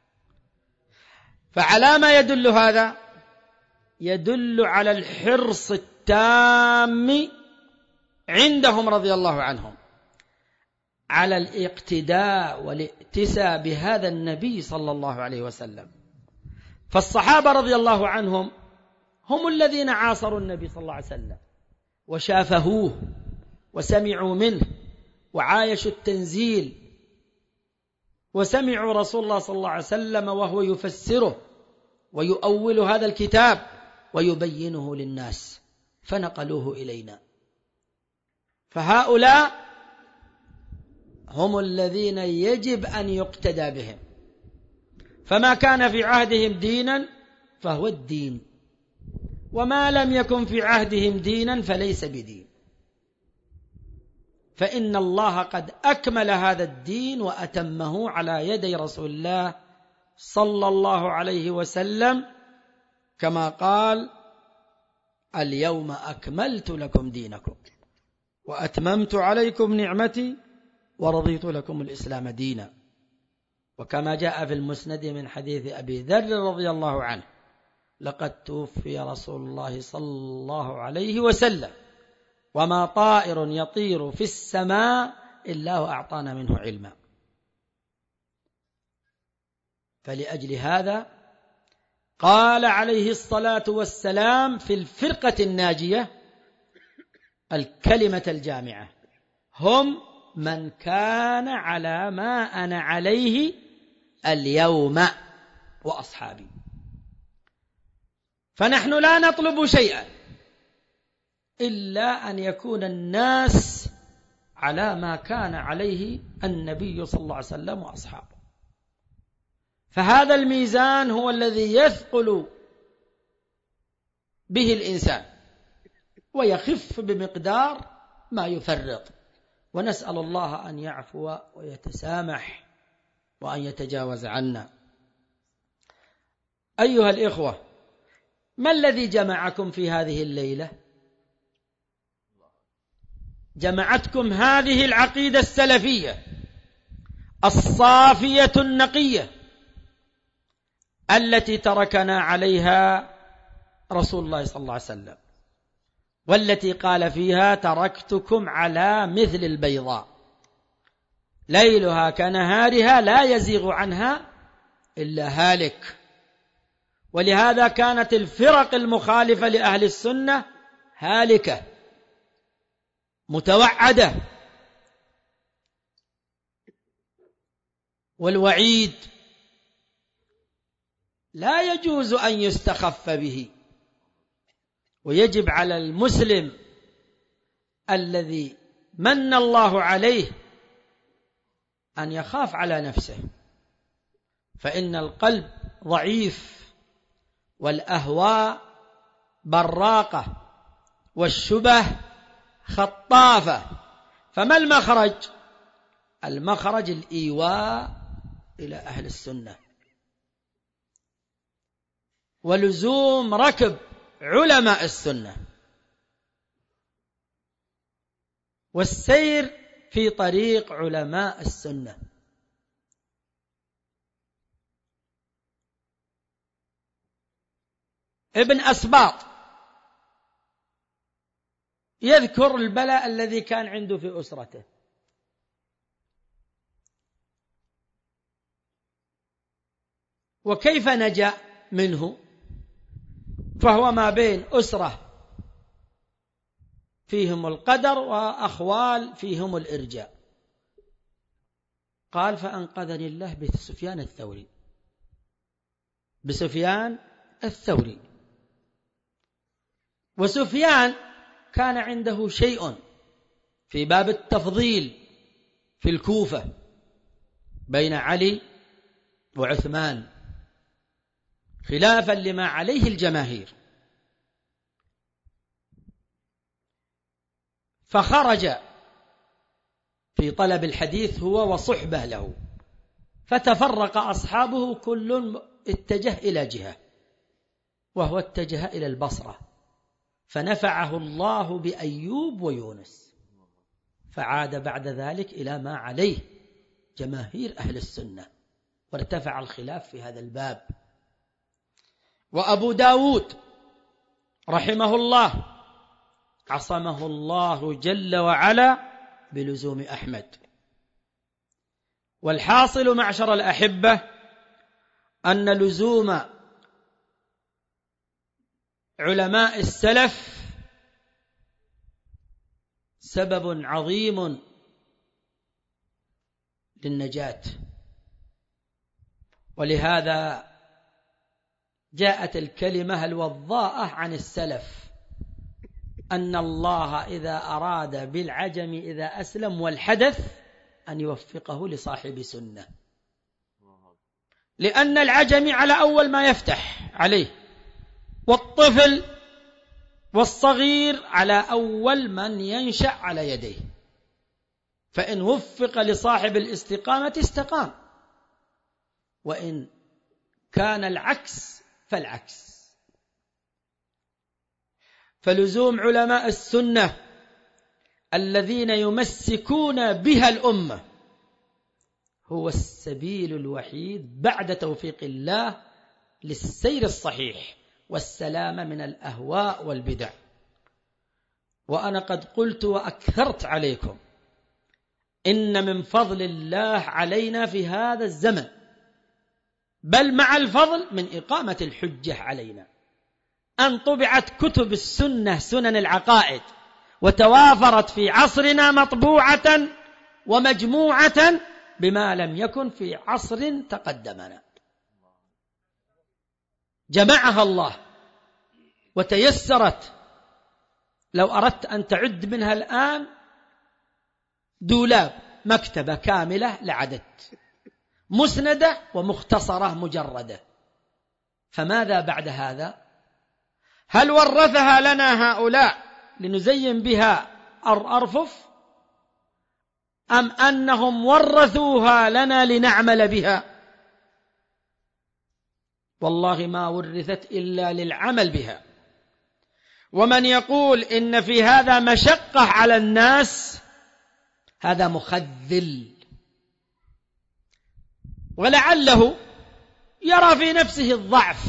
فعلى ما يدل هذا؟ يدل على الحرص التام عندهم رضي الله عنهم على الاقتداء والائتساء بهذا النبي صلى الله عليه وسلم. فالصحابة رضي الله عنهم هم الذين عاصروا النبي صلى الله عليه وسلم وشافهوه وسمعوا منه وعايشوا التنزيل، وسمعوا رسول الله صلى الله عليه وسلم وهو يفسره ويؤول هذا الكتاب ويبينه للناس، فنقلوه إلينا. فهؤلاء هم الذين يجب أن يقتدى بهم، فما كان في عهدهم دينا فهو الدين، وما لم يكن في عهدهم دينا فليس بدين. فإن الله قد أكمل هذا الدين وأتمه على يدي رسول الله صلى الله عليه وسلم، كما قال: اليوم أكملت لكم دينكم وأتممت عليكم نعمتي ورضيت لكم الإسلام دينا. وكما جاء في المسند من حديث أبي ذر رضي الله عنه: لقد توفي رسول الله صلى الله عليه وسلم وما طائر يطير في السماء إلا وأعطانا منه علما. فلأجل هذا قال عليه الصلاة والسلام في الفرقة الناجية الكلمة الجامعة: هم من كان على ما أنا عليه اليوم وأصحابي. فنحن لا نطلب شيئا إلا أن يكون الناس على ما كان عليه النبي صلى الله عليه وسلم وأصحابه. فهذا الميزان هو الذي يثقل به الإنسان، ويخف بمقدار ما يفرط. ونسأل الله أن يعفو ويتسامح وأن يتجاوز عنا. أيها الإخوة، ما الذي جمعكم في هذه الليلة؟ جمعتكم هذه العقيدة السلفية الصافية النقية التي تركنا عليها رسول الله صلى الله عليه وسلم، والتي قال فيها: تركتكم على مثل البيضاء ليلها كنهارها لا يزيغ عنها إلا هالك. ولهذا كانت الفرق المخالفة لأهل السنة هالكة متوعدة. والوعيد لا يجوز أن يستخف به، ويجب على المسلم الذي من الله عليه أن يخاف على نفسه، فإن القلب ضعيف والأهواء براقة والشبه خطافة. فما المخرج؟ المخرج الإيواء إلى أهل السنة ولزوم ركب علماء السنة والسير في طريق علماء السنة. ابن أسباط يذكر البلاء الذي كان عنده في أسرته، وكيف نجا منه. فهو ما بين أسرة فيهم القدر وأخوال فيهم الإرجاء. قال: فأنقذني الله بسفيان الثوري بسفيان الثوري. وسفيان كان عنده شيء في باب التفضيل في الكوفة بين علي وعثمان، خلافا لما عليه الجماهير. فخرج في طلب الحديث هو وصحبه له، فتفرق أصحابه كل اتجه إلى جهة، وهو اتجه إلى البصرة، فنفعه الله بأيوب ويونس، فعاد بعد ذلك إلى ما عليه جماهير أهل السنة، وارتفع الخلاف في هذا الباب. وأبو داود رحمه الله عصمه الله جل وعلا بلزوم أحمد. والحاصل معشر الأحبة أن لزوم علماء السلف سبب عظيم للنجاة. ولهذا جاءت الكلمة الوضاءة عن السلف أن الله إذا أراد بالعجم إذا أسلم والحدث أن يوفقه لصاحب سنة، لأن العجم على أول ما يفتح عليه، والطفل والصغير على أول من ينشأ على يديه، فإن وفق لصاحب الاستقامة استقام، وإن كان العكس فالعكس. فلزوم علماء السنة الذين يمسكون بها الأمة هو السبيل الوحيد بعد توفيق الله للسير الصحيح والسلامة من الأهواء والبدع. وأنا قد قلت وأكثرت عليكم إن من فضل الله علينا في هذا الزمن، بل مع الفضل من إقامة الحجة علينا، أن طبعت كتب السنة سنن العقائد وتوافرت في عصرنا مطبوعة ومجموعة بما لم يكن في عصر تقدمنا. جمعها الله وتيسرت، لو أردت أن تعد منها الآن دولاب مكتبة كاملة لعدت، مسندة ومختصرة مجردة. فماذا بعد هذا؟ هل ورثها لنا هؤلاء لنزين بها الأرفف أم أنهم ورثوها لنا لنعمل بها؟ والله ما ورثت إلا للعمل بها. ومن يقول إن في هذا مشقة على الناس هذا مخذل، ولعله يرى في نفسه الضعف،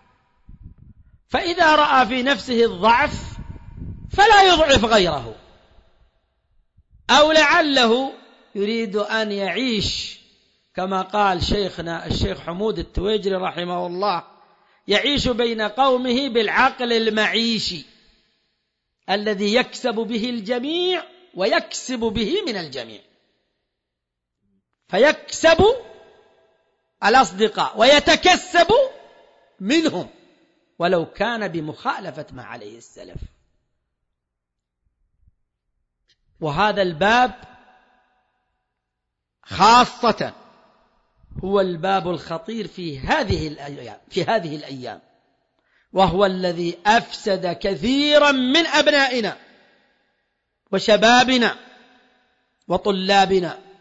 فإذا رأى في نفسه الضعف فلا يضعف غيره، أو لعله يريد أن يعيش كما قال شيخنا الشيخ حمود التويجري رحمه الله، يعيش بين قومه بالعقل المعيشي الذي يكسب به الجميع ويكسب به من الجميع، فيكسب الأصدقاء ويتكسب منهم ولو كان بمخالفة ما عليه السلف. وهذا الباب خاصة هو الباب الخطير في هذه الأيام في هذه الأيام، وهو الذي أفسد كثيرا من أبنائنا وشبابنا وطلابنا.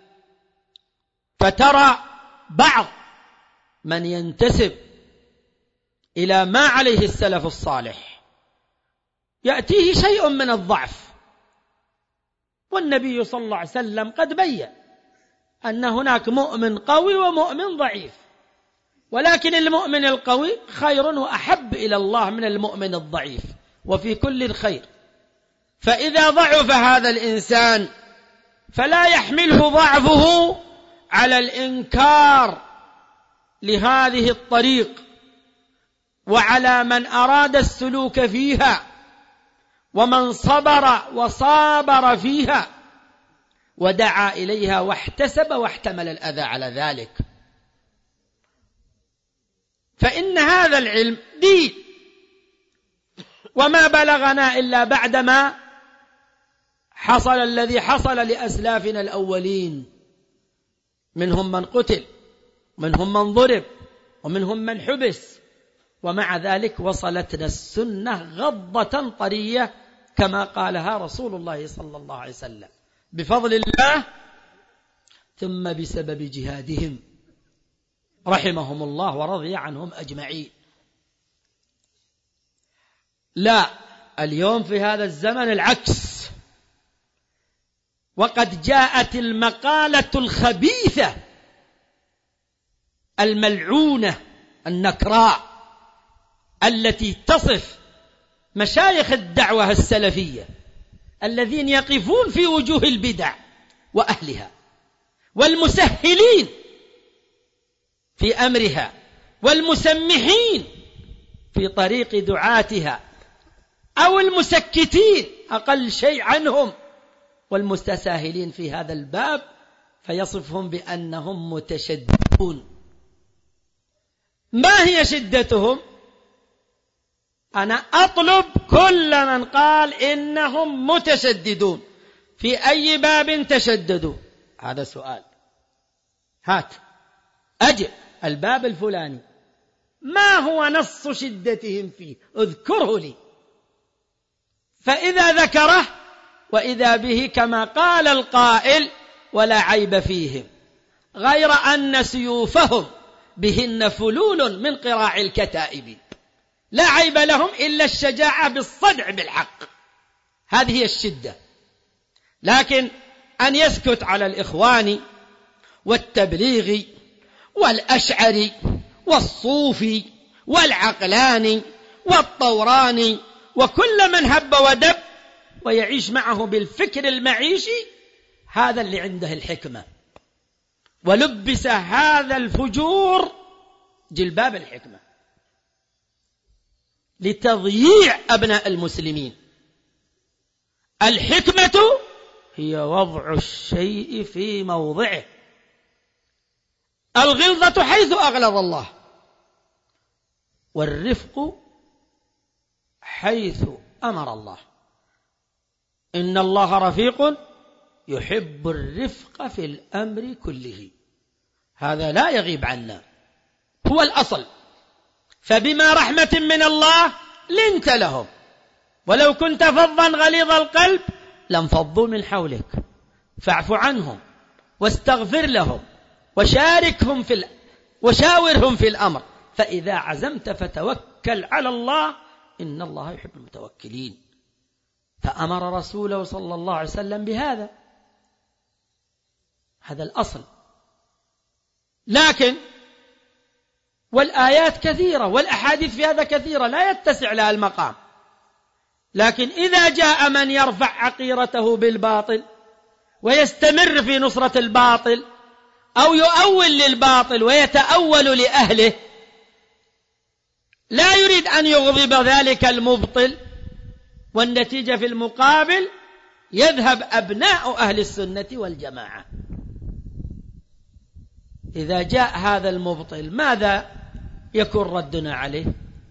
فترى بعض من ينتسب إلى ما عليه السلف الصالح يأتيه شيء من الضعف، والنبي صلى الله عليه وسلم قد بين أن هناك مؤمن قوي ومؤمن ضعيف، ولكن المؤمن القوي خير وأحب إلى الله من المؤمن الضعيف، وفي كل الخير. فإذا ضعف هذا الإنسان فلا يحمله ضعفه على الإنكار لهذه الطريق وعلى من أراد السلوك فيها ومن صبر وصابر فيها ودعا إليها واحتسب واحتمل الأذى على ذلك. فإن هذا العلم دين، وما بلغنا إلا بعدما حصل الذي حصل لأسلافنا الأولين، منهم من قتل ومنهم من ضرب ومنهم من حبس، ومع ذلك وصلتنا السنة غضة طرية كما قالها رسول الله صلى الله عليه وسلم، بفضل الله ثم بسبب جهادهم رحمهم الله ورضي عنهم أجمعين. لا، اليوم في هذا الزمن العكس، وقد جاءت المقالة الخبيثة الملعونة النكراء التي تصف مشايخ الدعوة السلفية الذين يقفون في وجوه البدع وأهلها والمسهلين في أمرها والمسمحين في طريق دعاتها، أو المسكتين أقل شيء عنهم والمتساهلين في هذا الباب، فيصفهم بأنهم متشددون. ما هي شدتهم؟ أنا أطلب كل من قال إنهم متشددون في أي باب تشددوا، هذا سؤال، هات أجب الباب الفلاني ما هو نص شدتهم فيه اذكره لي، فإذا ذكره وإذا به كما قال القائل ولا عيب فيهم، غير أن سيوفهم بهن فلول من قراع الكتائب، لا عيب لهم إلا الشجاعة بالصدع بالحق، هذه هي الشدة. لكن أن يسكت على الإخوان والتبليغ والأشعري والصوفي والعقلاني والطوراني وكل من هب ودب ويعيش معه بالفكر المعيشي، هذا اللي عنده الحكمة، ولبس هذا الفجور جلباب الحكمة لتضييع أبناء المسلمين. الحكمة هي وضع الشيء في موضعه، الغلظة حيث أغلظ الله، والرفق حيث أمر الله. إن الله رفيق يحب الرفق في الأمر كله، هذا لا يغيب عنا، هو الأصل. فبما رحمة من الله لنت لهم ولو كنت فظا غليظ القلب لانفضوا من حولك فاعف عنهم واستغفر لهم وشاركهم في ال... وشاورهم في الأمر فإذا عزمت فتوكل على الله إن الله يحب المتوكلين. فأمر رسوله صلى الله عليه وسلم بهذا، هذا الأصل. لكن والآيات كثيرة والأحاديث في هذا كثيرة لا يتسع لها المقام، لكن إذا جاء من يرفع عقيرته بالباطل ويستمر في نصرة الباطل أو يؤول للباطل ويتأول لأهله لا يريد أن يغضب ذلك المبطل، والنتيجة في المقابل يذهب أبناء أهل السنة والجماعة. إذا جاء هذا المبطل ماذا يكون ردنا عليه؟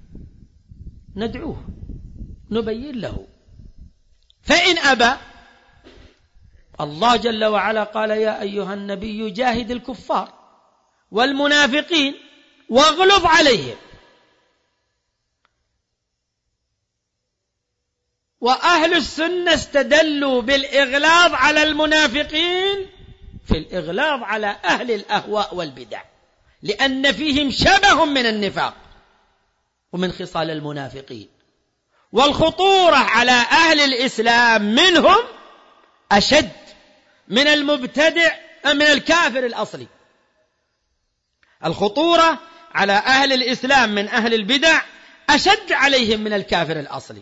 ندعوه نبين له، فإن أبى الله جل وعلا قال يا أيها النبي جاهد الكفار والمنافقين واغلظ عليهم. وأهل السنة استدلوا بالإغلاظ على المنافقين في الإغلاظ على أهل الأهواء والبدع، لأن فيهم شبه من النفاق ومن خصال المنافقين، والخطورة على أهل الإسلام منهم أشد من المبتدع من الكافر الأصلي. الخطورة على أهل الإسلام من أهل البدع أشد عليهم من الكافر الأصلي.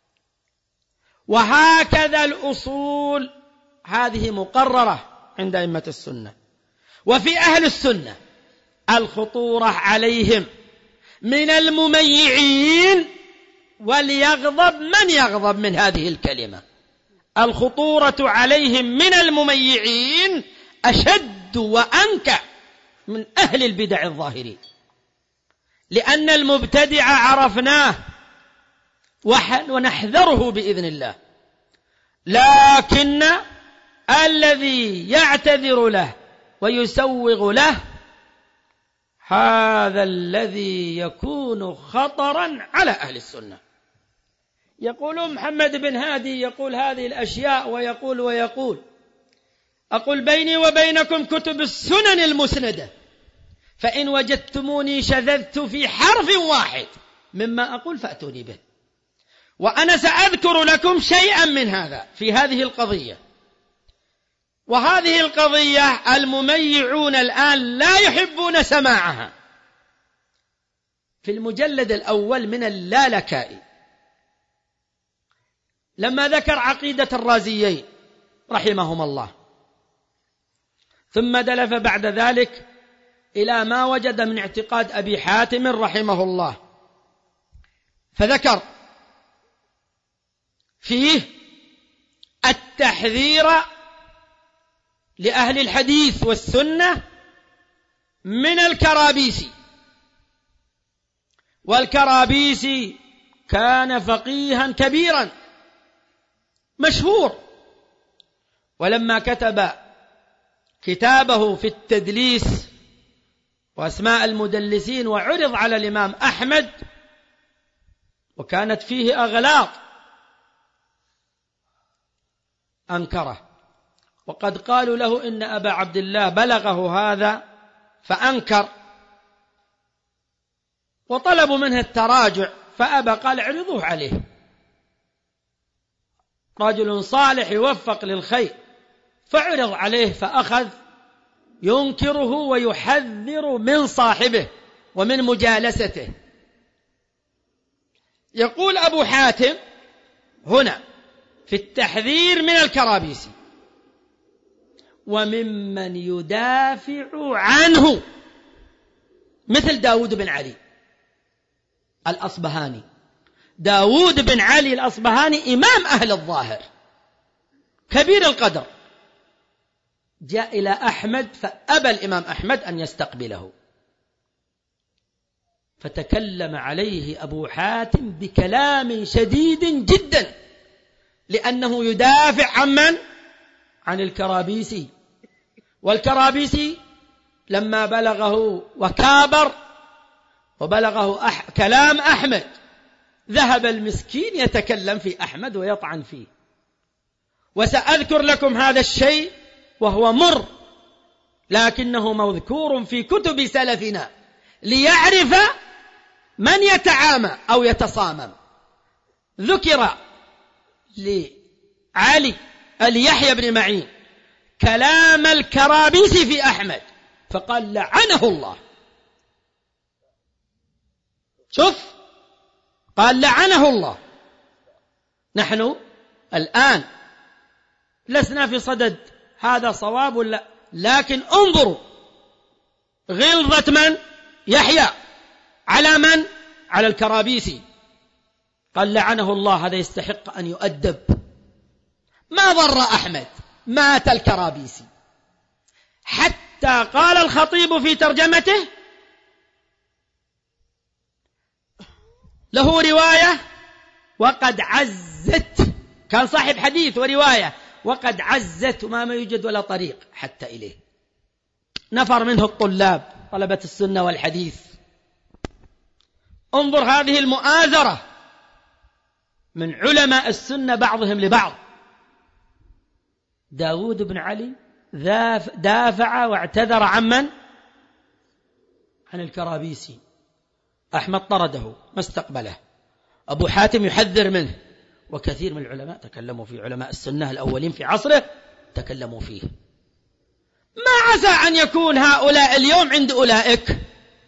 وهكذا الأصول هذه مقررة عند أئمة السنة. وفي أهل السنة الخطورة عليهم من المميعين، وليغضب من يغضب من هذه الكلمة، الخطورة عليهم من المميعين أشد وأنكى من أهل البدع الظاهرين، لأن المبتدع عرفناه ونحذره بإذن الله، لكن الذي يعتذر له ويسوغ له هذا الذي يكون خطرا على أهل السنة. يقول محمد بن هادي يقول هذه الأشياء ويقول ويقول أقول بيني وبينكم كتب السنن المسندة، فإن وجدتموني شذذت في حرف واحد مما أقول فأتوني به، وأنا سأذكر لكم شيئا من هذا في هذه القضية. وهذه القضية المميعون الآن لا يحبون سماعها. في المجلد الأول من اللالكائي لما ذكر عقيدة الرازيين رحمهم الله، ثم دلف بعد ذلك إلى ما وجد من اعتقاد أبي حاتم رحمه الله، فذكر فيه التحذير لأهل الحديث والسنة من الكرابيسي. والكرابيسي كان فقيها كبيرا مشهور، ولما كتب كتابه في التدليس وأسماء المدلسين وعرض على الإمام أحمد وكانت فيه أغلاط أنكره، وقد قالوا له إن أبا عبد الله بلغه هذا فأنكر، وطلبوا منه التراجع فأبى، قال اعرضوه عليه، رجل صالح يوفق للخير. فعرض عليه فأخذ ينكره ويحذر من صاحبه ومن مجالسته. يقول أبو حاتم هنا في التحذير من الكرابيسي: وممن يدافع عنه مثل داود بن علي الأصبهاني. داود بن علي الأصبهاني إمام أهل الظاهر كبير القدر، جاء إلى أحمد فأبى الإمام أحمد أن يستقبله، فتكلم عليه أبو حاتم بكلام شديد جدا، لأنه يدافع عن من؟ عن الكرابيسي. والكرابيسي لما بلغه وكابر وبلغه أح... كلام أحمد ذهب المسكين يتكلم في أحمد ويطعن فيه. وسأذكر لكم هذا الشيء وهو مر، لكنه مذكور في كتب سلفنا ليعرف من يتعامى أو يتصامم. ذكر لعلي اليحيى بن معين كلام الكرابيسي في أحمد فقال لعنه الله. شوف، قال لعنه الله. نحن الآن لسنا في صدد هذا صواب ولا، لكن انظروا غلظة من يحيى على من؟ على الكرابيسي. قال لعنه الله، هذا يستحق أن يؤدب. ما ضر أحمد، مات الكرابيسي. حتى قال الخطيب في ترجمته له رواية وقد عزت، كان صاحب حديث ورواية، وقد عزت وما ما يوجد ولا طريق حتى إليه. نفر منه الطلاب طلبة السنة والحديث. انظر هذه المؤازرة من علماء السنة بعضهم لبعض. داود بن علي دافع واعتذر عن من؟ عن الكرابيسي. أحمد طرده ما استقبله. أبو حاتم يحذر منه، وكثير من العلماء تكلموا في علماء السنة الأولين في عصره تكلموا فيه. ما عسى أن يكون هؤلاء اليوم عند أولئك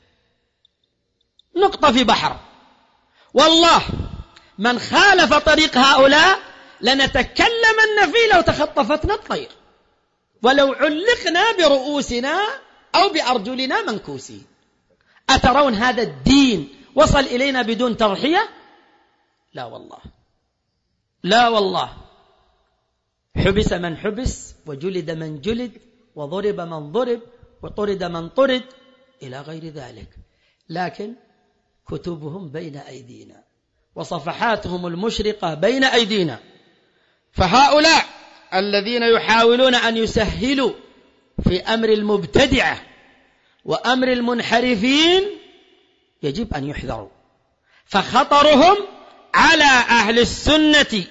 نقطة في بحر. والله من خالف طريق هؤلاء لنتكلمن فيه لو تخطفتنا الطير، ولو علقنا برؤوسنا أو بأرجلنا منكوسين. أترون هذا الدين وصل إلينا بدون تضحية؟ لا والله، لا والله. حبس من حبس، وجلد من جلد، وضرب من ضرب، وطرد من طرد، إلى غير ذلك. لكن كتبهم بين أيدينا وصفحاتهم المشرقة بين أيدينا. فهؤلاء الذين يحاولون أن يسهلوا في أمر المبتدعة وأمر المنحرفين يجب أن يحذروا، فخطرهم على أهل السنة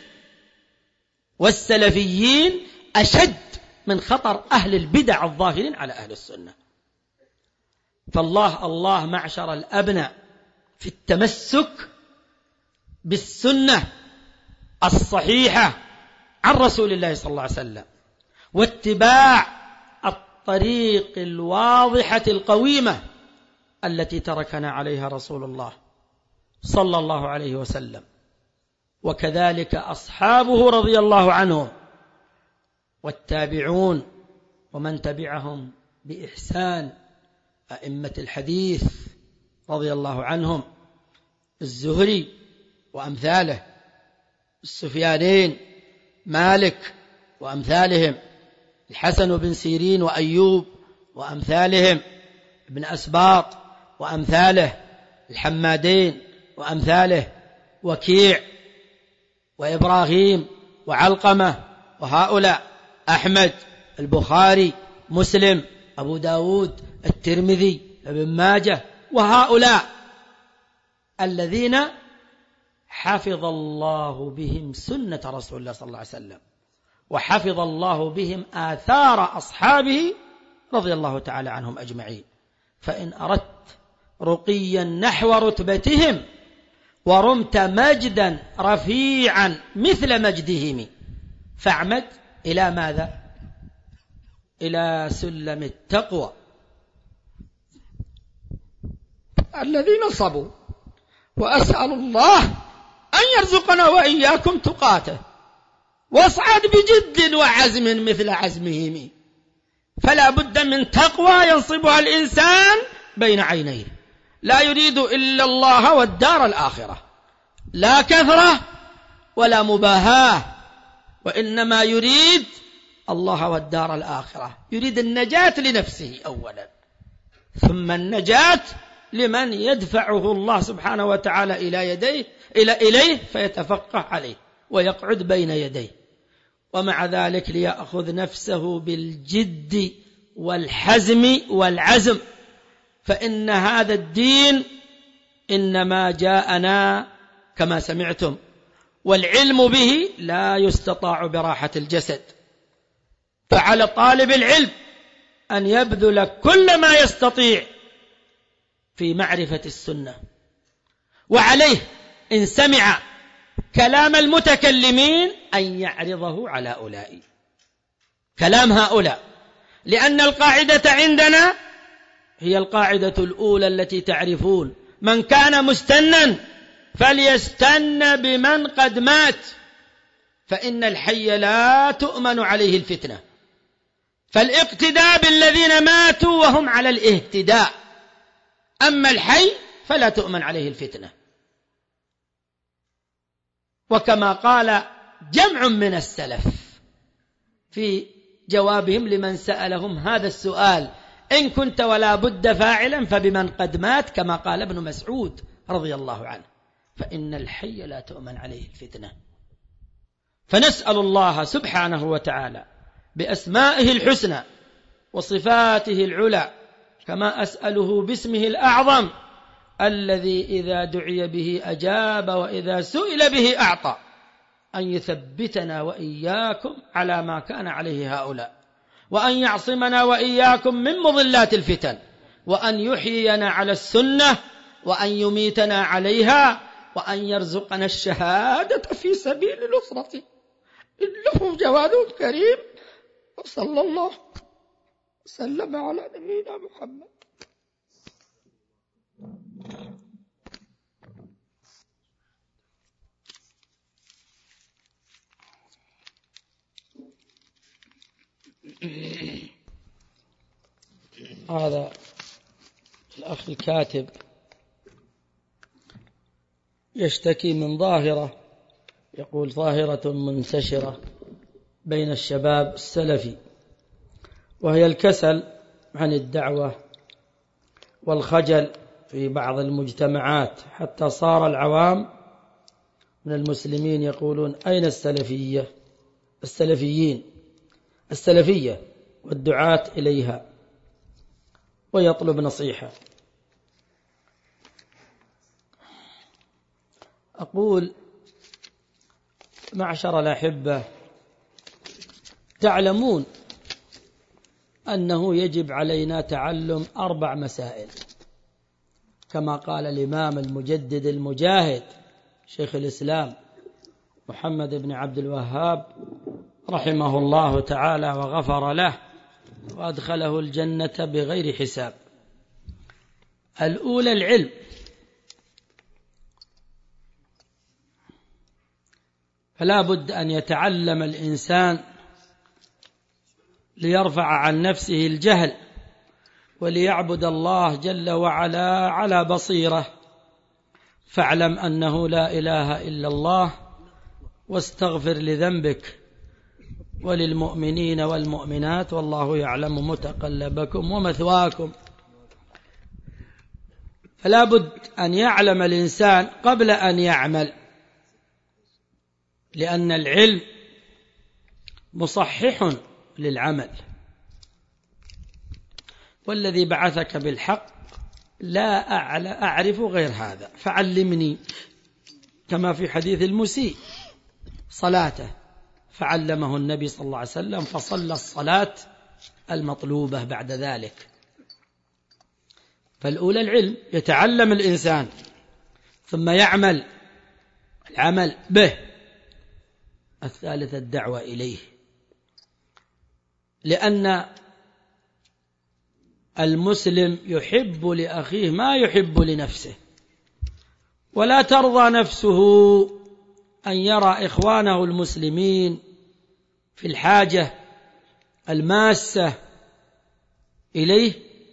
والسلفيين أشد من خطر أهل البدع الظاهرين على أهل السنة. فالله الله معشر الأبناء في التمسك بالسنة الصحيحة عن رسول الله صلى الله عليه وسلم، واتباع الطريق الواضحة القويمة التي تركنا عليها رسول الله صلى الله عليه وسلم، وكذلك أصحابه رضي الله عنهم والتابعون ومن تبعهم بإحسان، أئمة الحديث رضي الله عنهم، الزهري وأمثاله، السفيانين، مالك وأمثالهم، الحسن بن سيرين وأيوب وأمثالهم، ابن أسباط وأمثاله، الحمادين وأمثاله، وكيع وإبراهيم وعلقمة، وهؤلاء أحمد، البخاري، مسلم، أبو داود، الترمذي، ابن ماجه، وهؤلاء الذين حفظ الله بهم سنة رسول الله صلى الله عليه وسلم، وحفظ الله بهم آثار أصحابه رضي الله تعالى عنهم أجمعين. فإن أردت رقيا نحو رتبتهم ورمت مجدا رفيعا مثل مجدهم فاعمد إلى ماذا؟ إلى سلم التقوى الذي نصبوا. وأسأل الله أن يرزقنا وإياكم تقاته، واصعد بجد وعزم مثل عزمهم، فلا بد من تقوى ينصبها الإنسان بين عينيه، لا يريد إلا الله والدار الآخرة، لا كثرة ولا مباهاة، وإنما يريد الله والدار الآخرة، يريد النجاة لنفسه أولا، ثم النجاة لمن يدفعه الله سبحانه وتعالى إلى يديه إلى إليه فيتفقه عليه ويقعد بين يديه. ومع ذلك ليأخذ نفسه بالجد والحزم والعزم، فإن هذا الدين إنما جاءنا كما سمعتم، والعلم به لا يستطاع براحة الجسد، فعلى طالب العلم أن يبذل كل ما يستطيع في معرفة السنة، وعليه إن سمع كلام المتكلمين أن يعرضه على أولئك كلام هؤلاء، لأن القاعدة عندنا هي القاعدة الأولى التي تعرفون: من كان مستنا فليستن بمن قد مات، فإن الحي لا تؤمن عليه الفتنة. فالاقتداء بالذين ماتوا وهم على الاهتداء، أما الحي فلا تؤمن عليه الفتنة. وكما قال جمع من السلف في جوابهم لمن سألهم هذا السؤال: إن كنت ولا بد فاعلا فبمن قد مات، كما قال ابن مسعود رضي الله عنه: فإن الحي لا تؤمن عليه الفتنة. فنسأل الله سبحانه وتعالى بأسمائه الحسنى وصفاته العلى، كما أسأله باسمه الأعظم الذي إذا دعي به أجاب وإذا سئل به أعطى، أن يثبتنا وإياكم على ما كان عليه هؤلاء، وأن يعصمنا وإياكم من مضلات الفتن، وأن يحيينا على السنة، وأن يميتنا عليها، وأن يرزقنا الشهادة في سبيل النصرة، إنه جواد كريم. وصلى الله وسلم على نبينا محمد. هذا الأخ الكاتب يشتكي من ظاهرة، يقول: ظاهرة منتشرة بين الشباب السلفي، وهي الكسل عن الدعوة والخجل في بعض المجتمعات، حتى صار العوام من المسلمين يقولون: أين السلفية السلفيين السلفية والدعاة إليها، ويطلب نصيحة. أقول: معشر الأحبة، تعلمون أنه يجب علينا تعلم أربع مسائل، كما قال الإمام المجدد المجاهد شيخ الإسلام محمد بن عبد الوهاب رحمه الله تعالى وغفر له وأدخله الجنة بغير حساب. الأولى العلم، فلا بد أن يتعلم الإنسان ليرفع عن نفسه الجهل، وليعبد الله جل وعلا على بصيرة. فاعلم أنه لا إله إلا الله، واستغفر لذنبك وللمؤمنين والمؤمنات، والله يعلم متقلبكم ومثواكم. فلا بد أن يعلم الإنسان قبل أن يعمل، لأن العلم مصحح للعمل. والذي بعثك بالحق لا أعرف غير هذا فعلمني، كما في حديث المسيء صلاته، فعلمه النبي صلى الله عليه وسلم فصلى الصلاة المطلوبة بعد ذلك. فالأولى العلم، يتعلم الإنسان ثم يعمل العمل به. الثالثة الدعوة إليه، لأن المسلم يحب لأخيه ما يحب لنفسه، ولا ترضى نفسه أن يرى إخوانه المسلمين في الحاجة الماسة إليه،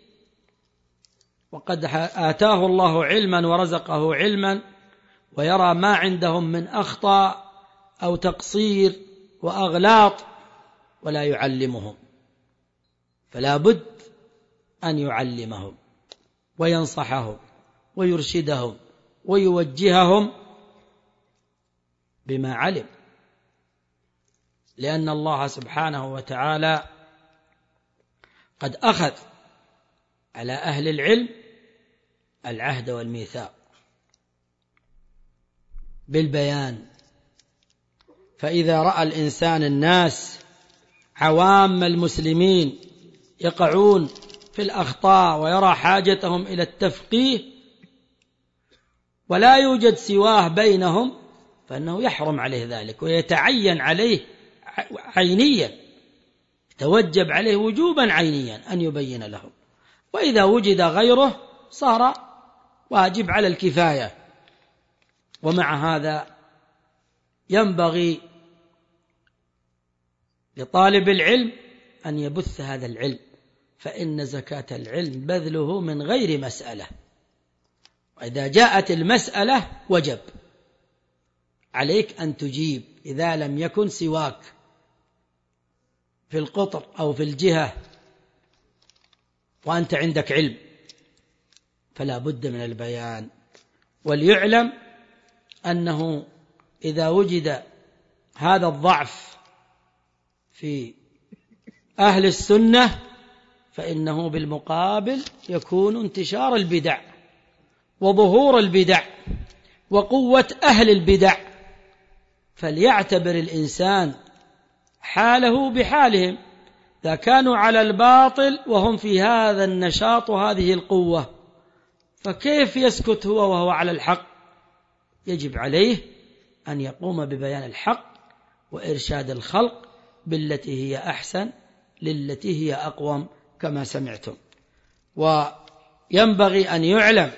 وقد آتاه الله علما ورزقه علما، ويرى ما عندهم من أخطاء أو تقصير وأغلاط ولا يعلمهم. فلا بد أن يعلمهم وينصحهم ويرشدهم ويوجههم بما علم، لأن الله سبحانه وتعالى قد أخذ على أهل العلم العهد والميثاق. بالبيان. فإذا رأى الإنسان الناس عوام المسلمين يقعون في الأخطاء ويرى حاجتهم إلى التفقيه ولا يوجد سواه بينهم، فإنه يحرم عليه ذلك ويتعين عليه عينيا، توجب عليه وجوبا عينيا أن يبين لهم. وإذا وجد غيره صار واجب على الكفاية. ومع هذا ينبغي لطالب العلم أن يبث هذا العلم، فإن زكاة العلم بذله من غير مسألة. وإذا جاءت المسألة وجب عليك أن تجيب إذا لم يكن سواك في القطر أو في الجهة وأنت عندك علم، فلا بد من البيان. وليعلم أنه إذا وجد هذا الضعف في أهل السنة فإنه بالمقابل يكون انتشار البدع وظهور البدع وقوة أهل البدع، فليعتبر الإنسان حاله بحالهم. إذا كانوا على الباطل وهم في هذا النشاط وهذه القوة، فكيف يسكت هو وهو على الحق؟ يجب عليه أن يقوم ببيان الحق وإرشاد الخلق بالتي هي أحسن للتي هي أقوم كما سمعتم. وينبغي أن يعلم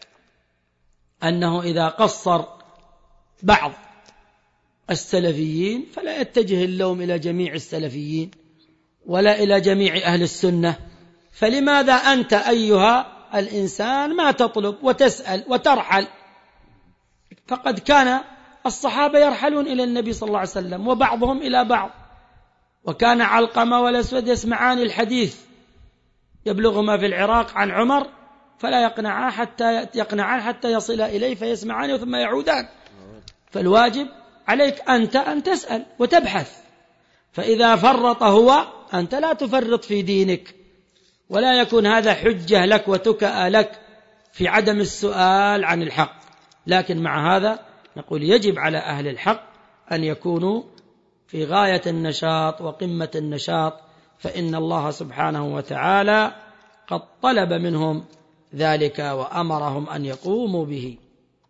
أنه إذا قصر بعض السلفيين فلا يتجه اللوم إلى جميع السلفيين ولا إلى جميع أهل السنة. فلماذا أنت أيها الإنسان ما تطلب وتسأل وترحل؟ فقد كان الصحابة يرحلون إلى النبي صلى الله عليه وسلم وبعضهم إلى بعض، وكان علقمة والأسود يسمعان الحديث يبلغهما في العراق عن عمر فلا يقنعان حتى يقنعان حتى يصل إليه فيسمعان ثم يعودان. فالواجب عليك أنت أن تسأل وتبحث، فإذا فرط هو أنت لا تفرط في دينك، ولا يكون هذا حجة لك وتكأ لك في عدم السؤال عن الحق. لكن مع هذا نقول يجب على أهل الحق أن يكونوا في غاية النشاط وقمة النشاط، فإن الله سبحانه وتعالى قد طلب منهم ذلك وأمرهم أن يقوموا به.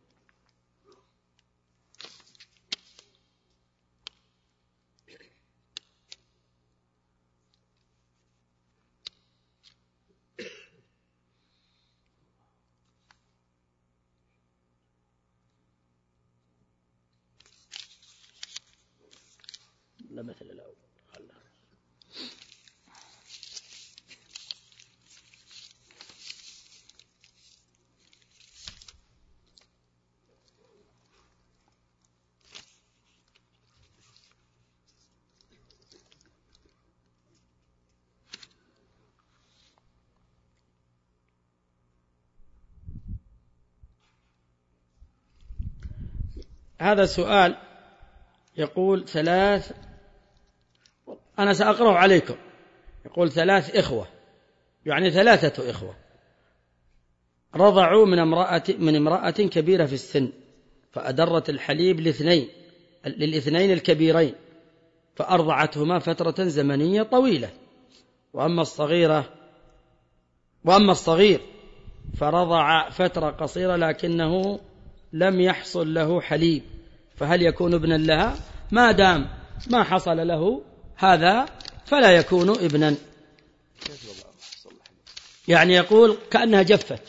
لا مثل الأول. هذا سؤال يقول ثلاث، أنا سأقرأ عليكم. يقول ثلاث إخوة، يعني ثلاثة إخوة رضعوا من امرأة من امرأة كبيرة في السن، فأدرت الحليب لاثنين للاثنين الكبيرين، فأرضعتهما فترة زمنية طويلة، وأما الصغيرة وأما الصغير فرضع فترة قصيرة لكنه لم يحصل له حليب، فهل يكون ابنا لها؟ ما دام ما حصل له هذا فلا يكون ابنا. يعني يقول كأنها جفت.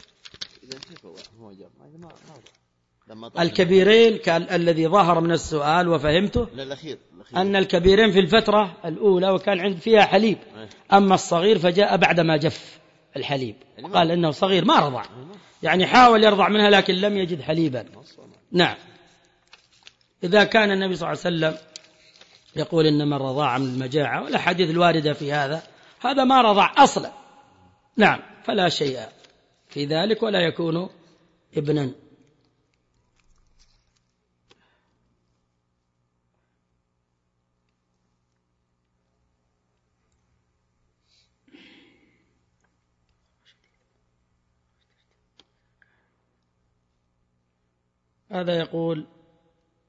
الكبيرين الذي ظهر من السؤال وفهمته أن الكبيرين في الفترة الأولى وكان عند فيها حليب، أما الصغير فجاء بعدما جف الحليب، قال إنه صغير ما رضع، يعني حاول يرضع منها لكن لم يجد حليبا. نعم. إذا كان النبي صلى الله عليه وسلم يقول إنما الرضاعة من المجاعة والأحاديث الواردة في هذا، هذا ما رضع أصلا. نعم، فلا شيء في ذلك ولا يكون ابنا. هذا يقول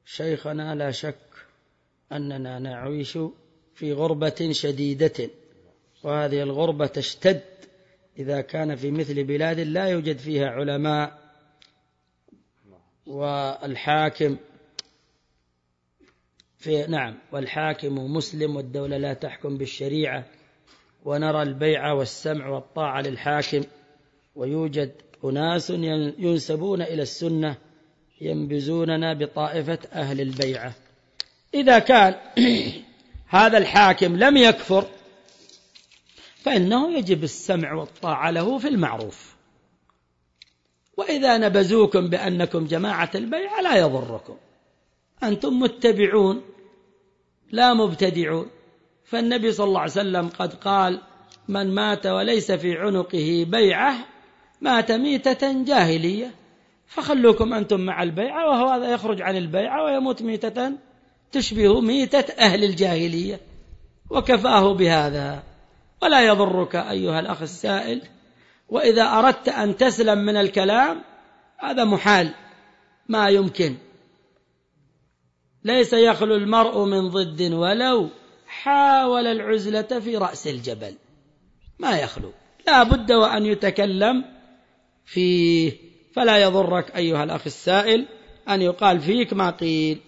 شيخنا لا شك أننا نعيش في غربة شديدة، وهذه الغربة تشتد إذا كان في مثل بلاد لا يوجد فيها علماء، والحاكم في نعم والحاكم مسلم والدولة لا تحكم بالشريعة، ونرى البيع والسمع والطاعة للحاكم، ويوجد أناس ينسبون إلى السنة ينبذوننا بطائفة أهل البيعة. إذا كان هذا الحاكم لم يكفر فإنه يجب السمع والطاعة له في المعروف، وإذا نبذوكم بأنكم جماعة البيعة لا يضركم، أنتم متبعون لا مبتدعون. فالنبي صلى الله عليه وسلم قد قال: من مات وليس في عنقه بيعة مات ميتة جاهلية، فخلوكم أنتم مع البيعة، وهو هذا يخرج عن البيعة ويموت ميتة تشبه ميتة أهل الجاهلية، وكفاه بهذا. ولا يضرك أيها الأخ السائل، وإذا أردت أن تسلم من الكلام هذا محال، ما يمكن، ليس يخلو المرء من ضد ولو حاول العزلة في رأس الجبل، ما يخلو، لا بد وأن يتكلم فيه. فلا يضرك أيها الأخ السائل أن يقال فيك ما قيل.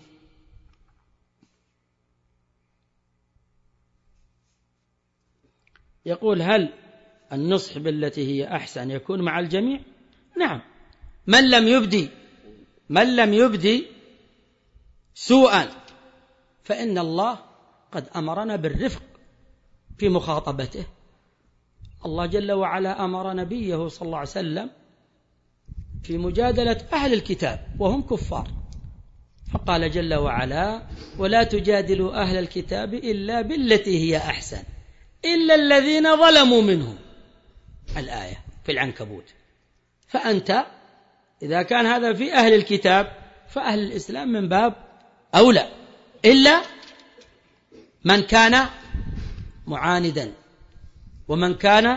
يقول: هل النصح بالتي هي أحسن يكون مع الجميع؟ نعم، من لم يبدي من لم يبدي سوءا فإن الله قد أمرنا بالرفق في مخاطبته. الله جل وعلا أمر نبيه صلى الله عليه وسلم في مجادلة أهل الكتاب وهم كفار، فقال جل وعلا: ولا تجادلوا أهل الكتاب إلا بالتي هي أحسن إلا الذين ظلموا منهم، الآية في العنكبوت. فأنت إذا كان هذا في أهل الكتاب فأهل الإسلام من باب أولى، إلا من كان معاندا ومن كان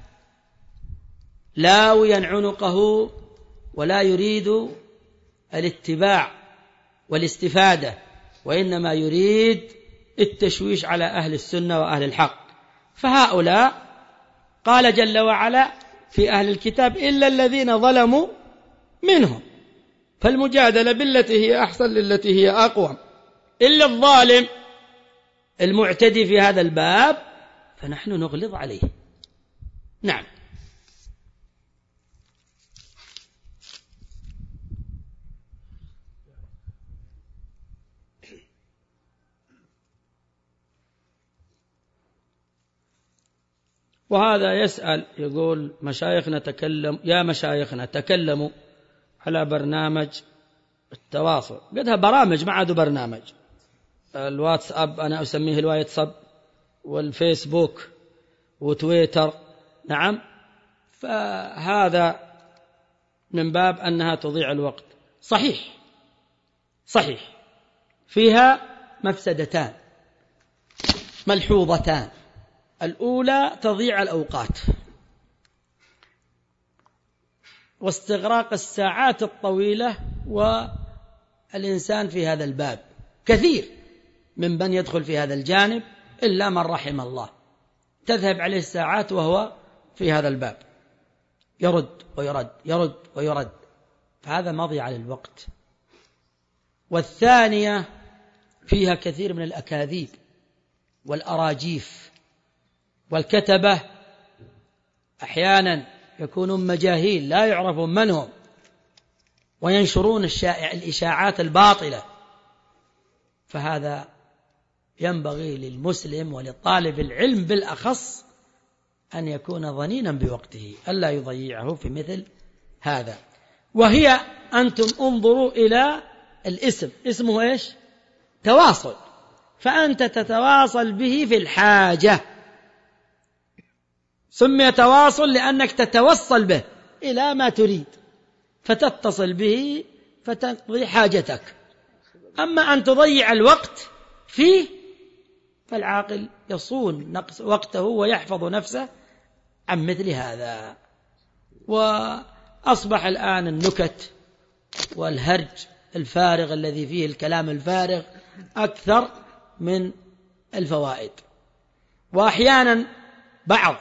لاويا عنقه ولا يريد الاتباع والاستفادة، وإنما يريد التشويش على أهل السنة وأهل الحق. فهؤلاء قال جل وعلا في أهل الكتاب إلا الذين ظلموا منهم، فالمجادلة بالتي هي أحسن للتي هي أقوم. إلا الظالم المعتدي في هذا الباب فنحن نغلظ عليه. نعم. وهذا يسأل يقول: مشايخنا تكلم يا مشايخنا تكلموا على برنامج التواصل، قدها برامج ما عاد برنامج، الواتساب أنا أسميه الواتساب والفيسبوك وتويتر، نعم، فهذا من باب أنها تضيع الوقت. صحيح صحيح فيها مفسدتان ملحوظتان. الأولى تضيع الأوقات واستغراق الساعات الطويلة، والإنسان في هذا الباب كثير من من يدخل في هذا الجانب إلا من رحم الله، تذهب عليه الساعات وهو في هذا الباب يرد ويرد يرد ويرد، فهذا مضيعة للوقت. والثانية فيها كثير من الأكاذيب والأراجيف، والكتبة أحيانا يكونون مجاهيل لا يعرفون من هم، وينشرون الشائع الإشاعات الباطلة. فهذا ينبغي للمسلم ولطالب العلم بالأخص أن يكون ظنينا بوقته، ألا يضيعه في مثل هذا. وهي أنتم انظروا إلى الاسم، اسمه إيش؟ تواصل، فأنت تتواصل به في الحاجة، سمي تواصل لأنك تتوصل به إلى ما تريد، فتتصل به فتقضي حاجتك. أما أن تضيع الوقت فيه فالعاقل يصون وقته ويحفظ نفسه عن مثل هذا. وأصبح الآن النكت والهرج الفارغ الذي فيه الكلام الفارغ أكثر من الفوائد. وأحيانا بعض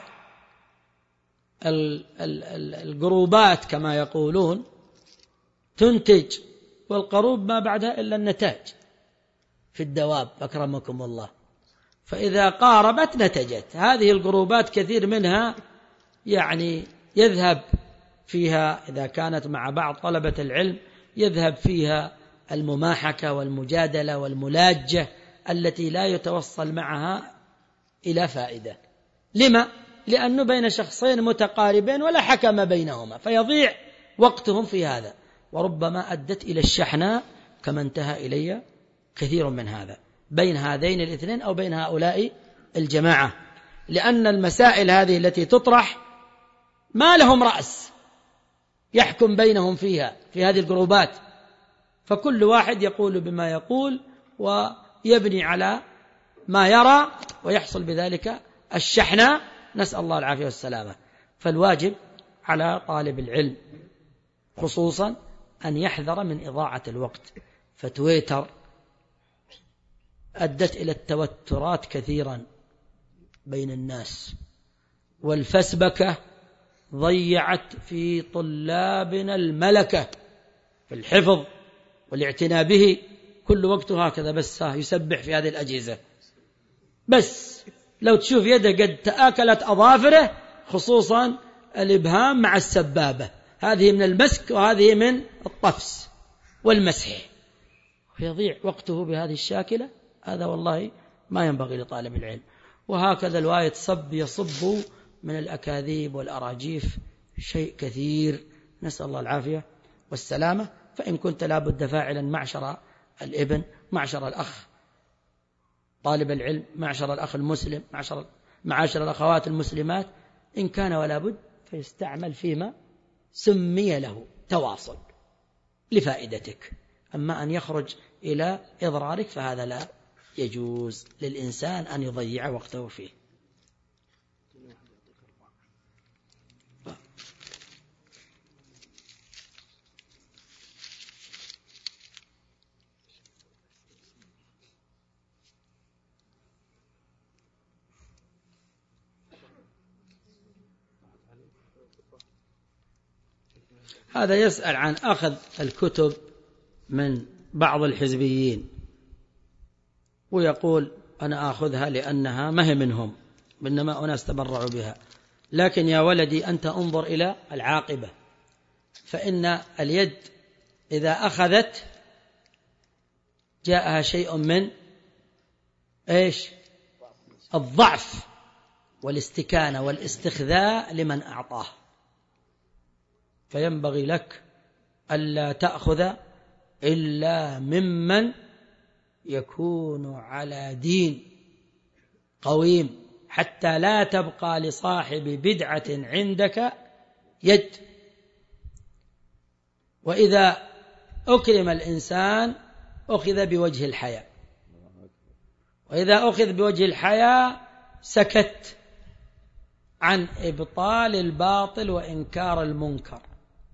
الجروبات كما يقولون تنتج والقروب ما بعدها إلا النتاج في الدواب أكرمكم الله، فإذا قاربت نتجت. هذه الجروبات كثير منها يعني يذهب فيها إذا كانت مع بعض طلبة العلم يذهب فيها المماحكة والمجادلة والملاجة التي لا يتوصل معها إلى فائدة. لما؟ لأنه بين شخصين متقاربين ولا حكم بينهما، فيضيع وقتهم في هذا، وربما أدت إلى الشحناء كما انتهى إلي كثير من هذا بين هذين الاثنين أو بين هؤلاء الجماعة، لأن المسائل هذه التي تطرح ما لهم رأس يحكم بينهم فيها في هذه الجروبات، فكل واحد يقول بما يقول ويبني على ما يرى ويحصل بذلك الشحناء، نسأل الله العافية والسلامة. فالواجب على طالب العلم خصوصا أن يحذر من إضاعة الوقت، فتويتر أدت إلى التوترات كثيرا بين الناس، والفسبكة ضيعت في طلابنا الملكة في الحفظ والاعتناء به، كل وقته هكذا بس يسبح في هذه الأجهزة، بس لو تشوف يده قد تآكلت أظافره، خصوصا الإبهام مع السبابة، هذه من المسك وهذه من الطفس والمسح، ويضيع وقته بهذه الشاكلة. هذا والله ما ينبغي لطالب العلم. وهكذا الواية صب يصب من الأكاذيب والأراجيف شيء كثير، نسأل الله العافية والسلامة. فإن كنت لابد فاعلا معشر الابن، معشر الأخ طالب العلم، معشر الأخ المسلم، معشر, معاشر الأخوات المسلمات، إن كان ولا بد فيستعمل فيما سمي له تواصل لفائدتك. أما أن يخرج إلى إضرارك فهذا لا يجوز للإنسان أن يضيع وقته فيه. هذا يسأل عن أخذ الكتب من بعض الحزبيين، ويقول أنا أخذها لأنها ما هي منهم، إنما أناس تبرعوا بها. لكن يا ولدي أنت انظر إلى العاقبة، فإن اليد إذا أخذت جاءها شيء من إيش؟ الضعف والاستكانة والاستخذاء لمن أعطاه، فينبغي لك ألا تأخذ إلا ممن يكون على دين قويم، حتى لا تبقى لصاحب بدعة عندك يد. وإذا أكرم الإنسان أخذ بوجه الحياء، وإذا أخذ بوجه الحياء سكت عن إبطال الباطل وإنكار المنكر.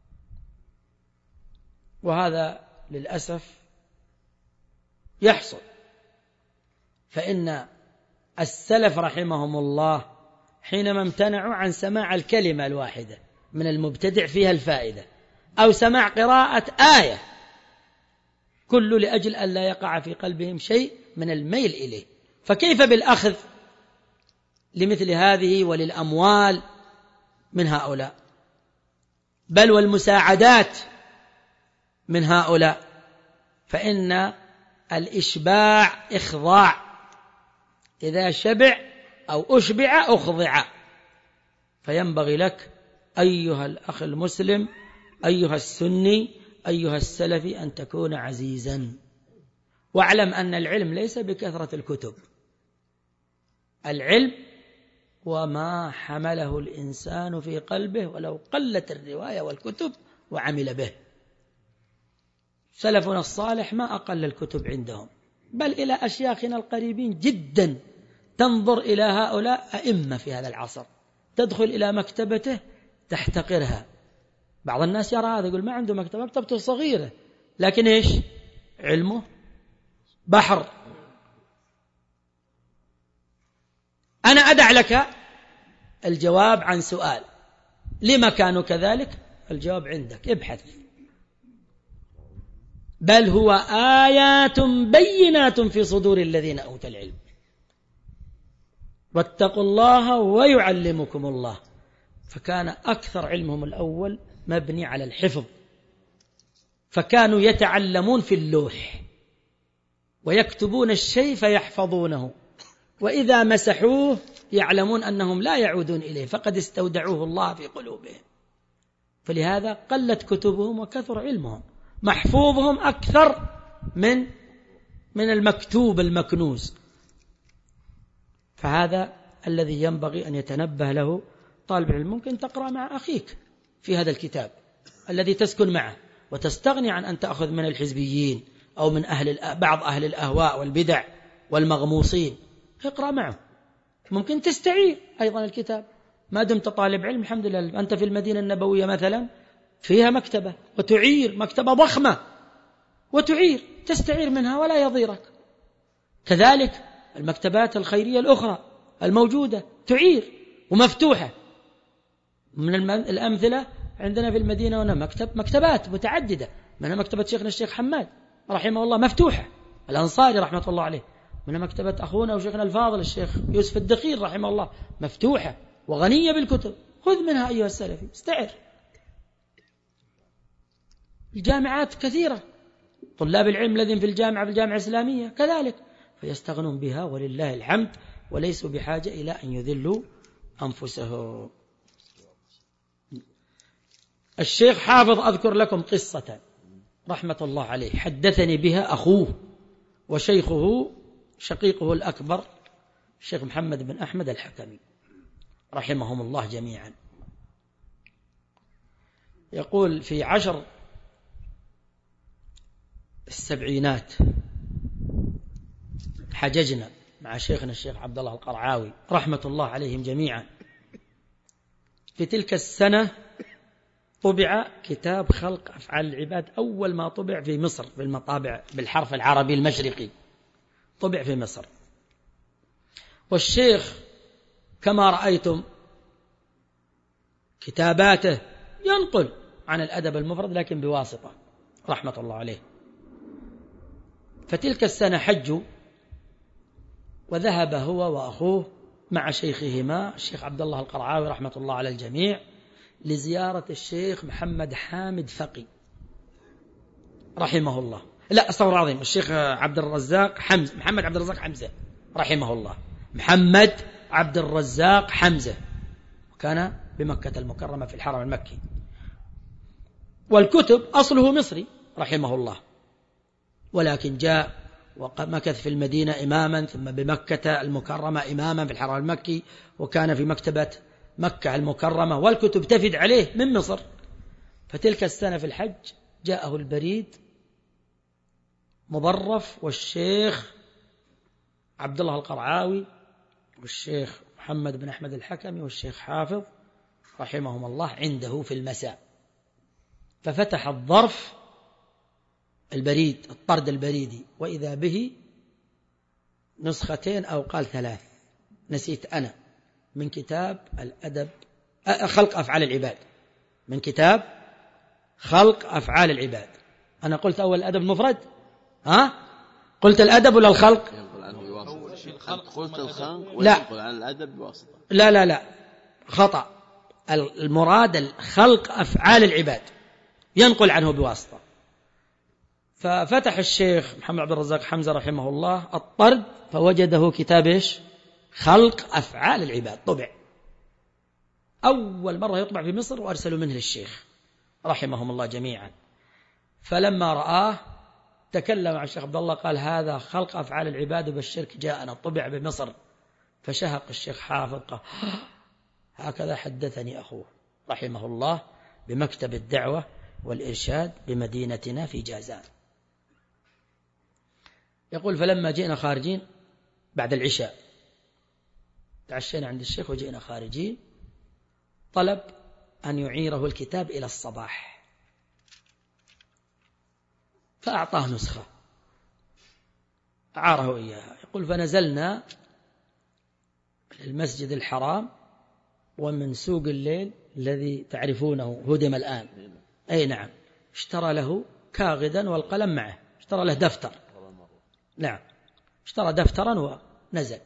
وهذا للأسف يحصل، فإن السلف رحمهم الله حينما امتنعوا عن سماع الكلمة الواحدة من المبتدع فيها الفائدة، أو سماع قراءة آية، كل لأجل أن لا يقع في قلبهم شيء من الميل إليه، فكيف بالأخذ لمثل هذه وللأموال من هؤلاء، بل والمساعدات من هؤلاء؟ فإن الإشباع إخضاع، إذا شبع أو أشبع أخضع. فينبغي لك أيها الأخ المسلم، أيها السني، أيها السلفي، أن تكون عزيزا، واعلم أن العلم ليس بكثرة الكتب، العلم وما حمله الإنسان في قلبه ولو قلت الرواية والكتب وعمل به. سلفنا الصالح ما أقل الكتب عندهم، بل إلى أشياخنا القريبين جدا تنظر إلى هؤلاء أئمة في هذا العصر، تدخل إلى مكتبته تحتقرها. بعض الناس يرى هذا يقول ما عنده مكتبة، مكتبته صغيرة، لكن إيش علمه بحر. أنا أدع لك الجواب عن سؤال لما كانوا كذلك، الجواب عندك، ابحث. بل هو آيات بينات في صدور الذين أوتوا العلم واتقوا الله ويعلمكم الله. فكان أكثر علمهم الأول مبني على الحفظ، فكانوا يتعلمون في اللوح ويكتبون الشيء فيحفظونه، وإذا مسحوه يعلمون أنهم لا يعودون إليه فقد استودعوه الله في قلوبهم. فلهذا قلت كتبهم وكثر علمهم، محفوظهم أكثر من من المكتوب المكنوز. فهذا الذي ينبغي أن يتنبه له طالب العلم. ممكن تقرأ مع أخيك في هذا الكتاب الذي تسكن معه وتستغني عن أن تأخذ من الحزبيين أو من أهل بعض أهل الأهواء والبدع والمغموصين. اقرأ معه، ممكن تستعير أيضا الكتاب ما دمت طالب علم. الحمد لله أنت في المدينة النبوية مثلا فيها مكتبة وتعير، مكتبة ضخمة وتعير، تستعير منها ولا يضيرك. كذلك المكتبات الخيرية الأخرى الموجودة تعير ومفتوحة. من الأمثلة عندنا في المدينة هنا مكتب مكتبات متعددة، منها مكتبة شيخنا الشيخ حماد رحمه الله مفتوحة الأنصاري رحمة الله عليه، منها مكتبة أخونا وشيخنا الفاضل الشيخ يوسف الدخيل رحمه الله مفتوحة وغنية بالكتب، خذ منها أيها السلفي استعر. الجامعات كثيرة، طلاب العلم الذين في الجامعة في الجامعة الإسلامية كذلك فيستغنون بها ولله الحمد، وليسوا بحاجة إلى أن يذلوا أنفسهم. الشيخ حافظ أذكر لكم قصة رحمة الله عليه حدثني بها أخوه وشيخه شقيقه الأكبر الشيخ محمد بن أحمد الحكمي رحمهم الله جميعا. يقول في عشر السبعينات حججنا مع شيخنا الشيخ عبد الله القرعاوي رحمة الله عليهم جميعا. في تلك السنة طبع كتاب خلق أفعال العباد، أول ما طبع في مصر بالمطابع بالحرف العربي المشرقي، طبع في مصر. والشيخ كما رأيتم كتاباته ينقل عن الأدب المفرد لكن بواسطة رحمة الله عليه. فتلك السنة حجوا وذهب هو وأخوه مع شيخهما الشيخ عبد الله القرعاوي رحمة الله على الجميع لزيارة الشيخ محمد حامد فقي رحمه الله، لا استغفر الله العظيم، الشيخ عبد الرزاق حمزة، محمد عبد الرزاق حمزة رحمه الله، محمد عبد الرزاق حمزة، كان بمكة المكرمة في الحرم المكي، والكتب أصله مصري رحمه الله، ولكن جاء ومكث في المدينة إماما، ثم بمكة المكرمة إماما في الحرم المكي، وكان في مكتبة مكة المكرمة، والكتب تفد عليه من مصر. فتلك السنة في الحج جاءه البريد مضرف، والشيخ عبد الله القرعاوي والشيخ محمد بن أحمد الحكمي والشيخ حافظ رحمهم الله عنده في المساء. ففتح الظرف البريد الطرد البريدي وإذا به نسختين أو قال ثلاث نسيت أنا من كتاب الأدب خلق أفعال العباد، من كتاب خلق أفعال العباد. أنا قلت أول الأدب المفرد، ها قلت الأدب ولا الخلق؟ قلت الخلق لا وينقل عن الأدب بواسطة. لا لا لا خطأ، المراد الخلق أفعال العباد ينقل عنه بواسطة. ففتح الشيخ محمد عبد الرزاق حمزة رحمه الله الطرد فوجده كتاب إيش؟ خلق أفعال العباد، طبع أول مرة يطبع في مصر، وأرسلوا منه للشيخ رحمهم الله جميعا. فلما رآه تكلم مع الشيخ عبد الله قال هذا خلق أفعال العباد بالشرك جاءنا طبع بمصر. فشهق الشيخ حافظ قال هكذا حدثني أخوه رحمه الله بمكتب الدعوة والإرشاد بمدينتنا في جازان. يقول فلما جئنا خارجين بعد العشاء تعشينا عند الشيخ وجئنا خارجين، طلب أن يعيره الكتاب إلى الصباح. فأعطاه نسخة أعاره إياها. يقول فنزلنا المسجد الحرام ومن سوق الليل الذي تعرفونه هدم الآن، أي نعم، اشترى له كاغدا والقلم معه، اشترى له دفتر، نعم اشترى دفترا ونزل.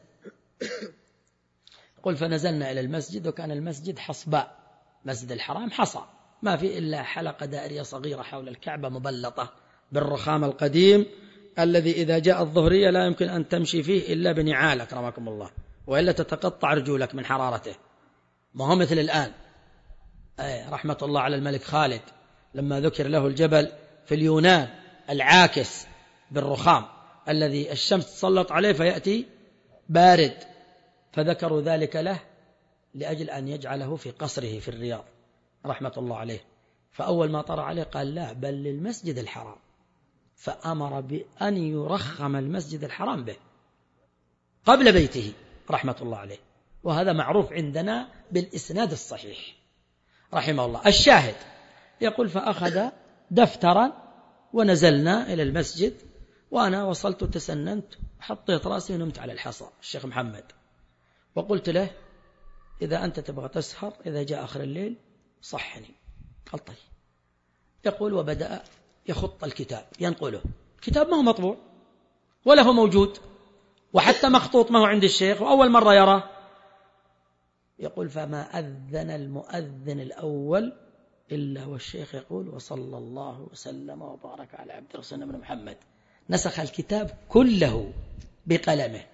قل فنزلنا إلى المسجد وكان المسجد حصباء، مسجد الحرام حصى، ما في إلا حلقة دائرية صغيرة حول الكعبة مبلطة بالرخام القديم الذي إذا جاء الظهرية لا يمكن أن تمشي فيه إلا بنعالك رحمكم الله، وإلا تتقطع رجولك من حرارته، ما هو مثل الآن. أي رحمة الله على الملك خالد لما ذكر له الجبل في اليونان العاكس بالرخام الذي الشمس تسلط عليه فيأتي بارد، فذكروا ذلك له لأجل أن يجعله في قصره في الرياض رحمة الله عليه. فأول ما طرأ عليه قال لا بل للمسجد الحرام، فأمر بأن يرخم المسجد الحرام به قبل بيته رحمة الله عليه، وهذا معروف عندنا بالإسناد الصحيح رحمه الله. الشاهد يقول فأخذ دفترا ونزلنا إلى المسجد، وأنا وصلت تسننت حطيت رأسي ونمت على الحصى الشيخ محمد، وقلت له إذا أنت تبغى تسهر إذا جاء آخر الليل صحني. قال طيب. يقول وبدأ يخط الكتاب ينقله، الكتاب ما هو مطبوع ولا هو موجود وحتى مخطوط ما هو عند الشيخ وأول مرة يراه. يقول فما أذن المؤذن الأول إلا والشيخ يقول وصلى الله وسلم وبارك على عبد رسولنا بن محمد، نسخ الكتاب كله بقلمه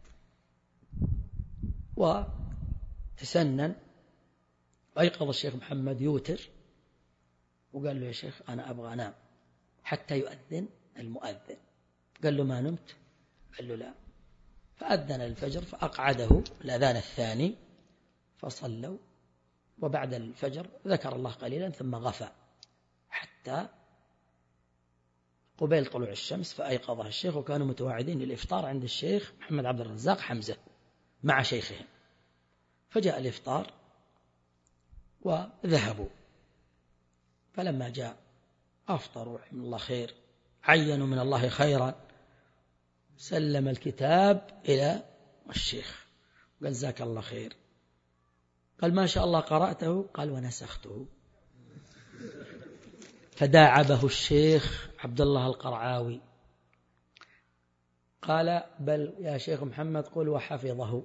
وتسنن. وأيقظ الشيخ محمد يوتر وقال له يا شيخ أنا أبغى أنام حتى يؤذن المؤذن. قال له ما نمت؟ قال له لا. فأذن الفجر فأقعده الأذان الثاني فصلوا، وبعد الفجر ذكر الله قليلا ثم غفى حتى قبيل طلوع الشمس، فأيقظه الشيخ، وكانوا متواعدين للإفطار عند الشيخ محمد عبد الرزاق حمزة مع شيخهم، فجاء الإفطار وذهبوا. فلما جاء أفطروا رحمه الله خير، عينوا من الله خيرا، سلم الكتاب إلى الشيخ قال جزاك الله خير. قال ما شاء الله قرأته؟ قال ونسخته. فداعبه الشيخ عبد الله القرعاوي قال بل يا شيخ محمد قل وحفظه.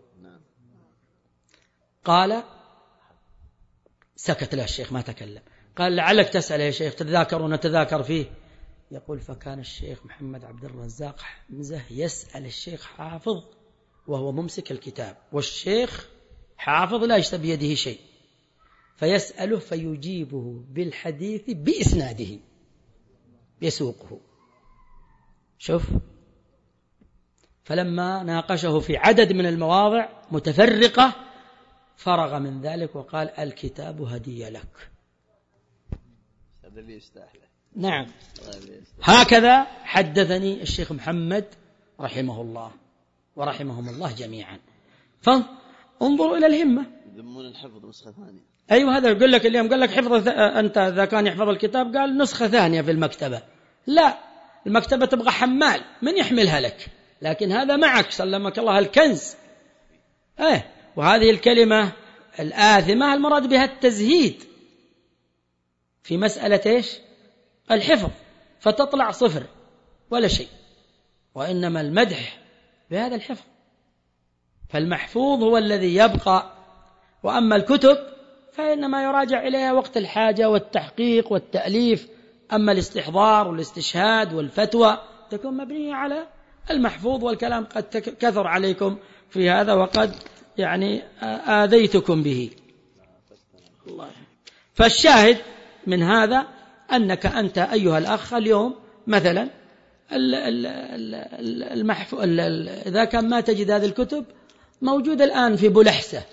قال سكت له الشيخ ما تكلم. قال لعلك تسأل يا شيخ تتذاكر ونتذاكر فيه. يقول فكان الشيخ محمد عبد الرزاق حمزة يسأل الشيخ حافظ وهو ممسك الكتاب، والشيخ حافظ لا يشتبه بيده شيء، فيسأله فيجيبه بالحديث بإسناده يسوقه. شوف، فلما ناقشه في عدد من المواضع متفرقة فرغ من ذلك وقال الكتاب هدية لك. نعم، هكذا حدثني الشيخ محمد رحمه الله ورحمهم الله جميعا. فانظروا إلى الهمة. يذمون الحفظ نسخة ثانية. أيوة هذا يقول لك اليوم، قال لك حفظ أنت إذا كان يحفظ الكتاب قال نسخة ثانية في المكتبة. لا، المكتبة تبغى حمال من يحملها لك، لكن هذا معك سلمك الله الكنز. ايه، وهذه الكلمة الآثمة المراد بها التزهيد في مسألة إيش؟ الحفظ، فتطلع صفر ولا شيء، وإنما المدح بهذا الحفظ. فالمحفوظ هو الذي يبقى، وأما الكتب فإنما يراجع إليها وقت الحاجة والتحقيق والتأليف. أما الاستحضار والاستشهاد والفتوى تكون مبنية على المحفوظ، والكلام قد كثر عليكم في هذا وقد يعني آذيتكم به. الله. فالشاهد من هذا أنك أنت أيها الأخ اليوم مثلا المحفوظ إذا كان ما تجد هذه الكتب موجودة الآن في بلحسة،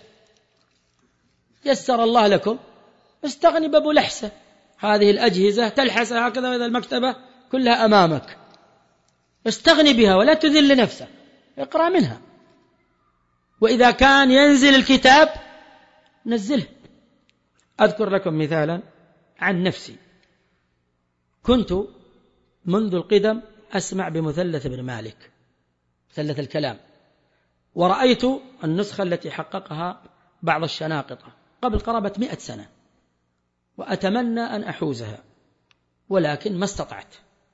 يسر الله لكم، استغني ببلحسة، هذه الأجهزة تلحس هكذا وإذا المكتبة كلها أمامك، استغني بها ولا تذل نفسك، اقرأ منها. وإذا كان ينزل الكتاب نزله. أذكر لكم مثالا عن نفسي. كنت منذ القدم أسمع بمثلث ابن مالك، مثلث الكلام، ورأيت النسخة التي حققها بعض الشناقطة قبل قرابة مئة سنة، وأتمنى أن أحوزها ولكن ما استطعت،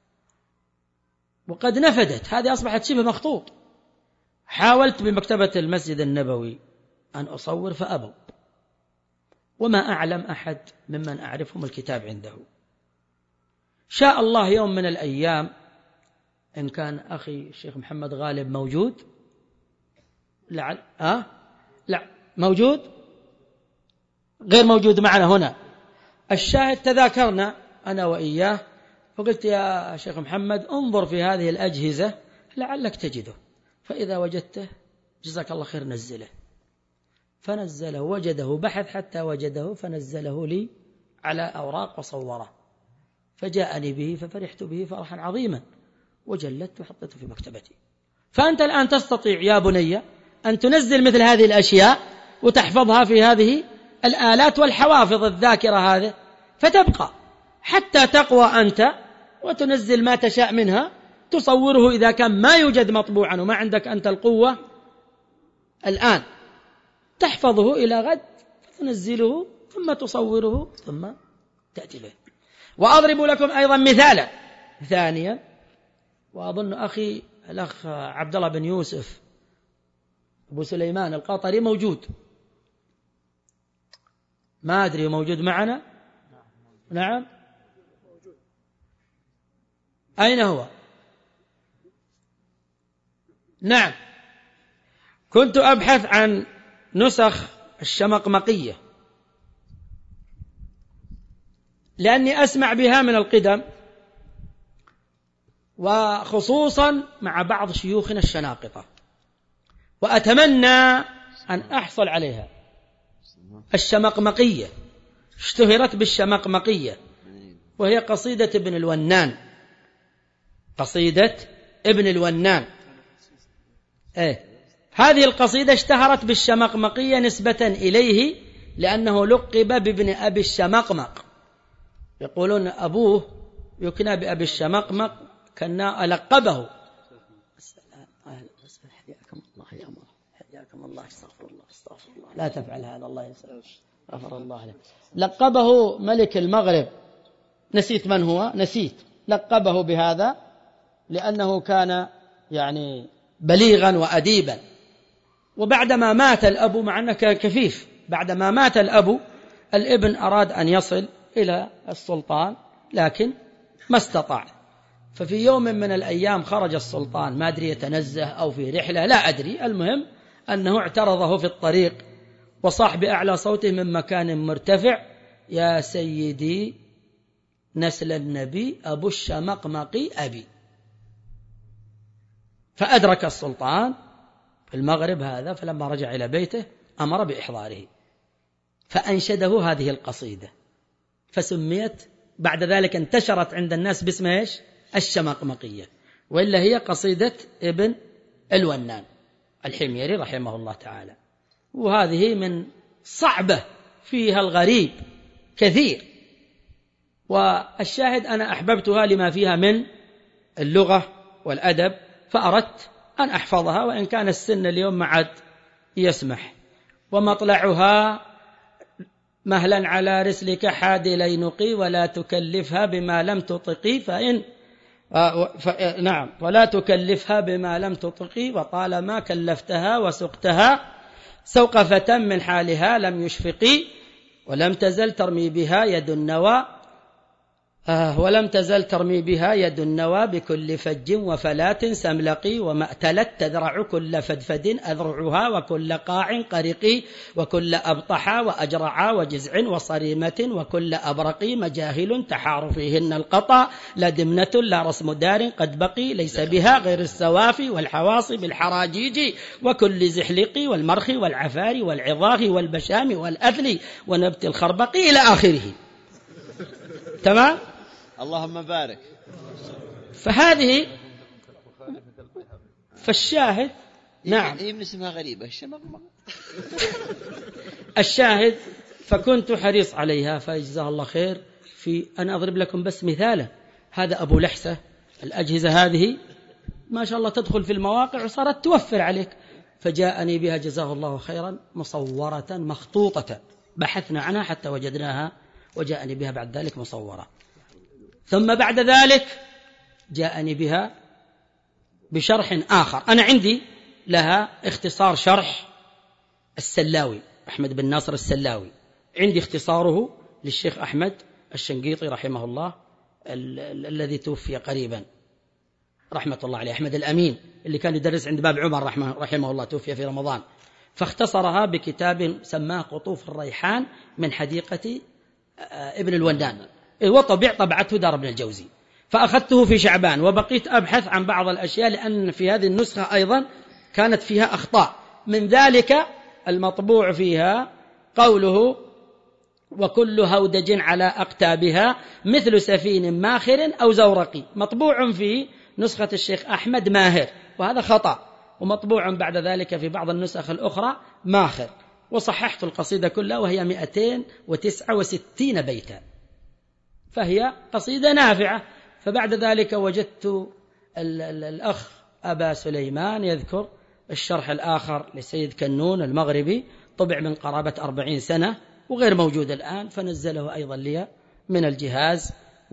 وقد نفدت، هذه أصبحت شبه مخطوط. حاولت بمكتبة المسجد النبوي أن أصور فأبوا، وما أعلم أحد ممن أعرفهم الكتاب عنده. شاء الله يوم من الأيام إن كان أخي الشيخ محمد غالب موجود، لعل أه؟ لا موجود، غير موجود معنا هنا. الشاهد تذاكرنا أنا وإياه، فقلت يا شيخ محمد انظر في هذه الأجهزة لعلك تجده، فإذا وجدته جزاك الله خير نزله. فنزله، وجده، بحث حتى وجده فنزله لي على أوراق وصوره، فجاءني به ففرحت به فرحا عظيما، وجلدت وحطيته في مكتبتي. فأنت الآن تستطيع يا بني أن تنزل مثل هذه الأشياء وتحفظها في هذه الآلات والحوافظ الذاكرة هذه، فتبقى حتى تقوى أنت وتنزل ما تشاء منها، تصوره إذا كان ما يوجد مطبوعا وما عندك أنت القوة الآن، تحفظه إلى غد، تنزله ثم تصوره ثم تأتي به. وأضرب لكم أيضا مثالا ثانيا، وأظن أخي الأخ عبد الله بن يوسف أبو سليمان القطري موجود، ما أدري موجود معنا؟ نعم، أين هو؟ نعم، كنت أبحث عن نسخ الشمقمقية لأني أسمع بها من القدم، وخصوصا مع بعض شيوخنا الشناقطة، وأتمنى أن أحصل عليها. الشمقمقية اشتهرت بالشمقمقية، وهي قصيدة ابن الونان، قصيدة ابن الونان. إيه؟ هذه القصيدة اشتهرت بالشمقمقية نسبة إليه لأنه لقب بابن أبي الشمقمق، يقولون أبوه يكنى بأبي الشمقمق، كنا لقبه. حياكم الله يا أمر، حياكم الله، استغفر الله استغفر الله، لا تفعل هذا، الله يسلمك، غفر الله لك. لقبه ملك المغرب، نسيت من هو، نسيت، لقبه بهذا لأنه كان يعني بليغا وأديبا. وبعدما مات الأب، مع أنه كفيف، بعدما مات الأب الابن أراد أن يصل إلى السلطان لكن ما استطاع. ففي يوم من الأيام خرج السلطان، ما أدري يتنزه أو في رحلة لا أدري، المهم أنه اعترضه في الطريق وصاح بأعلى صوته من مكان مرتفع: يا سيدي نسل النبي أبو الشمقمقي أبي. فأدرك السلطان في المغرب هذا، فلما رجع إلى بيته أمر بإحضاره، فأنشده هذه القصيدة، فسميت بعد ذلك، انتشرت عند الناس باسم إيش؟ الشمقمقية، وإلا هي قصيدة ابن الونان الحميري رحمه الله تعالى. وهذه من صعبة فيها الغريب كثير، والشاهد أنا أحببتها لما فيها من اللغة والأدب، فأردت أن أحفظها، وإن كان السن اليوم ما عاد يسمح. ومطلعها: مهلا على رسلك حادي لينقي، ولا تكلفها بما لم تطقي، فإن ف... نعم ولا تكلفها بما لم تطقي، وطالما كلفتها وسقتها سوقفة من حالها لم يشفقي، ولم تزل ترمي بها يد النوى آه ولم تزل ترمي بها يد النوى بكل فج وفلات سملقي، وما ائتلت تذرع كل فدفد أذرعها، وكل قاع قرقي، وكل أبطحا وأجرعا وجزع وصريمة، وكل أبرقي مجاهل تحار فيهن القطا، لا دمنة لا رسم دار قد بقي، ليس بها غير السوافي والحواصب الحراجيج، وكل زحلق والمرخ والعفار والعظاغ والبشام والأثل ونبت الخربق، إلى آخره. تمام؟ اللهم بارك. فهذه فالشاهد نعم يمكن اسمها غريبة الشمقمق. الشاهد فكنت حريص عليها، فجزاه الله خير في أن أضرب لكم بس مثالا. هذا أبو لحسة الأجهزة هذه ما شاء الله تدخل في المواقع وصارت توفر عليك. فجاءني بها جزاه الله خيرا مصورة مخطوطة، بحثنا عنها حتى وجدناها وجاءني بها بعد ذلك مصورة. ثم بعد ذلك جاءني بها بشرح آخر، أنا عندي لها اختصار شرح السلاوي، أحمد بن ناصر السلاوي، عندي اختصاره للشيخ أحمد الشنقيطي رحمه الله ال- ال- الذي توفي قريبا رحمة الله عليه، أحمد الأمين اللي كان يدرس عند باب عمر رحمه, رحمه الله، توفي في رمضان، فاختصرها بكتاب سماه قطوف الريحان من حديقة ابن الوندان، وطبع طبعته دار ابن الجوزي. فأخذته في شعبان وبقيت أبحث عن بعض الأشياء، لأن في هذه النسخة أيضا كانت فيها أخطاء، من ذلك المطبوع فيها قوله وكل هودج على أقتابها مثل سفين ماخر أو زورقي، مطبوع في نسخة الشيخ أحمد ماهر، وهذا خطأ، ومطبوع بعد ذلك في بعض النسخ الأخرى ماخر. وصححت القصيدة كلها وهي مئتين وتسعة وستين بيتا، فهي قصيدة نافعة. فبعد ذلك وجدت الأخ أبا سليمان يذكر الشرح الآخر لسيد كنون المغربي، طبع من قرابة أربعين سنة وغير موجود الآن، فنزله أيضا لي من الجهاز.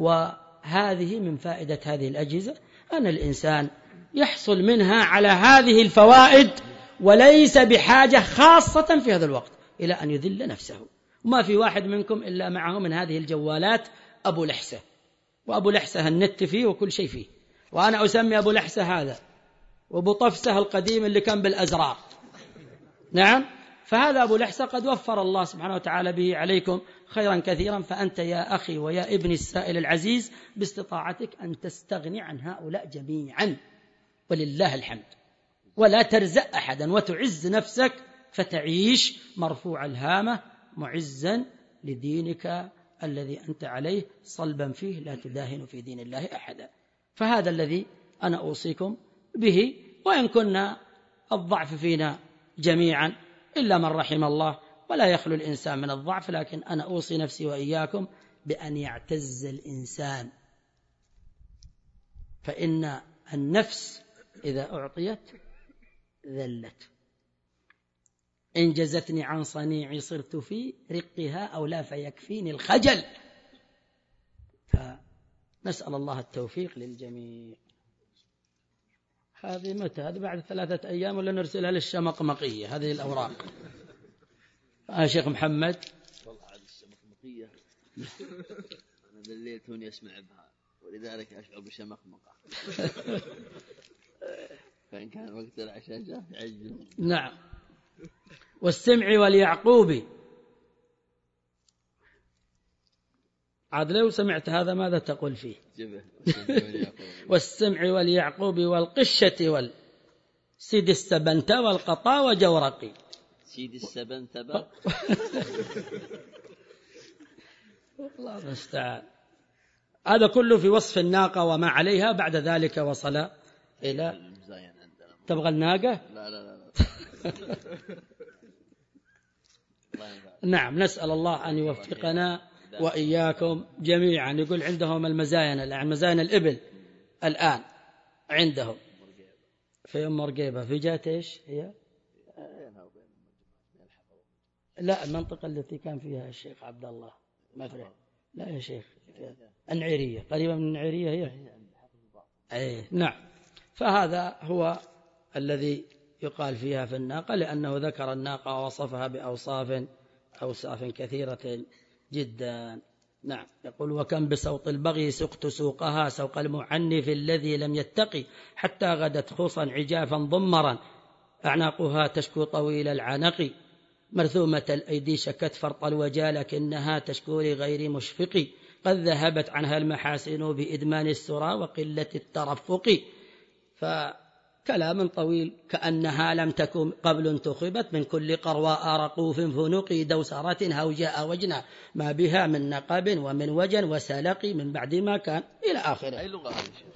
وهذه من فائدة هذه الأجهزة أن الإنسان يحصل منها على هذه الفوائد، وليس بحاجة خاصة في هذا الوقت إلى أن يذل نفسه. وما في واحد منكم إلا معه من هذه الجوالات أبو لحسة، وأبو لحسة النت فيه وكل شيء فيه، وأنا أسمي أبو لحسة هذا وأبو طفسة القديم اللي كان بالأزرار. نعم، فهذا أبو لحسة قد وفر الله سبحانه وتعالى به عليكم خيرا كثيرا. فأنت يا أخي ويا ابني السائل العزيز باستطاعتك أن تستغني عن هؤلاء جميعا ولله الحمد، ولا ترزق أحدا، وتعز نفسك فتعيش مرفوع الهامة معزا لدينك الذي أنت عليه صلبا فيه، لا تداهن في دين الله أحدا. فهذا الذي أنا أوصيكم به، وإن كنا الضعف فينا جميعا إلا من رحم الله، ولا يخلو الإنسان من الضعف، لكن أنا أوصي نفسي وإياكم بأن يعتز الإنسان، فإن النفس إذا أعطيت ذلت. إن جزتني عن صنيعي صرت في رقها أو لا فيكفيني الخجل. فنسأل الله التوفيق للجميع. هذه متى؟ هذه بعد ثلاثة أيام ولا نرسلها للشمقمقية هذه الأوراق؟ آه شيخ محمد والله هذه الشمقمقية أنا بالليل توني أسمع بها ولذلك أشعر بشمقمقة. فإن كان وقت العشاء جاء يعجل. نعم. والسمع واليعقوب، عاد لو سمعت هذا ماذا تقول فيه؟ والسمع واليعقوب والقشة والسيد السبنت والقطا وجورقي. سيد السبنتبا الله المستعان. هذا كله في وصف الناقة وما عليها. بعد ذلك وصل إلى تبغى الناقة؟ لا لا لا نعم، نسأل الله أن يوفقنا وإياكم جميعا. يقول عندهم المزاين الآن، مزاين الإبل الآن عندهم في أم رقيبة، في جات إيش هي؟ لا، المنطقة التي كان فيها الشيخ عبد الله مفرح. لا يا شيخ، النعيرية، قريبة من النعيرية هي. أي نعم. فهذا هو الذي يقال فيها في الناقة، لأنه ذكر الناقة ووصفها بأوصاف أوصاف كثيرة جدا. نعم. يقول وكم بصوت البغي سقت سوقها سوق المعنف الذي لم يتقي حتى غدت خوصا عجافا ضمرا أعناقها تشكو طويل العنق مرثومة الأيدي شكت فرط الوجا لكنها تشكو لغير مشفق قد ذهبت عنها المحاسن بإدمان السرى وقلة الترفق. فكلام طويل كأنها لم تكن قبل انتخبت من كل قرواء رقوف فنق دوسرة هوجاء وجنا ما بها من نقب ومن وجن وسلق من بعد ما كان إلى آخره. أي لغة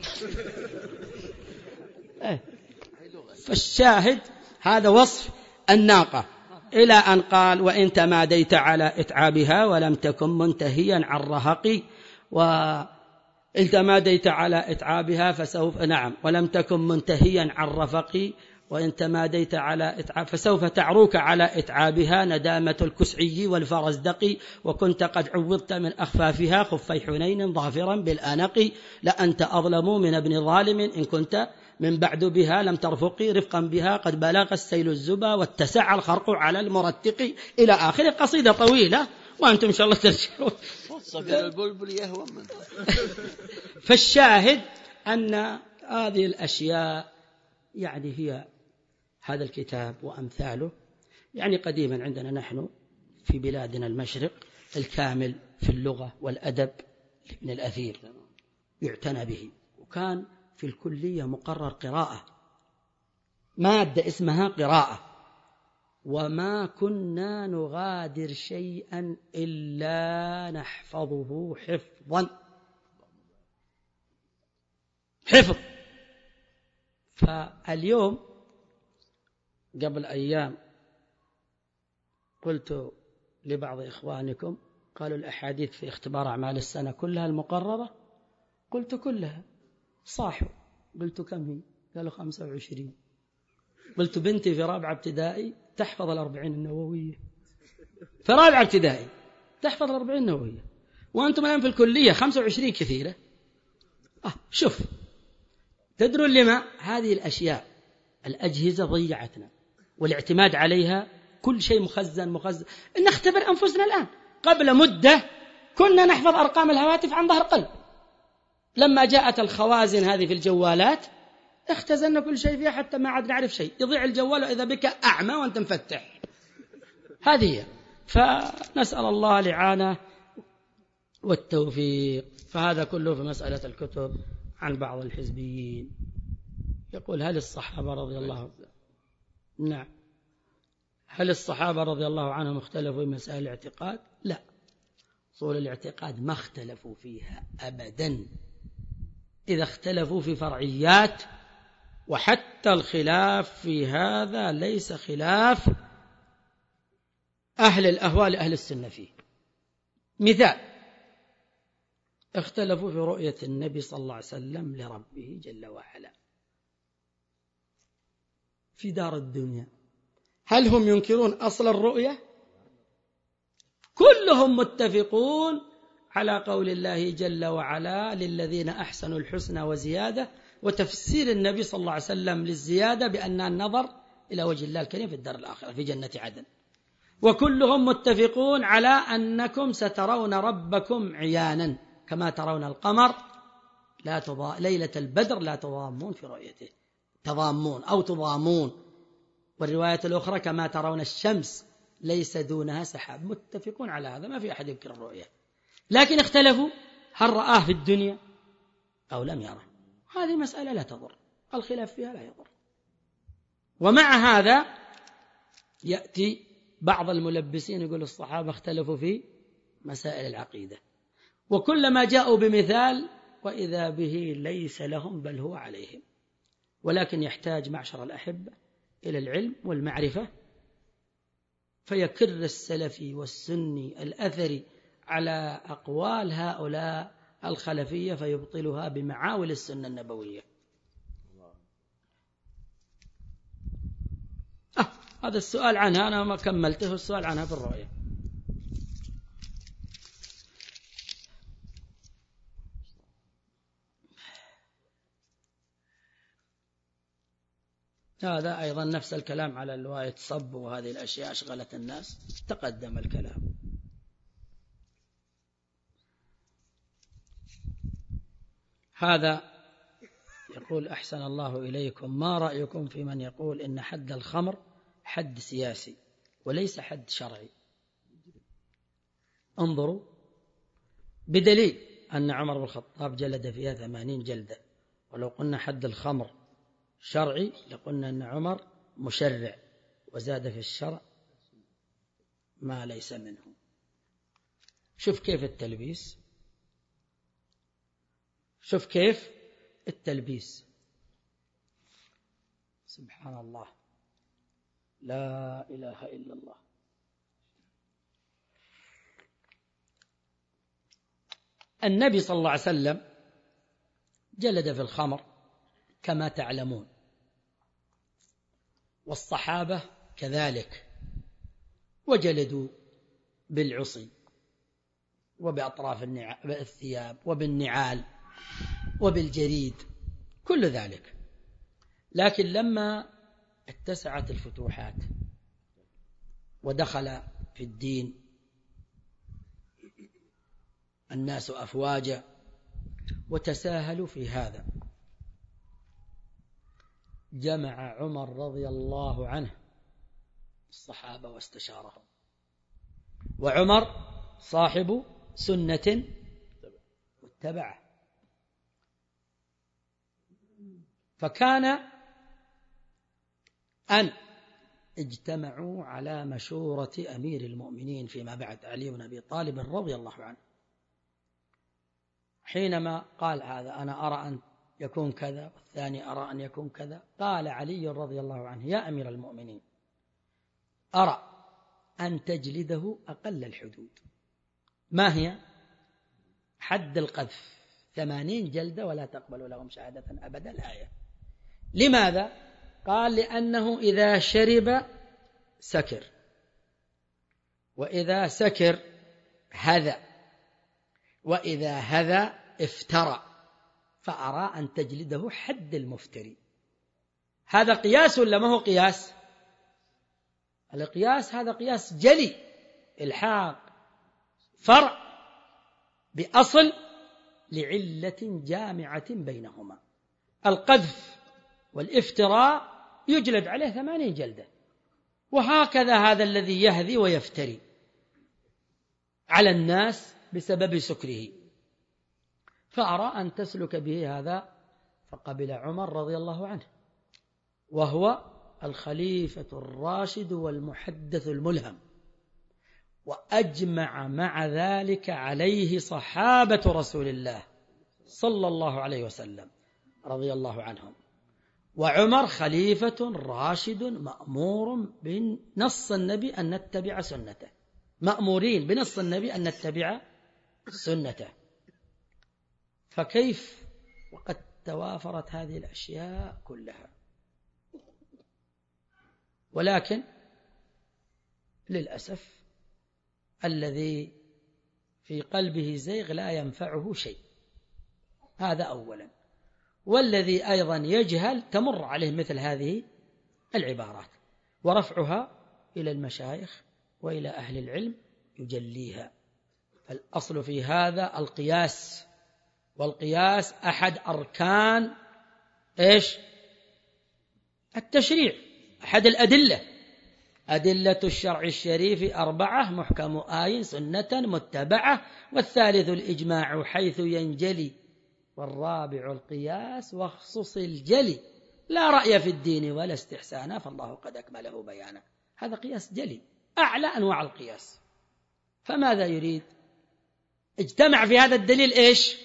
هذه؟ فالشاهد هذا وصف الناقة، إلى أن قال وإن تماديت على إتعابها ولم تكن منتهيا عن رهق. وإن إن تماديت على إتعابها فسوف نعم ولم تكن منتهيا عن رفقي وإن تماديت على إتعاب فسوف تعروك على إتعابها ندامة الكسعي والفرزدقي وكنت قد عوضت من أخفافها خفي حنين ظافرا بالآنق لأنت أظلم من ابن ظالم إن كنت من بعد بها لم ترفقي رفقا بها قد بلغ السيل الزبا واتسع الخرق على المرتق إلى آخر قصيدة طويلة وأنتم إن شاء الله ترجعون. فالشاهد أن هذه الأشياء يعني هي هذا الكتاب وأمثاله يعني قديما عندنا نحن في بلادنا المشرق الكامل في اللغة والأدب لابن الأثير يعتنى به وكان في الكلية مقرر قراءة مادة اسمها قراءة وما كنا نغادر شيئا إلا نحفظه حفظا حفظ. فاليوم قبل أيام قلت لبعض إخوانكم قالوا الأحاديث في اختبار أعمال السنة كلها المقررة قلت كلها صاحوا قلت كم هي قالوا خمسة وعشرين قلت بنتي في رابعة ابتدائي تحفظ الأربعين النووية في رابعة ابتدائي تحفظ الأربعين النووية وأنتم الآن في الكلية خمسة وعشرين كثيرة. آه شوف تدرون لما هذه الأشياء الأجهزة ضيعتنا والاعتماد عليها كل شيء مخزن مخزن. نختبر أنفسنا الآن قبل مدة كنا نحفظ أرقام الهواتف عن ظهر قلب لما جاءت الخوازن هذه في الجوالات اختزلنا كل شيء فيها حتى ما عاد نعرف شيء يضيع الجوال وإذا بك أعمى وأنت مفتح. هذه فنسأل الله الإعانة والتوفيق. فهذا كله في مسألة الكتب عن بعض الحزبيين. يقول هل الصحابة رضي الله نعم هل الصحابة رضي الله عنهم اختلفوا في مسائل الاعتقاد؟ لا أصول الاعتقاد ما اختلفوا فيها أبدا إذا اختلفوا في فرعيات وحتى الخلاف في هذا ليس خلاف أهل الأهواء لأهل السنة فيه. مثال اختلفوا في رؤية النبي صلى الله عليه وسلم لربه جل وعلا في دار الدنيا هل هم ينكرون أصل الرؤية؟ كلهم متفقون على قول الله جل وعلا للذين أحسنوا الحسنى وزيادة وتفسير النبي صلى الله عليه وسلم للزيادة بأن النظر إلى وجه الله الكريم في الدار الآخرة في جنة عدن. وكلهم متفقون على أنكم سترون ربكم عيانا كما ترون القمر لا تضا... ليلة البدر لا تضامون في رؤيته تضامون أو تضامون. والرواية الأخرى كما ترون الشمس ليس دونها سحاب. متفقون على هذا ما في أحد ينكر الرؤية لكن اختلفوا هل رآه في الدنيا أو لم يره. هذه مسألة لا تضر الخلاف فيها لا يضر. ومع هذا يأتي بعض الملبسين يقول الصحابة اختلفوا في مسائل العقيدة وكلما جاءوا بمثال وإذا به ليس لهم بل هو عليهم. ولكن يحتاج معشر الأحبة إلى العلم والمعرفة فيكر السلفي والسني الأثري على أقوال هؤلاء الخلفية فيبطلها بمعاول السنة النبوية. آه هذا السؤال عنها أنا ما كملته السؤال عنها في الرؤية. هذا أيضا نفس الكلام على الرواية صب وهذه الأشياء أشغلت الناس تقدم الكلام. هذا يقول أحسن الله إليكم ما رأيكم في من يقول إن حد الخمر حد سياسي وليس حد شرعي؟ انظروا بدليل أن عمر بن الخطاب جلد فيها ثمانين جلدة ولو قلنا حد الخمر شرعي لقلنا أن عمر مشرع وزاد في الشرع ما ليس منه. شوف كيف التلبيس شوف كيف التلبيس سبحان الله لا إله إلا الله. النبي صلى الله عليه وسلم جلد في الخمر كما تعلمون، والصحابة كذلك، وجلدوا بالعصي وبأطراف الثياب وبالنعال وبالجريد، كل ذلك. لكن لما اتسعت الفتوحات ودخل في الدين الناس أفواجا وتساهلوا في هذا، جمع عمر رضي الله عنه الصحابة واستشارهم، وعمر صاحب سنة واتبعه، فكان أن اجتمعوا على مشورة أمير المؤمنين فيما بعد علي بن أبي طالب رضي الله عنه، حينما قال هذا أنا أرى أن يكون كذا والثاني أرى أن يكون كذا، قال علي رضي الله عنه يا أمير المؤمنين أرى أن تجلده أقل الحدود. ما هي؟ حد القذف ثمانين جلدة ولا تقبل لهم شهادة أبدا الآية. لماذا؟ قال لأنه إذا شرب سكر، وإذا سكر هذا، وإذا هذا افترى، فأرى أن تجلده حد المفتري. هذا قياس ولا ما هو قياس؟ القياس هذا قياس جلي، الحاق فرع بأصل لعلة جامعة بينهما. القذف والافتراء يجلد عليه ثمانين جلدة، وهكذا هذا الذي يهذي ويفتري على الناس بسبب سكره، فأرى أن تسلك به هذا. فقبل عمر رضي الله عنه، وهو الخليفة الراشد والمحدث الملهم، وأجمع مع ذلك عليه صحابة رسول الله صلى الله عليه وسلم رضي الله عنهم. وعمر خليفة راشد مأمور بنص النبي أن نتبع سنته، مأمورين بنص النبي أن نتبع سنته. فكيف وقد توافرت هذه الأشياء كلها؟ ولكن للأسف الذي في قلبه زيغ لا ينفعه شيء، هذا أولا. والذي أيضا يجهل تمر عليه مثل هذه العبارات، ورفعها إلى المشايخ وإلى أهل العلم يجليها. فالأصل في هذا القياس، والقياس أحد أركان إيش؟ التشريع، أحد الأدلة. أدلة الشرع الشريف أربعة: محكم آي، سنة متبعة، والثالث الإجماع حيث ينجلي، والرابع القياس واخصص الجلي، لا رأي في الدين ولا استحسانا فالله قد أكمله بيانا. هذا قياس جلي، أعلى أنواع القياس. فماذا يريد؟ اجتمع في هذا الدليل إيش؟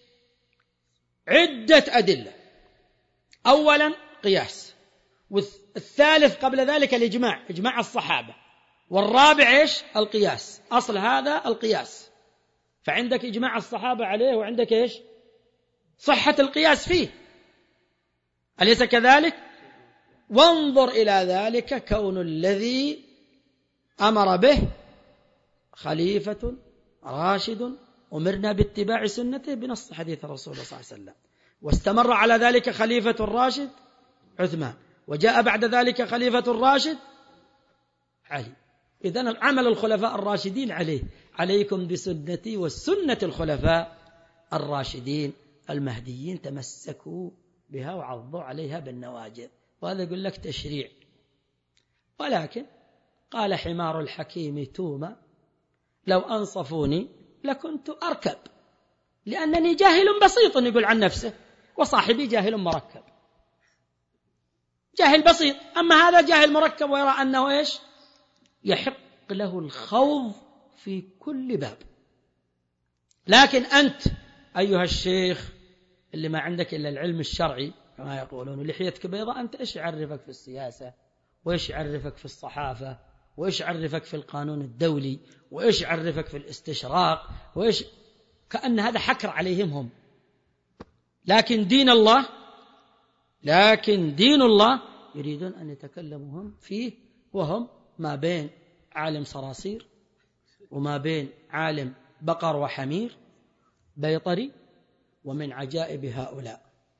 عدة أدلة. أولا قياس، والثالث قبل ذلك الإجماع، إجماع الصحابة، والرابع إيش؟ القياس. أصل هذا القياس، فعندك إجماع الصحابة عليه، وعندك إيش؟ صحة القياس فيه، أليس كذلك؟ وانظر إلى ذلك كون الذي أمر به خليفة راشد أمرنا باتباع سنته بنص حديث الرسول صلى الله عليه وسلم، واستمر على ذلك خليفة الراشد عثمان، وجاء بعد ذلك خليفة الراشد علي. إذن عمل الخلفاء الراشدين عليه: عليكم بسنتي والسنة الخلفاء الراشدين المهديين، تمسكوا بها وعضوا عليها بالنواجذ. وهذا يقول لك تشريع. ولكن قال حمار الحكيم توما: لو أنصفوني لكنت أركب، لأنني جاهل بسيط، يقول عن نفسه، وصاحبي جاهل مركب. جاهل بسيط، أما هذا جاهل مركب، ويرى أنه إيش؟ يحق له الخوض في كل باب. لكن أنت أيها الشيخ اللي ما عندك إلا العلم الشرعي كما يقولون، لحيتك بيضاء، أنت إيش يعرفك في السياسة، وإيش يعرفك في الصحافة، وإيش يعرفك في القانون الدولي، وإيش يعرفك في الاستشراق، وإيش؟ كأن هذا حكر عليهم هم. لكن دين الله لكن دين الله يريدون أن يتكلموا هم فيه، وهم ما بين عالم صراصير وما بين عالم بقر وحمير بيطري، ومن عجائب هؤلاء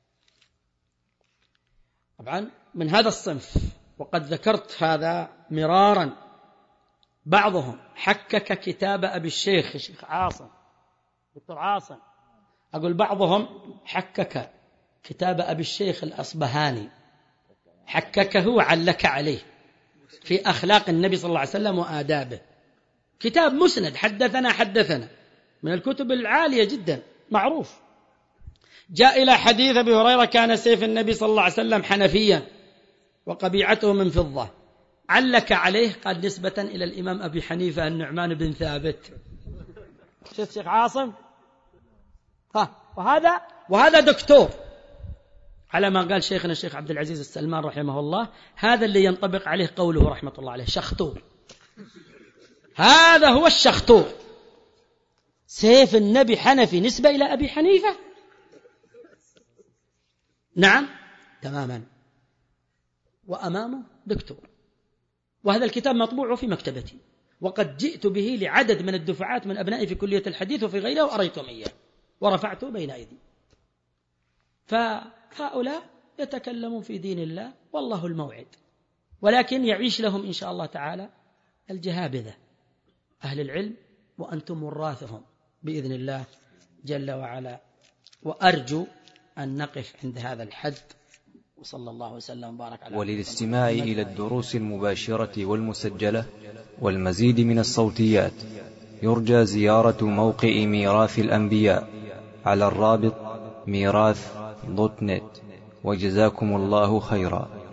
طبعا من هذا الصنف. وقد ذكرت هذا مرارا. بعضهم حكك كتاب أبي الشيخ الشيخ عاصم دكتور عاصم، أقول بعضهم حكك كتاب أبي الشيخ الأصبهاني، حككه وعلك عليه في أخلاق النبي صلى الله عليه وسلم وآدابه، كتاب مسند حدثنا حدثنا من الكتب العالية جدا معروف. جاء إلى حديث أبي هريرة كان سيف النبي صلى الله عليه وسلم حنفيا وقبيعته من فضة، علك عليه قال نسبة إلى الإمام أبي حنيفة النعمان بن ثابت. شوف شيخ عاصم، ها وهذا وهذا دكتور على ما قال شيخنا الشيخ عبد العزيز السلمان رحمه الله، هذا اللي ينطبق عليه قوله رحمة الله عليه، شخطور. هذا هو الشخطور. سيف النبي حنفي نسبة إلى أبي حنيفة؟ نعم تماما. وأمامه دكتور، وهذا الكتاب مطبوع في مكتبتي، وقد جئت به لعدد من الدفعات من أبنائي في كلية الحديث وفي غيرها وأريتهم إياه ورفعته بين أيدي. فهؤلاء يتكلمون في دين الله والله الموعد، ولكن يعيش لهم إن شاء الله تعالى الجهابذة أهل العلم، وأنتم وراثهم بإذن الله جل وعلا. وأرجو أن نقف عند هذا الحد، وصلى الله وسلم وبارك على. وللاستماع إلى الدروس المباشرة والمسجلة والمزيد من الصوتيات يرجى زيارة موقع ميراث الأنبياء على الرابط ميراث دوت نت. وجزاكم الله خيرا.